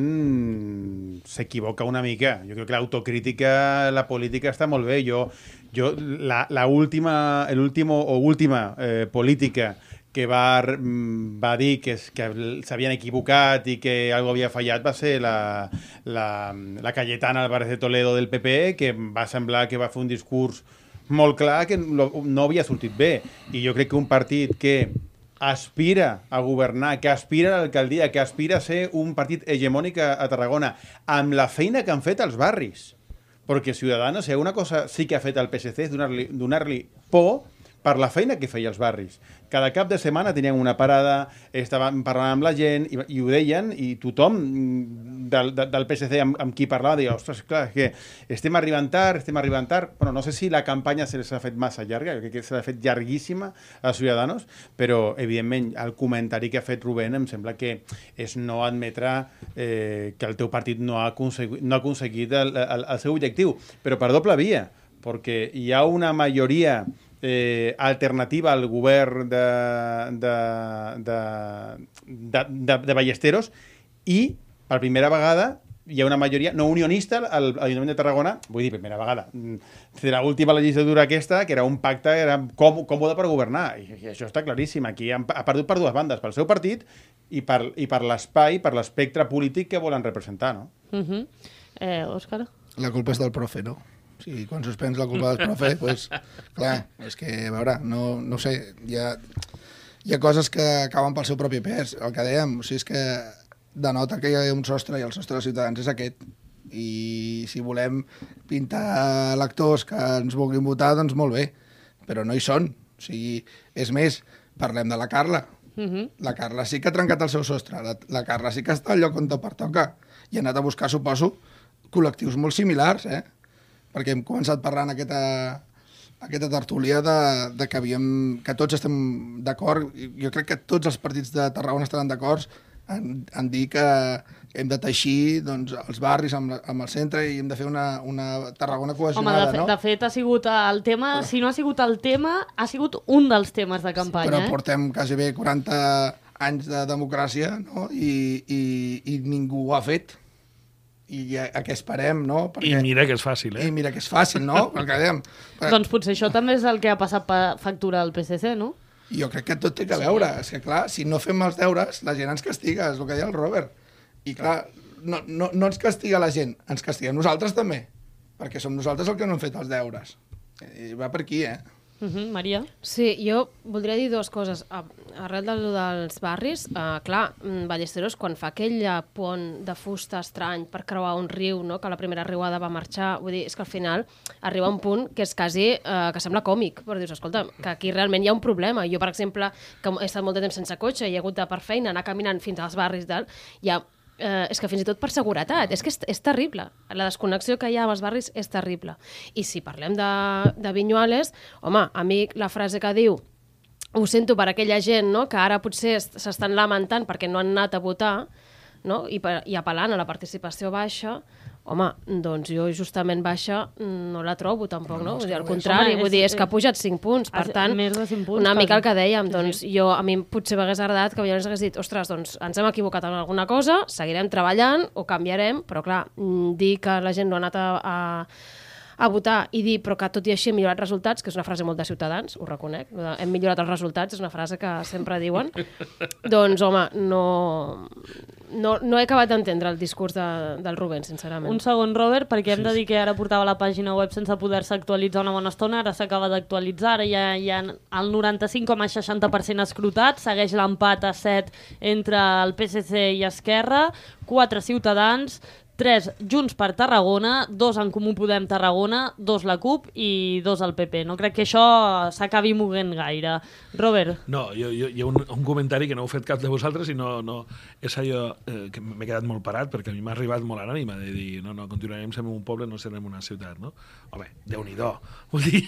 Rubén s'equivoca una mica. Jo crec que l'autocrítica, la política està molt bé. Jo, jo la, la última, el último o última eh, política que va, va dir que, que s'havien equivocat i que algo havia fallat va ser la, la, la Cayetana Álvarez de Toledo del P P, que va semblar que va fer un discurs molt clar que no, no havia sortit bé. I jo crec que un partit que aspira a governar, que aspira a l'alcaldia, que aspira a ser un partit hegemònic a, a Tarragona, amb la feina que han fet als barris. Perquè Ciudadanos, si alguna cosa sí que ha fet el P S C és donar-li donar-li por per la feina que feia als barris. Cada cap de setmana tenien una parada, estaven parlant amb la gent i, i ho deien, i tothom del, del P S C amb, amb qui parlava deia, ostres, clar, és que estem arribant tard, estem arribant tard. Bueno, no sé si la campanya se les ha fet massa llarga, crec que se l'ha fet llarguíssima a Ciudadanos, però evidentment el comentari que ha fet Rubén em sembla que és no admetre eh, que el teu partit no ha aconseguit, no ha aconseguit el, el, el seu objectiu, però per doble via, perquè hi ha una majoria Eh, alternativa al govern de, de, de, de, de, de Ballesteros i per primera vegada hi ha una majoria no unionista al Ajuntament de Tarragona, vull dir, primera vegada, de l'última legislatura aquesta, que era un pacte que era còmode per governar, i, i això està claríssim. Aquí ha, ha perdut per dues bandes, pel seu partit i per, i per l'espai, per l'espectre polític que volen representar, no? Uh-huh. eh, Òscar? La culpa és del profe, no? Sí, quan suspens la culpa del profe, doncs, clar, és que, a veure, no, no sé, hi ha, hi ha coses que acaben pel seu propi pes, el que dèiem, o sigui, és que denota que hi ha un sostre i el sostre dels Ciutadans és aquest, i si volem pintar electors que ens vulguin votar, doncs molt bé, però no hi són, o sigui, és més, parlem de la Carla, uh-huh. La Carla sí que ha trencat el seu sostre, la, la Carla sí que està al lloc on te pertoca, i ha anat a buscar, suposo, col·lectius molt similars, eh? Perquè hem començat parlant aquesta, aquesta tertúlia de, de que, havíem, que tots estem d'acord, jo crec que tots els partits de Tarragona estaran d'acord en, en dir que hem de teixir doncs, els barris amb, la, amb el centre i hem de fer una, una Tarragona Home, cohesionada, de, fe, no? de fet ha sigut el tema, Però- si no ha sigut el tema, ha sigut un dels temes de campanya. Però eh? portem quasi bé quaranta anys de democràcia, no? I, i, i ningú ho ha fet. I a, a què esperem, no? I mira que és fàcil, eh? I mira que és fàcil, no? Perquè, dèiem, Doncs potser això també és el que ha passat per factura al P S C, no? jo crec que tot té que veure. És que, clar, si no fem els deures, la gent ens castiga, és el que deia el Robert. I, clar, no, no, no ens castiga la gent, ens castiguem nosaltres també, perquè som nosaltres el que no hem fet els deures. I va per aquí, eh? Uh -huh, Maria? Sí, jo voldria dir dues coses. A- Arrel del, dels barris, eh, clar, mm, Ballesteros, quan fa aquell eh, pont de fusta estrany per creuar un riu, no?, que la primera riuada va marxar, vull dir, és que al final arriba un punt que és quasi, eh, que sembla còmic, però dius, escolta, que aquí realment hi ha un problema. Jo, per exemple, que he estat molt de temps sense cotxe i he hagut de, per feina, anar caminant fins als barris del... Hi ha Eh, és que fins i tot per seguretat, és que és, és terrible. La desconnexió que hi ha als barris és terrible. I si parlem de, de Vinyuales, home, a mi la frase que diu ho sento per aquella gent, no?, que ara potser s'estan lamentant perquè no han anat a votar, no?, i, per, i apel·lant a la participació baixa, home, doncs jo justament baixa no la trobo tampoc, no? Vull dir, al contrari, Home, vull dir, és- és que ha pujat cinc punts, per has- tant, més de cinc punts, una mica el quasi. que dèiem, doncs jo, a mi potser m'hagués agradat que Vinyuales hagués dit, ostres, doncs ens hem equivocat en alguna cosa, seguirem treballant, ho canviarem, però clar, mm, dir que la gent no ha anat a, a a votar i dir, però que tot i així hem millorat resultats, que és una frase molt de Ciutadans, ho reconec, lo de hem millorat els resultats, és una frase que sempre diuen, doncs, home, no, no, no he acabat d'entendre el discurs de, del Rubén, sincerament. Un segon, Robert, perquè hem de dir que ara portava la pàgina web sense poder-se actualitzar una bona estona, ara s'acaba d'actualitzar, ara ja hi ha el noranta-cinc coma seixanta per cent escrutat, segueix l'empat a set entre el P S C i Esquerra, quatre Ciutadans, tres Junts per Tarragona, dos en Comú Podem Tarragona, dos la CUP i dos el P P. No crec que això s'acabi moguent gaire. Robert? No, jo, jo, hi ha un, un comentari que no heu fet cap de vosaltres i no, no és allò eh, que m'he quedat molt parat perquè a mi m'ha arribat molt a l'ànima de dir no, no, continuarem sent un poble, no serem una ciutat, no? Home, Déu-n'hi-do. Vull dir...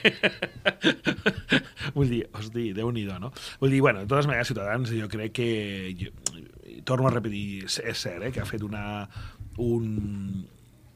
Vull dir, hosti, Déu-n'hi-do, no? Vull dir, bueno, de totes maneres, Ciutadans, jo crec que... Jo, torno a repetir, és cert, eh, que ha fet una... un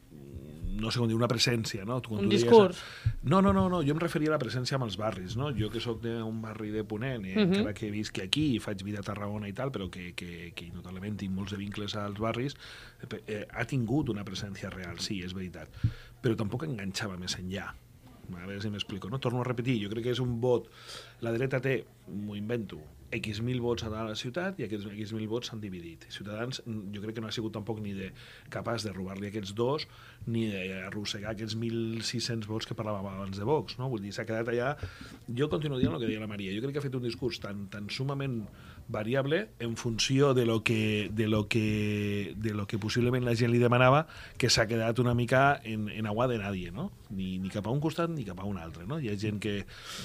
no sé com dir, una presència, no? Tu, un discurs. Deies, no, no, no, no, jo em referia a la presència amb els barris, no? Jo que sóc d'un barri de Ponent, eh, uh -huh. encara que visc aquí i faig vida a Tarragona i tal, però que, que, que notablement tinc molts de vincles als barris, eh, ha tingut una presència real, sí, és veritat, però tampoc enganxava més enllà. A veure si m'explico, no? Torno a repetir, jo crec que és un vot... La dreta té, m'ho invento, X mil vots a la ciutat i aquests X mil vots s'han dividit. Ciutadans jo crec que no ha sigut tampoc ni de capaç de robar-li aquests dos ni d'arrossegar aquests mil sis-cents vots que parlàvem abans de Vox, no? Vull dir, s'ha quedat allà... Jo continuo dient el que deia la Maria. Jo crec que ha fet un discurs tan, tan sumament variable en funció de lo que, de lo que, de lo que possiblement la gent li demanava, que s'ha quedat una mica en, en agua de nadie, no? Ni, ni cap a un costat ni cap a un altre, no? Hi ha gent que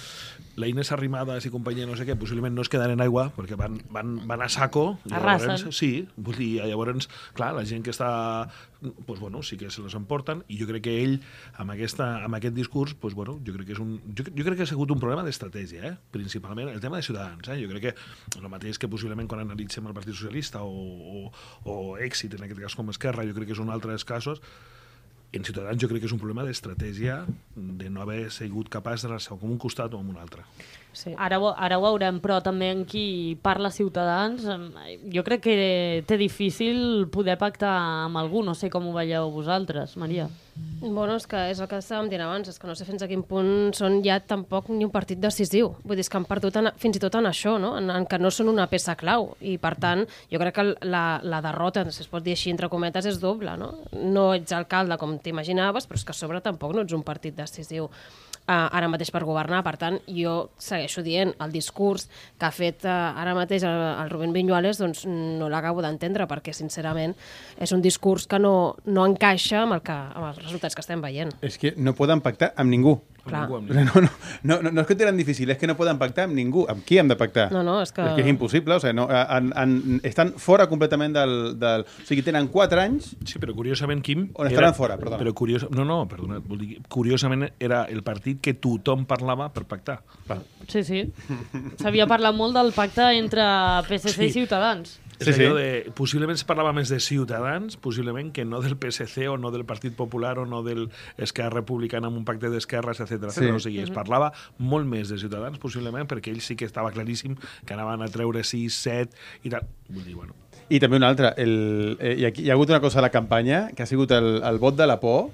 la Inés Arrimadas i companyia no sé què, possiblement no es quedaran en aigua perquè van, van, van a saco. Arrasen. Sí, vull dir, llavors, clar, la gent que està... Pues, bueno, sí que se les emporten i jo crec que ell, amb, aquesta, amb aquest discurs, pues, bueno, jo crec que és un... Jo, jo crec que ha sigut un problema d'estratègia, eh? Principalment el tema de Ciutadans. Eh? Jo crec que el mateix que possiblement quan analitzem el Partit Socialista o, o, o Èxit, en aquest cas com Esquerra, jo crec que és un altre dels casos. En Ciutadans jo crec que és un problema d'estratègia de no haver sigut capaç de ser com un costat o amb un altre. Sí. Ara, ho, ara ho veurem, però també en qui parla Ciutadans, jo crec que té difícil poder pactar amb algú, no sé com ho veieu vosaltres, Maria. Bueno, és que és el que estàvem dient abans, és que no sé fins a quin punt són ja tampoc ni un partit decisiu. Vull dir, és que han perdut en, fins i tot en això, no? En, en que no són una peça clau. I, per tant, jo crec que la, la derrota, si es pot dir així, entre cometes, és doble, no? No ets alcalde com t'imaginaves, però és que a sobre tampoc no ets un partit decisiu. Uh, ara mateix per governar, per tant, jo segueixo dient, el discurs que ha fet uh, ara mateix el, el Rubén Viñuales, doncs no l'acabo d'entendre, perquè sincerament és un discurs que no, no encaixa amb, el que, amb els resultats que estem veient. És que no poden pactar amb ningú. Clar. No, no, no, no, no és que ho tenen difícil, és que no poden pactar amb ningú. Amb qui hem de pactar? No, no, és que... És que és impossible, o sigui, no, en, en, estan fora completament del, del... O sigui, tenen quatre anys... Sí, però curiosament, Quim... On estaran fora, perdona. Però curios, no, no, perdona, vol dir, curiosament era el partit que tothom parlava per pactar. Sí, sí. S'havia parlat molt del pacte entre P S C sí. i Ciutadans. És sí, allò sí. de... Possiblement es parlava més de Ciutadans, possiblement, que no del P S C o no del Partit Popular o no del Esquerra Republicana amb un pacte d'esquerres, etcètera. Sí. O sigui, es parlava molt més de Ciutadans, possiblement, perquè ell sí que estava claríssim que anaven a treure sis, set i tal. Vull dir, bueno... I també una altra. El, eh, hi, ha, hi ha hagut una cosa a la campanya, que ha sigut el, el vot de la por.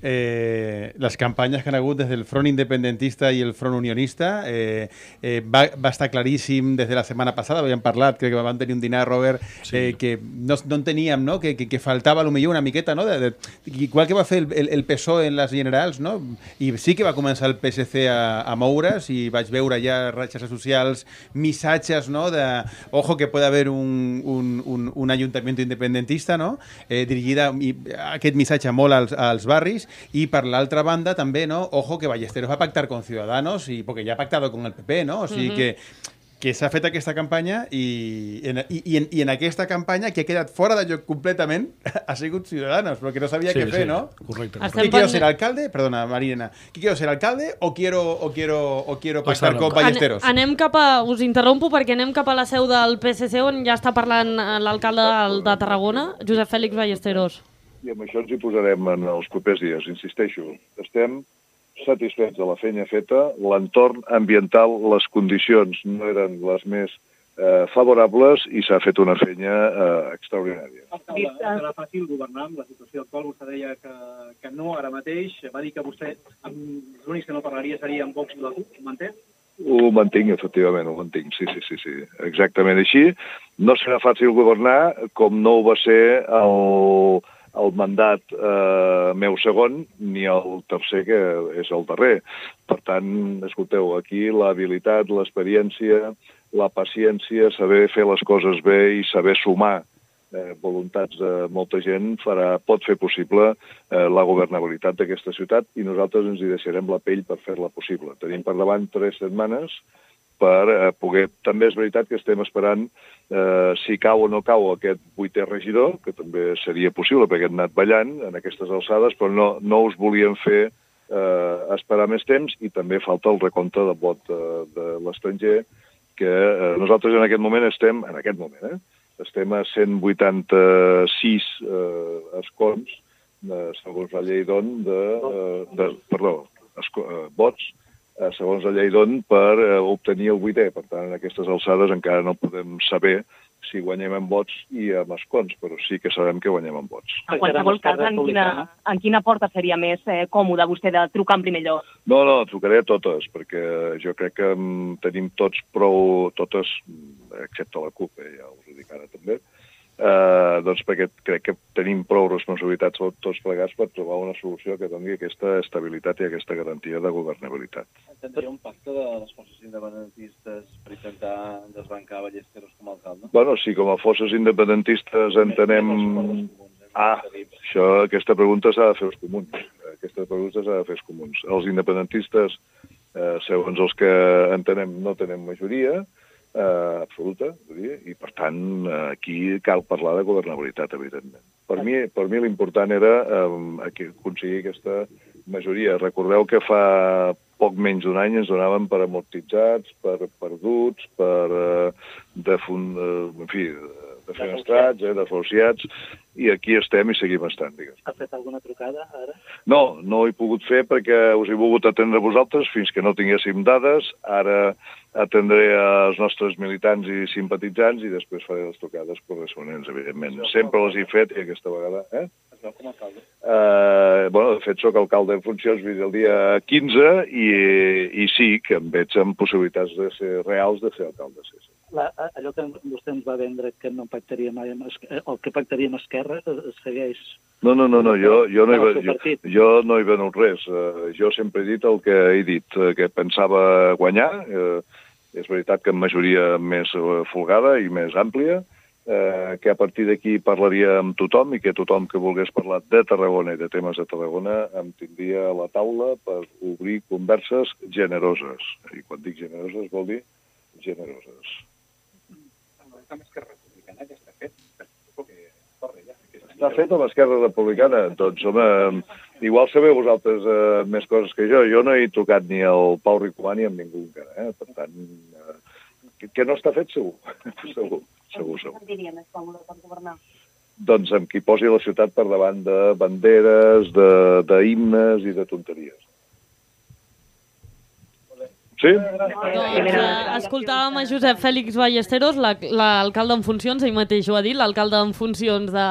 Eh, les campanyes que han hagut des del front independentista i el front unionista eh, eh, va, va estar claríssim des de la setmana passada, havíem parlat, crec que vam tenir un dinar, Robert, sí. eh, que no, no enteníem, no? Que, que, que faltava potser una miqueta, no? De, de, igual que va fer el, el, el P S O E en les generals, no? I sí que va començar el P S C a, a moure's i vaig veure ja xarxes socials, missatges, no? De, ojo que puede haver un, un, un, un ayuntamiento independentista, no? Eh, dirigida, i aquest missatge molt als, als barris. Y por la otra banda también, ¿no? Ojo que Ballesteros va a pactar con Ciudadanos y porque ya ha pactado con el P P, ¿no? O sigui uh-huh. que que s'ha fet aquesta campanya i en, i, i, en, i en aquesta campanya que ha quedat fora de lloc completament ha sigut Ciudadanos, perquè no sabia sí, què fer, sí. ¿no? Correcte. ¿Qui quiero ser alcalde? Perdona, Marina. ¿Qui quiero ser alcalde o quiero, o quiero, o quiero pactar con Ballesteros? An anem cap a... Us interrompo perquè anem cap a la seu del P S C on ja està parlant l'alcalde de Tarragona, Josep Fèlix Ballesteros. I amb això ens hi posarem en els propers dies, insisteixo. Estem satisfets de la feina feta, l'entorn ambiental, les condicions no eren les més eh, favorables i s'ha fet una feina eh, extraordinària. Serà fàcil governar amb la situació actual. Vostè deia que, que no ara mateix. Va dir que vostè, amb l'únic que no parlaria seria amb Vox i la CUP. Ho manté? Ho mantinc, efectivament, ho mantinc. Sí, sí, sí, sí. Exactament així. No serà fàcil governar com no ho va ser el... el mandat eh, meu segon, ni el tercer, que és el darrer. Per tant, escolteu, aquí l'habilitat, l'experiència, la paciència, saber fer les coses bé i saber sumar eh, voluntats de molta gent farà, pot fer possible eh, la governabilitat d'aquesta ciutat i nosaltres ens hi deixarem la pell per fer-la possible. Tenim per davant tres setmanes per eh, poder... També és veritat que estem esperant eh, si cau o no cau aquest vuitè regidor, que també seria possible perquè hem anat ballant en aquestes alçades, però no, no us volíem fer eh, esperar més temps i també falta el recompte de vot eh, de l'estranger, que eh, nosaltres en aquest moment estem, en aquest moment, eh, estem a cent vuitanta-sis eh, escons, eh, segons la llei d'on, de, eh, de, perdó, esco, eh, vots, segons la llei d'on, per eh, obtenir el vuitè. Per tant, en aquestes alçades encara no podem saber si guanyem en vots i en escons, però sí que sabem que guanyem en vots. En qualsevol cas, en quina, en quina porta seria més eh, còmode vostè de trucar en primer lloc? No, no, trucaré a totes, perquè jo crec que um, tenim tots prou, totes, excepte la CUP, eh, ja us ho dic ara també, eh, doncs perquè crec que tenim prou responsabilitats tots plegats per trobar una solució que doni aquesta estabilitat i aquesta garantia de governabilitat. Entendria un pacte de les forces independentistes per intentar desbancar Ballesteros com a alcalde? Bueno, si com a forces independentistes entenem... Ah, això, aquesta pregunta s'ha de fer els comuns. Aquesta pregunta s'ha de fer els comuns. Els independentistes, eh, segons els que entenem, no tenen majoria, Uh, absoluta, i per tant uh, aquí cal parlar de governabilitat, evidentment. Per mi, per mi l'important era um, aconseguir aquesta majoria. Recordeu que fa poc menys d'un any ens donaven per amortitzats, per perduts, per uh, defun, uh, en fi, defenestrats, eh, desahuciats, i aquí estem i seguim estant, digues. Ha fet alguna trucada, ara? No, no ho he pogut fer perquè us he volgut atendre vosaltres fins que no tinguéssim dades. Ara atendré els nostres militants i simpatitzants i després faré les trucades corresponents, evidentment. Sempre les he fet i aquesta vegada... Eh? Es veu com a alcalde? Uh, bueno, de fet, soc alcalde en funcions fins al dia quinze i, i sí que em veig amb possibilitats de ser reals de ser alcalde, sí, sí. La, allò que vostè ens va vendre que no pactaria mai amb Esquerra, el que pactaria amb Esquerra es segueix... No, no, no, no. Jo, jo, no he, jo, jo no he venut res. Uh, jo sempre he dit el que he dit, uh, que pensava guanyar. Uh, és veritat que en majoria més uh, folgada i més àmplia, uh, que a partir d'aquí parlaria amb tothom i que tothom que volgués parlar de Tarragona i de temes de Tarragona em tindria a la taula per obrir converses generoses. I quan dic generoses vol dir generoses. Amb Esquerra Republicana ja està fet. Està fet amb Esquerra Republicana? Doncs, home, igual sabeu vosaltres eh, més coses que jo. Jo no he trucat ni al Pau Ricomà ni amb ningú encara. Eh? Per tant, eh, que no està fet, segur. segur, segur, segur. Em diria més còmode per governar? Doncs amb qui posi la ciutat per davant de banderes, d'himnes i de tonteries. Sí? Doncs, eh, escoltàvem a Josep Fèlix Ballesteros, l'alcalde en funcions, ell mateix ho ha dit, l'alcalde en funcions de,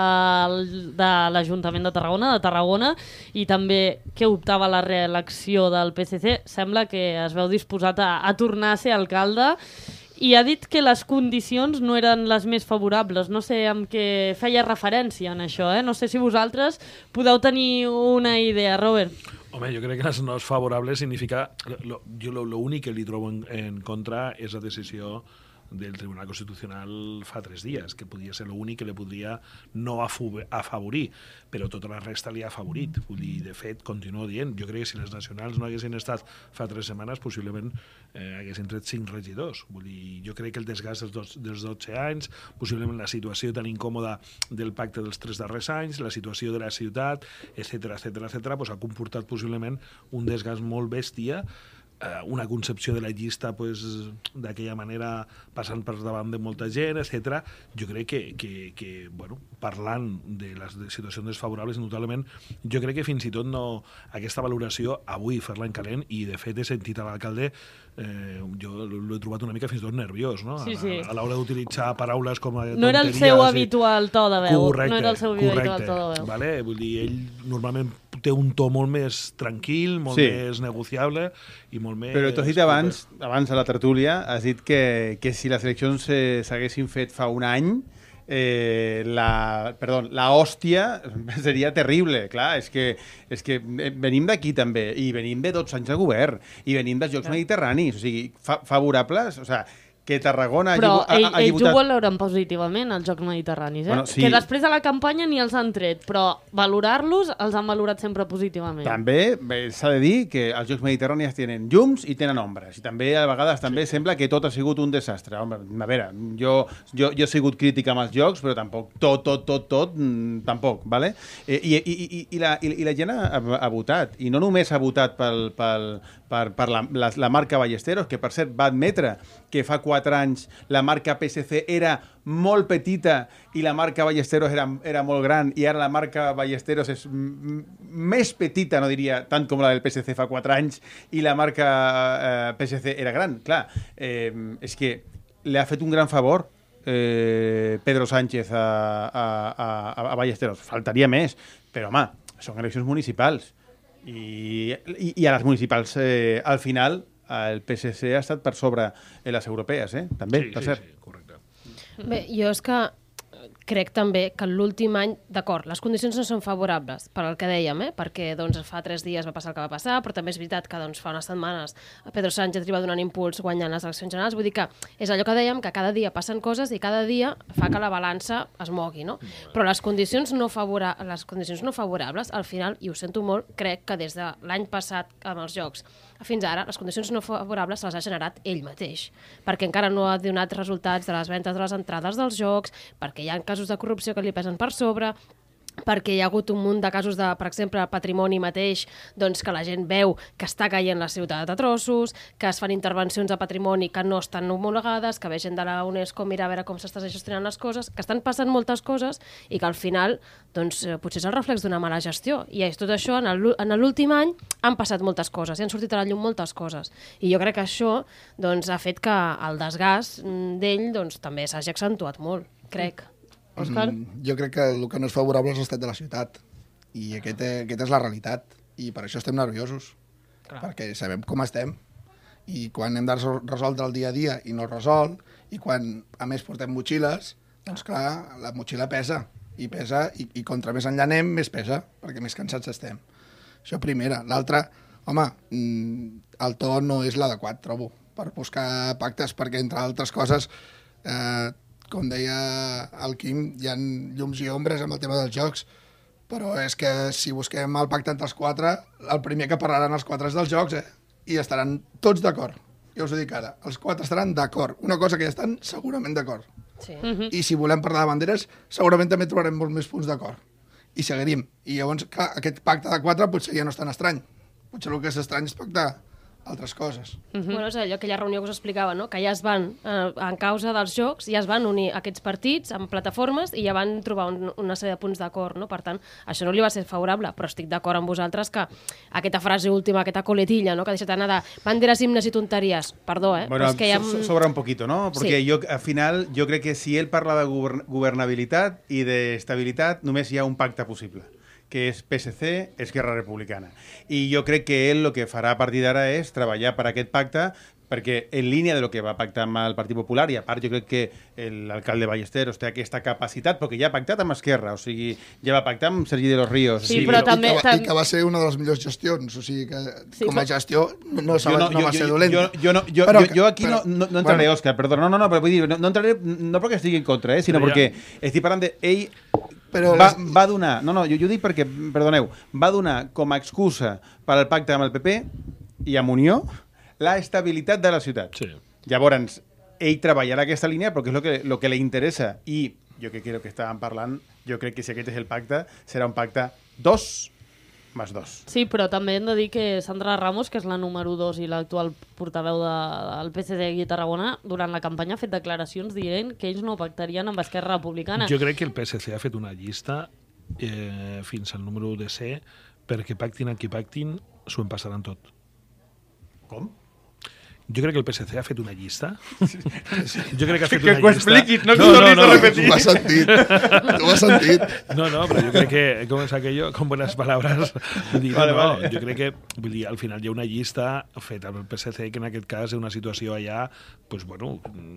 de l'Ajuntament de Tarragona, de Tarragona, i també que optava a la reelecció del P S C. Sembla que es veu disposat a, a tornar a ser alcalde, i ha dit que les condicions no eren les més favorables. No sé amb què feia referència en això, eh? No sé si vosaltres podeu tenir una idea, Robert. Home, jo crec que les no és favorable significa... Lo, jo l'únic que li trobo en, en contra és la decisió del Tribunal Constitucional fa tres dies, que podia ser l'únic que li podria no afavorir, però tota la resta li ha afavorit. Vull dir, de fet, continuo dient, jo crec que si les nacionals no haguessin estat fa tres setmanes, possiblement eh, haguessin tret cinc regidors. Vull dir, jo crec que el desgast dels, dos, dels dotze anys, possiblement la situació tan incòmoda del pacte dels tres darrers anys, la situació de la ciutat, etcètera, etcètera, etcètera, pues, ha comportat possiblement un desgast molt bèstia, una concepció de la llista pues, d'aquella manera passant per davant de molta gent, etcètera. Jo crec que, que, que bueno, parlant de les situacions desfavorables, indubtablement, jo crec que fins i tot no, aquesta valoració avui fer-la en calent, i de fet he sentit a l'alcalde, eh, jo l'he trobat una mica fins i tot nerviós, no? Sí, sí. A, a l'hora d'utilitzar paraules com a tonteries. No era el seu habitual to de veu. Correcte, no era el seu correcte, habitual to de veu. Vale? Vull dir, ell normalment té un to molt més tranquil, molt sí. més negociable i molt més... Però t'ho has dit abans, abans a la tertúlia, has dit que, que si les eleccions s'haguessin fet fa un any, eh, la, perdó, la hòstia seria terrible, clar, és que, és que venim d'aquí també, i venim de dotze anys de govern, i venim dels Jocs Mediterranis, o sigui, fa, favorables, o sigui, que Tarragona però hagi, ell, hagi ells votat... ho valoren positivament, els Jocs Mediterranis, eh? Bueno, sí. Que després de la campanya ni els han tret, però valorar-los els han valorat sempre positivament. També s'ha de dir que els Jocs Mediterranis tenen llums i tenen ombres, i també a vegades també sí. sembla que tot ha sigut un desastre. Home, a veure, jo, jo, jo he sigut crític amb els Jocs, però tampoc tot, tot, tot, tot, mm, tampoc, vale? I, i, i, i, la, i, i la gent ha, ha votat, i no només ha votat pel, pel, per, per la, la, la marca Ballesteros, que per cert va admetre que fa quatre anys la marca P S C era molt petita i la marca Ballesteros era, era molt gran, i ara la marca Ballesteros és més petita, no diria tant com la del P S C fa quatre anys, i la marca eh, P S C era gran. Clar, eh, és que li ha fet un gran favor eh, Pedro Sánchez a, a, a, a Ballesteros. Faltaria més, però home, són eleccions municipals, i, i, i a les municipals eh, al final el P S C ha estat per sobre en les europees, eh? També, sí, per sí, cert. Sí, correcte. Bé, jo és que crec també que l'últim any, d'acord, les condicions no són favorables, per al que dèiem, eh? Perquè doncs, fa tres dies va passar el que va passar, però també és veritat que doncs, fa unes setmanes Pedro Sánchez li va donant impuls guanyant les eleccions generals. Vull dir que és allò que dèiem, que cada dia passen coses i cada dia fa que la balança es mogui, no? Però les condicions no, favora les condicions no favorables, al final, i ho sento molt, crec que des de l'any passat amb els Jocs fins ara, les condicions no favorables les ha generat ell mateix, perquè encara no ha donat resultats de les ventes de les entrades dels Jocs, perquè hi ha casos de corrupció que li pesen per sobre, perquè hi ha hagut un munt de casos de, per exemple, patrimoni mateix, doncs que la gent veu que està caient la ciutat a trossos, que es fan intervencions de patrimoni que no estan homologades, que ve gent de la UNESCO mira a veure com s'estan gestionant les coses, que estan passant moltes coses i que al final doncs, potser és el reflex d'una mala gestió. I és tot això, en l'últim any han passat moltes coses, i han sortit a la llum moltes coses. I jo crec que això doncs, ha fet que el desgast d'ell doncs, també s'hagi accentuat molt, crec. Òscar? Mm, jo crec que el que no és favorable és l'estat de la ciutat, i aquest, aquest és la realitat, i per això estem nerviosos, clar. Perquè sabem com estem, i quan hem de resoldre el dia a dia i no es resol, i quan a més portem motxilles, doncs clar, la motxilla pesa, i pesa, i, i contra més enllà anem, més pesa, perquè més cansats estem. Això primera. L'altra, home, el to no és l'adequat, trobo, per buscar pactes, perquè entre altres coses... Eh, com deia el Quim, hi ha llums i ombres amb el tema dels jocs, però és que si busquem el pacte entre els quatre, el primer que parlaran els quatre és dels jocs, eh? I estaran tots d'acord. Ja us ho dic ara, els quatre estaran d'acord. Una cosa que ja estan segurament d'acord. Sí. Uh-huh. I si volem parlar de banderes, segurament també trobarem molts més punts d'acord. I seguirim. I llavors, clar, aquest pacte de quatre potser ja no és tan estrany. Potser el que és estrany és pactar altres coses. Uh-huh. Bueno, és allò, aquella reunió que us explicava, no? Que ja es van, eh, en causa dels jocs, ja es van unir aquests partits amb plataformes i ja van trobar un, una sèrie de punts d'acord, no? Per tant, això no li va ser favorable, però estic d'acord amb vosaltres que aquesta frase última, aquesta coletilla, no? Que ha deixat anar de banderes, himnes i tonteries, perdó, eh? Bueno, però és que ja... so sobra un poquito, ¿no? Porque sí. yo, al final, yo creo que si él parla de govern governabilitat i d'estabilitat, només hi ha un pacte possible, que és P S C, Esquerra Republicana. I jo crec que ell el que farà a partir d'ara és treballar per aquest pacte, perquè en línia de lo que va pactar amb el Partit Popular, i a part jo crec que l'alcalde Ballesteros té aquesta capacitat, perquè ja ha pactat amb Esquerra, o sigui, ja va pactar amb Sergi de los Ríos. Sí, però també... I que, va, I que va ser una de les millors gestions, o sigui que sí, com a gestió no, no, jo no, no va jo, ser jo, dolenta. Jo, jo, no, jo, però, jo, jo aquí però, no, no, no entraré, bueno. Òscar, perdona, no, no, no, però vull dir, no, no entraré no perquè estigui en contra, eh, sinó perquè ja... estic parlant de... Ell Però va, les... va donar, no, no, jo, jo dic perquè, perdoneu, va donar com a excusa per al pacte amb el P P i amb Unió la estabilitat de la ciutat. Sí. Llavors, ell treballarà aquesta línia perquè és el que, lo que li interessa i jo crec que el que estàvem parlant, jo crec que si aquest és el pacte, serà un pacte dos més dos. Sí, però també hem de dir que Sandra Ramos, que és la número dos i l'actual portaveu de, del P S C aquí a Tarragona, durant la campanya ha fet declaracions dient que ells no pactarien amb Esquerra Republicana. Jo crec que el P S C ha fet una llista eh, fins al número de C perquè pactin amb qui pactin, s'ho empassaran tot. Com? Jo crec que el P S C ha fet una llista. Jo crec que ha fet que una llista. Que ho expliquis, no, no, no, no, no, no repetir. Ho has sentit. Ho has sentit. No, no, però jo crec que, com és aquello, con buenas palabras, dir, vale, no, vale. jo crec que, vull dir, al final hi ha una llista feta pel P S C, que en aquest cas és una situació allà, pues, bueno,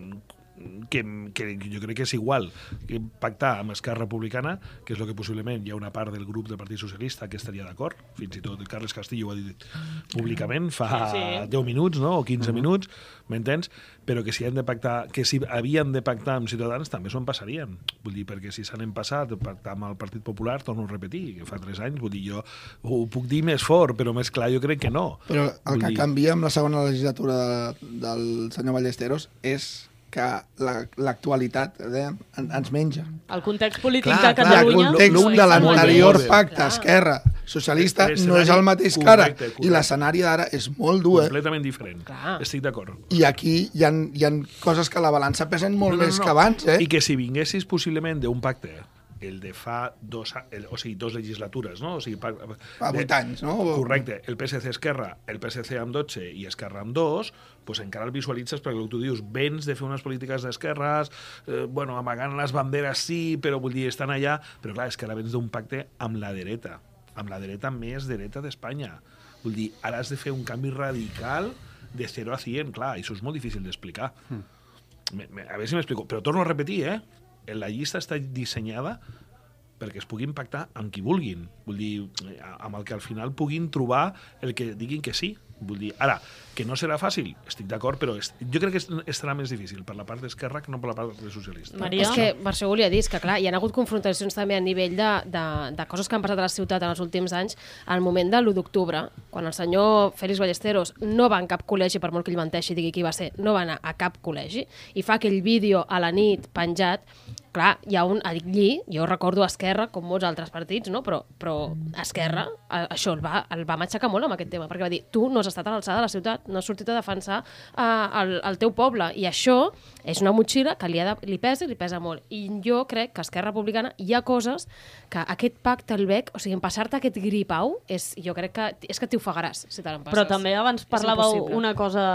que, que jo crec que és igual que pactar amb Esquerra Republicana, que és el que possiblement hi ha una part del grup del Partit Socialista que estaria d'acord, fins i tot el Carles Castillo ho ha dit públicament fa sí, sí. deu minuts, no? O quinze Uh-huh. minuts, m'entens? Però que si han de pactar, que si havien de pactar amb Ciutadans també s'ho passarien. Vull dir, perquè si s'han empassat a pactar amb el Partit Popular, torno a repetir, que fa tres anys, vull dir, jo ho puc dir més fort, però més clar jo crec que no. Però el vull que dir... canvia amb la segona legislatura de, del senyor Ballesteros és que l'actualitat la, eh, ens menja. El context polític clar, de Catalunya... El context de l'anterior bé, pacte clar. Esquerra Socialista no és el mateix que ara. I l'escenari d'ara és molt dur. Completament diferent. Clar. Estic d'acord. I aquí hi ha, hi ha coses que a la balança pesen molt no, no, més no. que abans. Eh? I que si vinguessis possiblement d'un pacte el de fa dos, el, o sigui, dos legislatures, no? O sigui, pa, fa vuit de, anys, no? Correcte. El P S C Esquerra, el P S C amb dotze i Esquerra amb dos, pues encara el visualitzes perquè el que tu dius, vens de fer unes polítiques d'esquerres, eh, bueno, amagant les banderes sí, però vull dir, estan allà, però clar, és que ara vens d'un pacte amb la dreta, amb la dreta més dreta d'Espanya. Vull dir, ara has de fer un canvi radical de zero a cent, clar, això és molt difícil d'explicar. Mm. Me, me, a veure si m'explico, però torno a repetir, eh? La llista està dissenyada perquè es puguin pactar amb qui vulguin. Vull dir, amb el que al final puguin trobar el que diguin que sí. Vull dir, ara, que no serà fàcil, estic d'acord, però est jo crec que estarà més difícil per la part d'Esquerra que no per la part del socialista. Maria? És que per això volia dir, que clar, hi ha hagut confrontacions també a nivell de, de, de coses que han passat a la ciutat en els últims anys, al moment de l'u d'octubre, quan el senyor Félix Ballesteros no va en cap col·legi, per molt que ell menteixi i digui qui va ser, no va anar a cap col·legi, i fa aquell vídeo a la nit penjat. Clar, hi ha un allí, jo recordo Esquerra, com molts altres partits, no? però, però Esquerra, això el va, el va matxacar molt amb aquest tema, perquè va dir, tu no has estat a l'alçada de la ciutat, no has sortit a defensar uh, el, el teu poble, i això és una motxilla que li, ha de, li pesa i li pesa molt. I jo crec que a Esquerra Republicana hi ha coses que aquest pacte el bec, o sigui, en passar-te aquest gripau, és, jo crec que és que t'hi ofegaràs, si te l'empasses. Però també abans parlàveu una cosa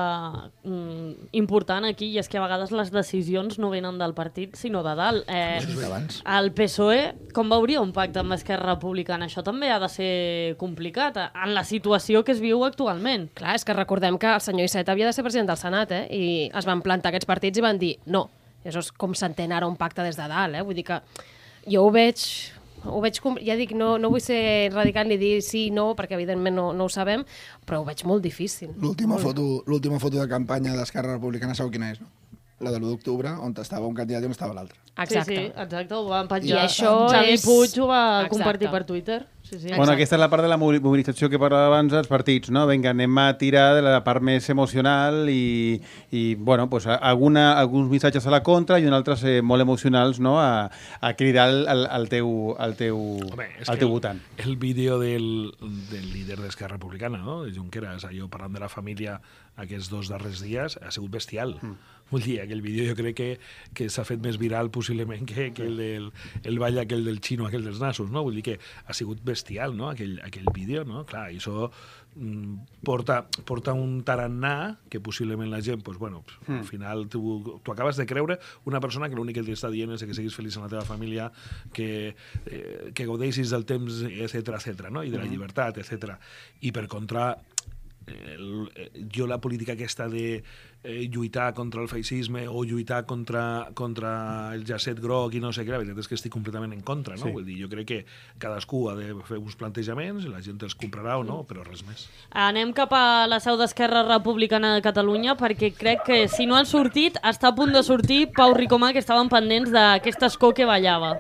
mm, important aquí, i és que a vegades les decisions no venen del partit, sinó de dalt. Eh, el P S O E, com veuria un pacte amb Esquerra Republicana? Això també ha de ser complicat en la situació que es viu actualment. Clar, és que recordem que el senyor Iceta havia de ser president del Senat, eh? I es van plantar aquests partits i van dir no, això és com s'entén ara un pacte des de dalt, eh? Vull dir que jo ho veig... Ho veig com, ja dic, no, no vull ser radical ni dir sí, no, perquè evidentment no, no ho sabem, però ho veig molt difícil. L'última foto, l'última foto de campanya d'Esquerra Republicana sabeu quina és, no? La de l'u d'octubre, on estava un candidat i on estava l'altre. Exacte. Sí, sí, exacte, ho van penjar. I això Xavi és... Puig ho va exacte. compartir per Twitter. Sí, sí. Bueno, aquesta és la part de la mobilització que parlava abans dels partits, no? Vinga, anem a tirar de la part més emocional i, i bueno, pues, alguna, alguns missatges a la contra i uns altres eh, molt emocionals, no? A, a cridar al, al teu, al teu, Home, al teu votant. El, el vídeo del, del líder d'Esquerra Republicana, no? de Junqueras, allò parlant de la família aquests dos darrers dies, ha sigut bestial. Mm. Vull dir, aquell vídeo jo crec que, que s'ha fet més viral possiblement que, que el, del, el ball aquell del xino, aquell dels nassos, no? Vull dir que ha sigut bestial, no? Aquell, aquell vídeo, no? Clar, i això mm, porta, porta un tarannà que possiblement la gent, pues, bueno, mm. al final tu, tu acabes de creure una persona que l'únic que t'està dient és que siguis feliç en la teva família, que, eh, que gaudeixis del temps, etcètera, etcètera, no? I de la llibertat, etcètera. I per contra, el, jo la política aquesta de eh, lluitar contra el feixisme o lluitar contra, contra el llacet groc i no sé què, la veritat és que estic completament en contra, no? Sí. Vull dir, jo crec que cadascú ha de fer uns plantejaments, la gent els comprarà o no, però res més. Anem cap a la seu d'Esquerra Republicana de Catalunya perquè crec que si no han sortit, està a punt de sortir Pau Ricomà, que estaven pendents d'aquest escó que ballava.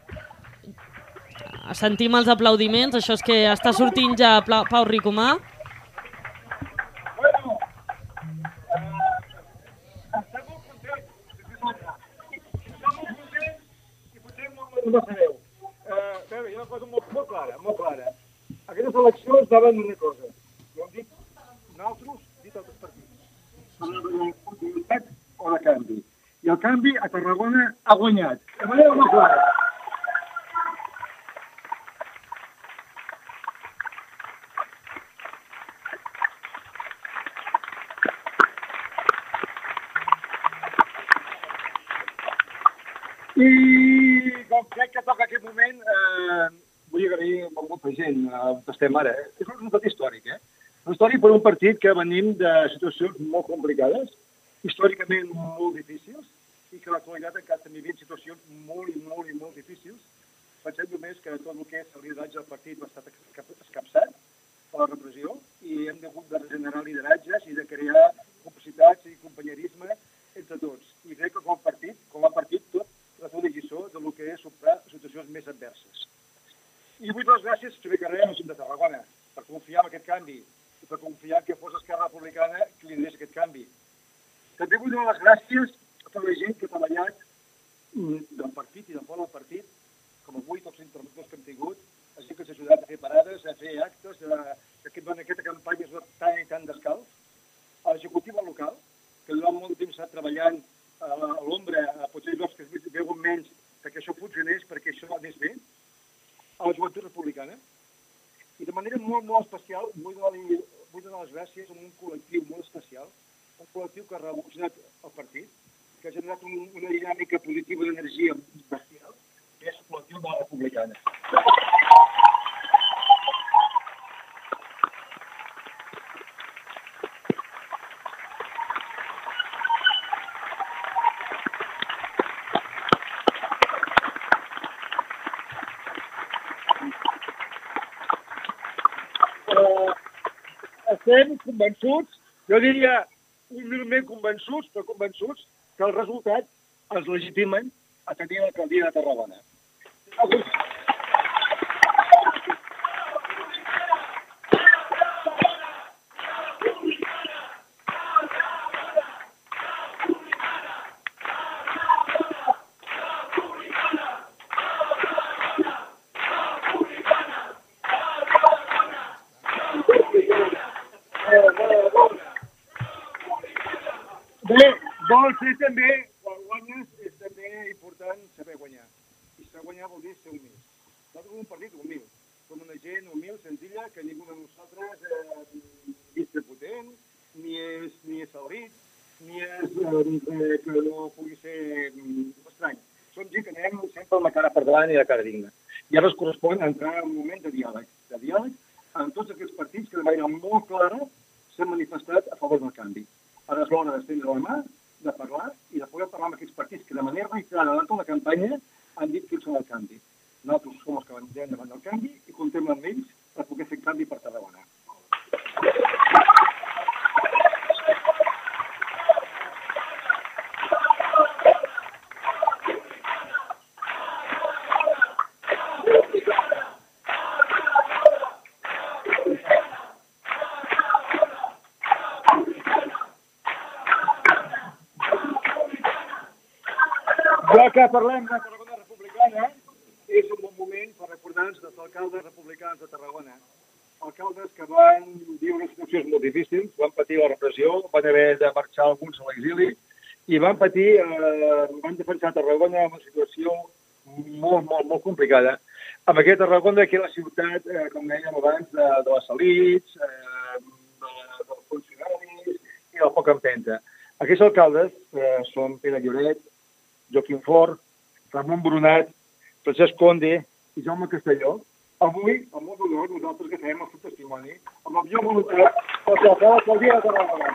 Sentim els aplaudiments, això és que està sortint ja Pau Ricomà. No sabeu. Uh, veure, hi ha una cosa molt, molt clara, molt clara. Aquestes eleccions daven una cosa. Ho hem dit nosaltres, dit altres partits. La continuïtat o de canvi. I el canvi a Tarragona ha guanyat. De manera molt clara. I com crec que toca aquest moment, eh, vull agrair a molta gent on estem ara. Eh? És un resultat històric, eh? Un històric per un partit que venim de situacions molt complicades, històricament molt difícils, i que a l'actualitat encara estem vivint situacions molt i molt i molt difícils. Pensem només que tot el que és el lideratge del partit ha estat escapçat per la repressió i hem hagut de regenerar lideratges i de crear complicitats i companyerisme entre tots. I crec que com a partit, com a partit tot, la tota lliçó del que és superar situacions més adverses. I vull donar les gràcies a Xavier Carrer, a la gent de Tarragona, per confiar en aquest canvi i per confiar que fos Esquerra Republicana qui liderés aquest canvi. També vull donar les gràcies a tota la gent que ha treballat del partit i de fora del partit, com avui tots els interlocutors que hem tingut, la gent que ens ha ajudat a fer parades, a fer actes, a, a que en aquesta campanya és tan i tan descalç, a l'executiva local, que durant molt temps està treballant a l'ombra, a potser llocs que es veuen menys, perquè això funcionés, perquè això anés bé, a la joventut republicana. I de manera molt, molt especial vull donar, vull donar les gràcies a un col·lectiu molt especial, un col·lectiu que ha revolucionat el partit, que ha generat un, una dinàmica positiva d'energia bestial, que és el col·lectiu de la republicana. Estem convençuts, jo diria humilment convençuts, però convençuts que el resultat els legitimen a tenir l'alcaldia de Tarragona. Bé, vol ser també, quan guanyes, és també important saber guanyar. I saber guanyar vol dir ser humil. Nosaltres som un partit humil. Som una gent humil, senzilla, que ningú de nosaltres eh, és prepotent, ni és, ni és saurit, ni és eh, que no pugui ser eh, estrany. Som gent que anem sempre amb la cara per davant i la cara digna. I ara es correspon a entrar en un moment de diàleg. De diàleg amb tots aquests partits que de manera molt clara s'han manifestat a favor del canvi. Ara és l'hora d'estendre la mà, de parlar i de poder parlar amb aquests partits que de manera reiterada durant tota la campanya han dit que són el canvi. Nosaltres som els que van davant del canvi i comptem amb ells per poder fer canvi per Tarragona. Ja que parlem de Tarragona republicana, és un bon moment per recordar-nos dels alcaldes republicans de Tarragona. Alcaldes que van viure unes situacions molt difícils, van patir la repressió, van haver de marxar alguns a l'exili i van patir, eh, van defensar Tarragona en una situació molt, molt, molt complicada. Amb aquesta Tarragona, que és la ciutat, eh, com dèiem abans, de, de les elits, eh, de, dels funcionaris i del poc empenta. Aquests alcaldes eh, són Pere Lloret, Joaquim Fort, Ramon Brunat, Francesc Conde i Jaume Castelló. Avui, amb molt dolor, nosaltres que fem el seu testimoni, amb la millor voluntat, per l'alcalde del dia de Tarragona.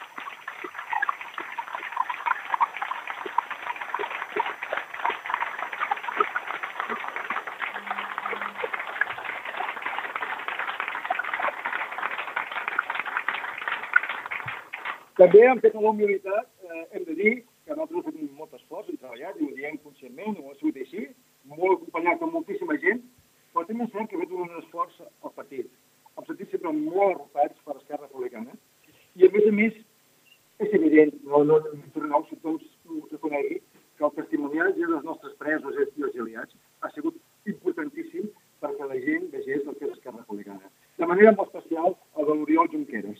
També, amb tota la humilitat, eh, hem de dir que nosaltres hem fet molt esforç, hem treballat, i ho diem conscientment, ho ha sigut així, molt acompanyat amb moltíssima gent, però també sabem que hem fet un esforç al partit. Hem sentit sempre molt arropats per l'Esquerra Republicana. I, a més a més, és evident, no, no, no si tots ho reconegui, que el testimoniatge dels nostres presos i exiliats ha sigut importantíssim perquè la gent vegés el que és l'Esquerra Republicana. De manera molt especial, el de l'Oriol Junqueras.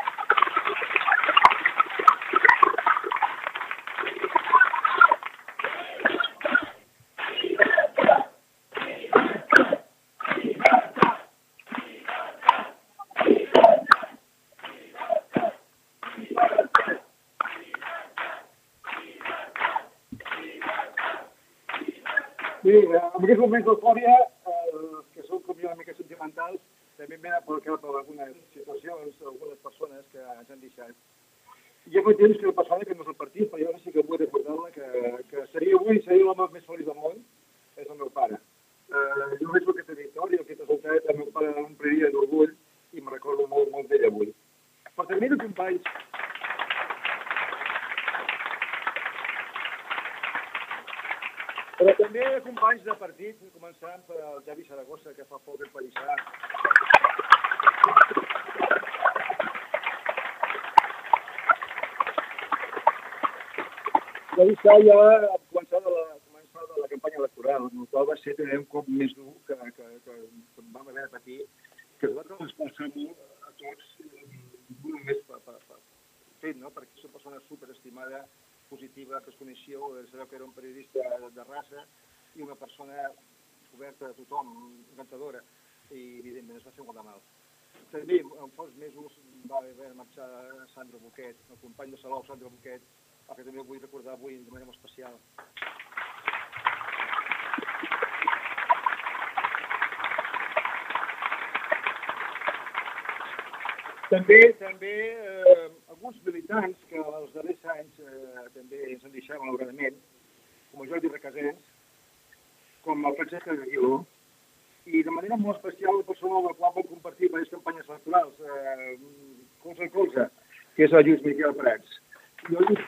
Sí, en aquests moments d'eufòria, eh, que són com jo una mica sentimentals, també venen per algunes situacions, algunes persones que ens han deixat. Hi ha molt temps que una persona que no és el partit, però jo sí que vull recordar-la que, que seria avui, seria l'home més feliç del món, és el meu pare. Eh, jo veig aquesta victòria, aquest resultat, el meu pare ompliria d'orgull i me'n recordo molt, molt d'ell avui. Però també de companys, però també companys de partit, començant per el Javi Saragossa, que fa poc el Parissà. Parissà ja ha començat la, començat la campanya electoral, el qual va ser també un cop més dur que, que, que, que vam haver de patir, que es va transpulsar molt a tots, no només per, per, per fet, no? Perquè és una persona superestimada, positiva, que es coneixia, sabeu que era un periodista de raça i una persona oberta a tothom, encantadora, i evidentment es va fer molt de mal. També, en pocs mesos, va haver de marxar Sandro Boquet, el company de Salou, Sandro Boquet, el que també vull recordar avui de manera molt especial. També, també eh, alguns militants que els darrers anys eh, també ens han deixat malauradament, com el Jordi Recasens, com el Francesc Aguiló, i de manera molt especial la persona amb la qual vam compartir diverses campanyes electorals, eh, colze a colze, que és el Lluís Miquel Prats. Jo dic...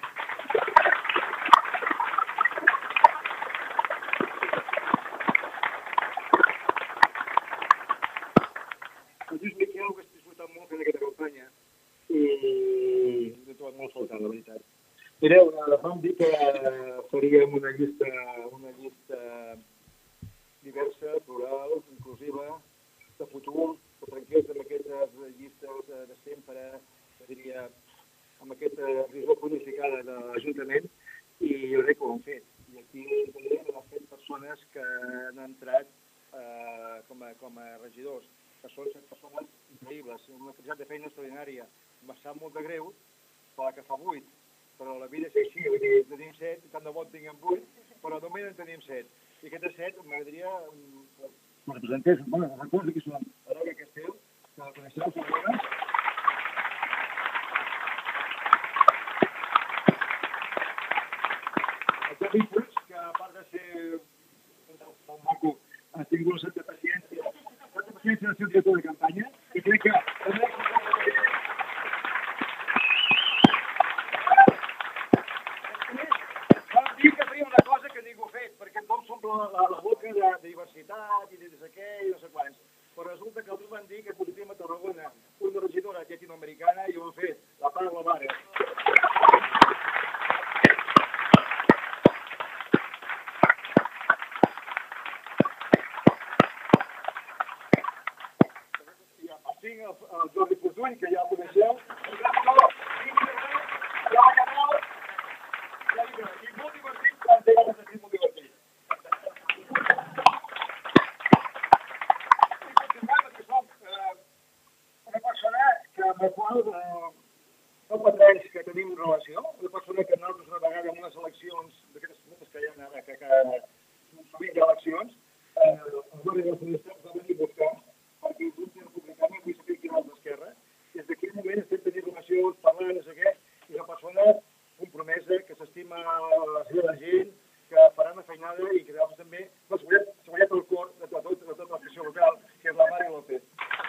El Lluís Miquel ho has disfrutat molt en aquesta campanya i he trobat molt faltant, la veritat. Mireu, vam dir que faríem una llista, una llista diversa, plural, inclusiva, de futur, de tranquils amb aquestes llistes de sempre, que diria, amb aquesta visió planificada de l'Ajuntament, i jo crec que ho hem fet. I aquí també hem fet persones que han entrat eh, com, a, com a regidors, que són persones increïbles, una quantitat de feina extraordinària. Em sap molt de greu, per la que fa vuit, però la vida és així, vull dir, tenim set, tant de bo en tinguem vuit, però només en tenim set. I aquests set m'agradaria que representés, bueno, els recursos que són Araga Castell, que la coneixeu, segurament. El Javi Puig, que a part de ser un maco, ha tingut una certa paciència, certa paciència del seu director de campanya, i crec que també vam dir que faria una cosa que ningú ha fet, perquè tothom s'omple la, la boca de, de diversitat i de no sé què i no sé quants. Però resulta que els van dir que positivíem a Tarragona una regidora llatinoamericana i ho han fet, la Pablo Vares. tinc el, el Jordi Fortuny, que ja el coneixeu. Ja va canal, ja dic, i molt divertit, quan té ganes de ser molt divertit. I continuem, que som eh, una persona que, amb la qual eh, no fa anys que tenim relació, una persona que nosaltres una vegada en unes eleccions, d'aquestes moltes que hi ha ara, que, que sovint hi ha eleccions, eh, el Jordi de Fortuny ens va venir a buscar perquè el grup republicà no vull saber quin és d'Esquerra. Des d'aquell moment estem tenint relacions, parlant, no sé què, i una persona compromesa, que s'estima la seva gent, que farà una feinada i que llavors també s'ha guanyat el cor de tota tot, tot l'afició local, que és la Mari López.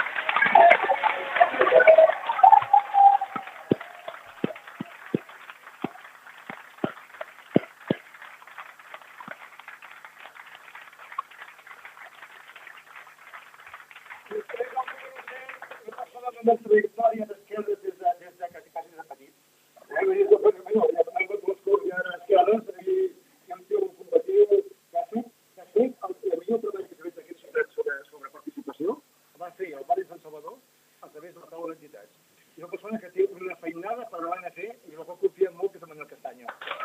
Una trajectòria d'esquerra des de, des de quasi, quasi de petit. Eh? Vull dir, jo, bueno, ja he tingut les coses ja d'esquerres i ja em tio combatiu, que ha fet, que ha fet el, el millor treball que s'ha fet aquí sobre, sobre, sobre participació, va fer el barri de Sant Salvador a través de la taula d'entitats. És una persona que té una feinada per davant a fer i la qual confia molt, que és en Manuel Castaño.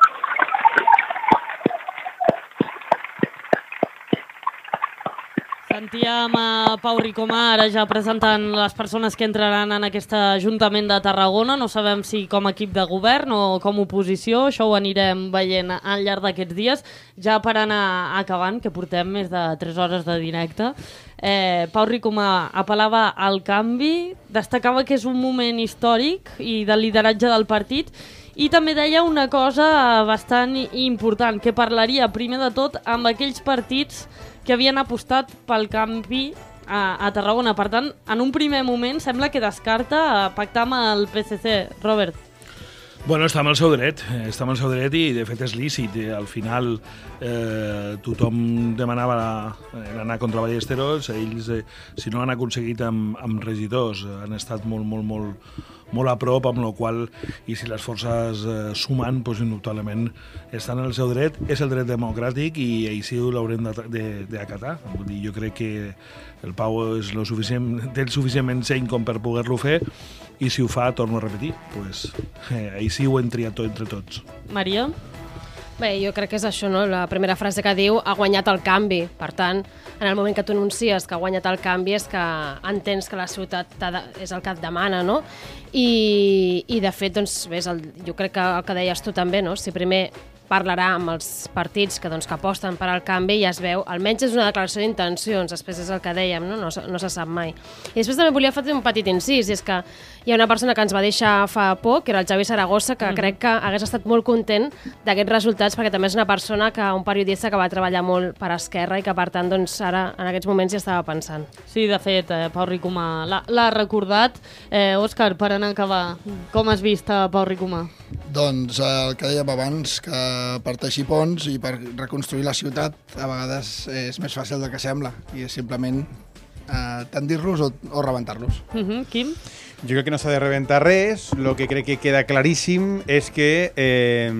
Sentíem a Pau Ricomà ara ja presentant les persones que entraran en aquest Ajuntament de Tarragona. No sabem si com a equip de govern o com a oposició, això ho anirem veient al llarg d'aquests dies. Ja per anar acabant, que portem més de tres hores de directe, eh, Pau Ricomà apel·lava al canvi, destacava que és un moment històric i de lideratge del partit, i també deia una cosa bastant important, que parlaria primer de tot amb aquells partits que havien apostat pel canvi a, a Tarragona. Per tant, en un primer moment sembla que descarta pactar amb el P S C. Robert. Bueno, està amb el seu dret, està amb el seu dret i de fet és lícit. Al final eh, tothom demanava l'anar contra Ballesteros, ells, eh, si no l'han aconseguit amb, amb regidors, han estat molt, molt, molt, molt a prop, amb la qual i si les forces eh, sumen, doncs indubtablement estan en el seu dret, és el dret democràtic i així l'haurem d'acatar. Vull dir, jo crec que el Pau és lo suficient, té el suficientment seny com per poder-lo fer i si ho fa, torno a repetir, doncs eh, així ho hem triat tot entre tots. Maria? Bé, jo crec que és això, no? La primera frase que diu, ha guanyat el canvi. Per tant, en el moment que tu anuncies que ha guanyat el canvi és que entens que la ciutat és el que et demana, no? I, i de fet, doncs, bé, el, jo crec que el que deies tu també, no? Si primer parlarà amb els partits que, doncs, que aposten per al canvi i ja es veu, almenys és una declaració d'intencions, després és el que dèiem, no? No, no se sap mai. I després també volia fer un petit incís, i és que hi ha una persona que ens va deixar fa poc, que era el Javi Saragossa, que mm. crec que hagués estat molt content d'aquests resultats, perquè també és una persona, que un periodista que va treballar molt per Esquerra i que, per tant, doncs, ara, en aquests moments, ja estava pensant. Sí, de fet, eh, Pau Ricomà l'ha recordat. Eh, Òscar, per anar a acabar, com has vist a Pau Ricomà? Doncs el que dèiem abans, que per teixir ponts i per reconstruir la ciutat a vegades és més fàcil del que sembla i és simplement eh, tendir-los o, o rebentar-los. Uh-huh. Quim? Jo crec que no s'ha de rebentar res. El que crec que queda claríssim és que eh,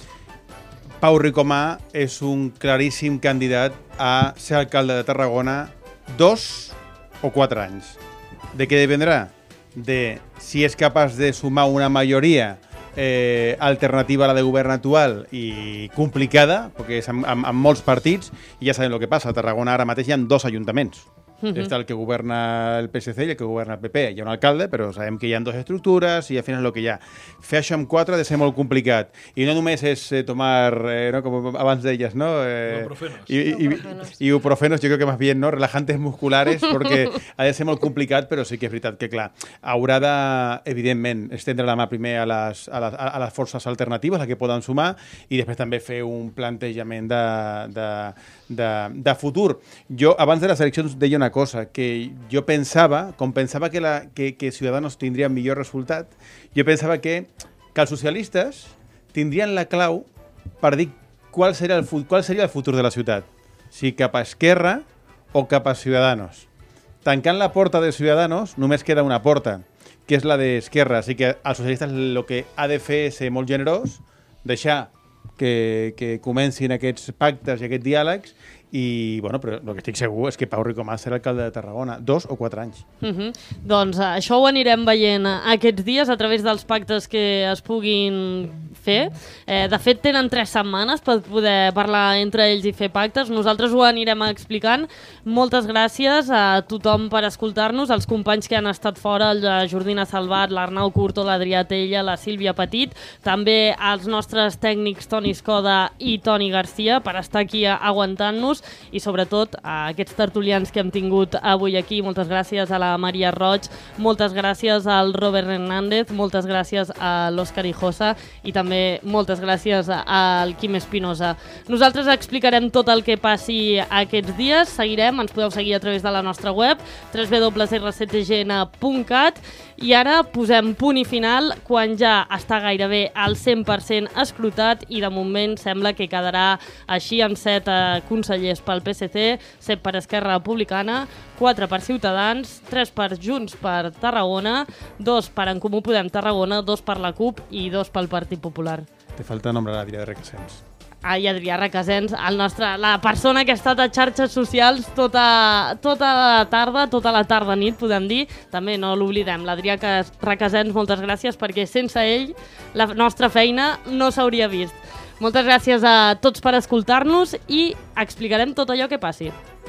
Pau Ricomà és un claríssim candidat a ser alcalde de Tarragona dos o quatre anys. De què dependrà? De si és capaç de sumar una majoria Eh, alternativa a la de govern actual i complicada, perquè és amb, amb, amb molts partits, i ja sabem el que passa. A Tarragona ara mateix hi ha dos ajuntaments. Uh-huh. Està el que governa el P S C i el que governa el P P. Hi ha un alcalde, però sabem que hi ha dues estructures i al final és el que hi ha. Fer això amb quatre ha de ser molt complicat. I no només és eh, tomar, eh, no, com abans deies, no? Eh, ibuprofenos. I, i, i, ibuprofenos, jo crec que més bien, no? Relajantes musculares, perquè ha de ser molt complicat, però sí que és veritat que, clar, haurà de, evidentment, estendre la mà primer a les, a les, a les forces alternatives, les que poden sumar, i després també fer un plantejament de, de, de, de futur. Jo, abans de les eleccions, deia una cosa, que jo pensava, com pensava que, la, que, que Ciudadanos tindria millor resultat, jo pensava que, que els socialistes tindrien la clau per dir qual seria, el, qual seria el futur de la ciutat, si cap a Esquerra o cap a Ciudadanos. Tancant la porta de Ciudadanos només queda una porta, que és la d'Esquerra, així que els socialistes el que ha de fer és ser molt generós, deixar que, que comencin aquests pactes i aquests diàlegs i, bueno, però el que estic segur és que Pau Ricomà serà alcalde de Tarragona, dos o quatre anys. Uh -huh. Doncs uh, això ho anirem veient aquests dies a través dels pactes que es puguin fer. Eh, de fet, tenen tres setmanes per poder parlar entre ells i fer pactes. Nosaltres ho anirem explicant. Moltes gràcies a tothom per escoltar-nos, als companys que han estat fora, la Jordina Salvat, l'Arnau Curto, l'Adrià Tella, la Sílvia Petit, també als nostres tècnics Toni Escoda i Toni Garcia per estar aquí aguantant-nos, i sobretot a aquests tertulians que hem tingut avui aquí. Moltes gràcies a la Maria Roig, moltes gràcies al Robert Hernández, moltes gràcies a l'Òscar Hijosa i també moltes gràcies al Quim Espinosa. Nosaltres explicarem tot el que passi aquests dies, seguirem, ens podeu seguir a través de la nostra web w w w punt r set g n punt cat, i ara posem punt i final quan ja està gairebé al cent per cent escrutat i de moment sembla que quedarà així amb set eh, consellers pel P S C, set per Esquerra Republicana, quatre per Ciutadans, tres per Junts per Tarragona, dos per En Comú Podem Tarragona, dos per la CUP i dos pel Partit Popular. Te falta nombrar Adrià de Requesens. Ah, i Adrià Requesens, el nostre, la persona que ha estat a xarxes socials tota, tota la tarda, tota la tarda-nit, podem dir. També no l'oblidem, l'Adrià Requesens, moltes gràcies, perquè sense ell la nostra feina no s'hauria vist. Moltes gràcies a tots per escoltar-nos i explicarem tot allò que passi.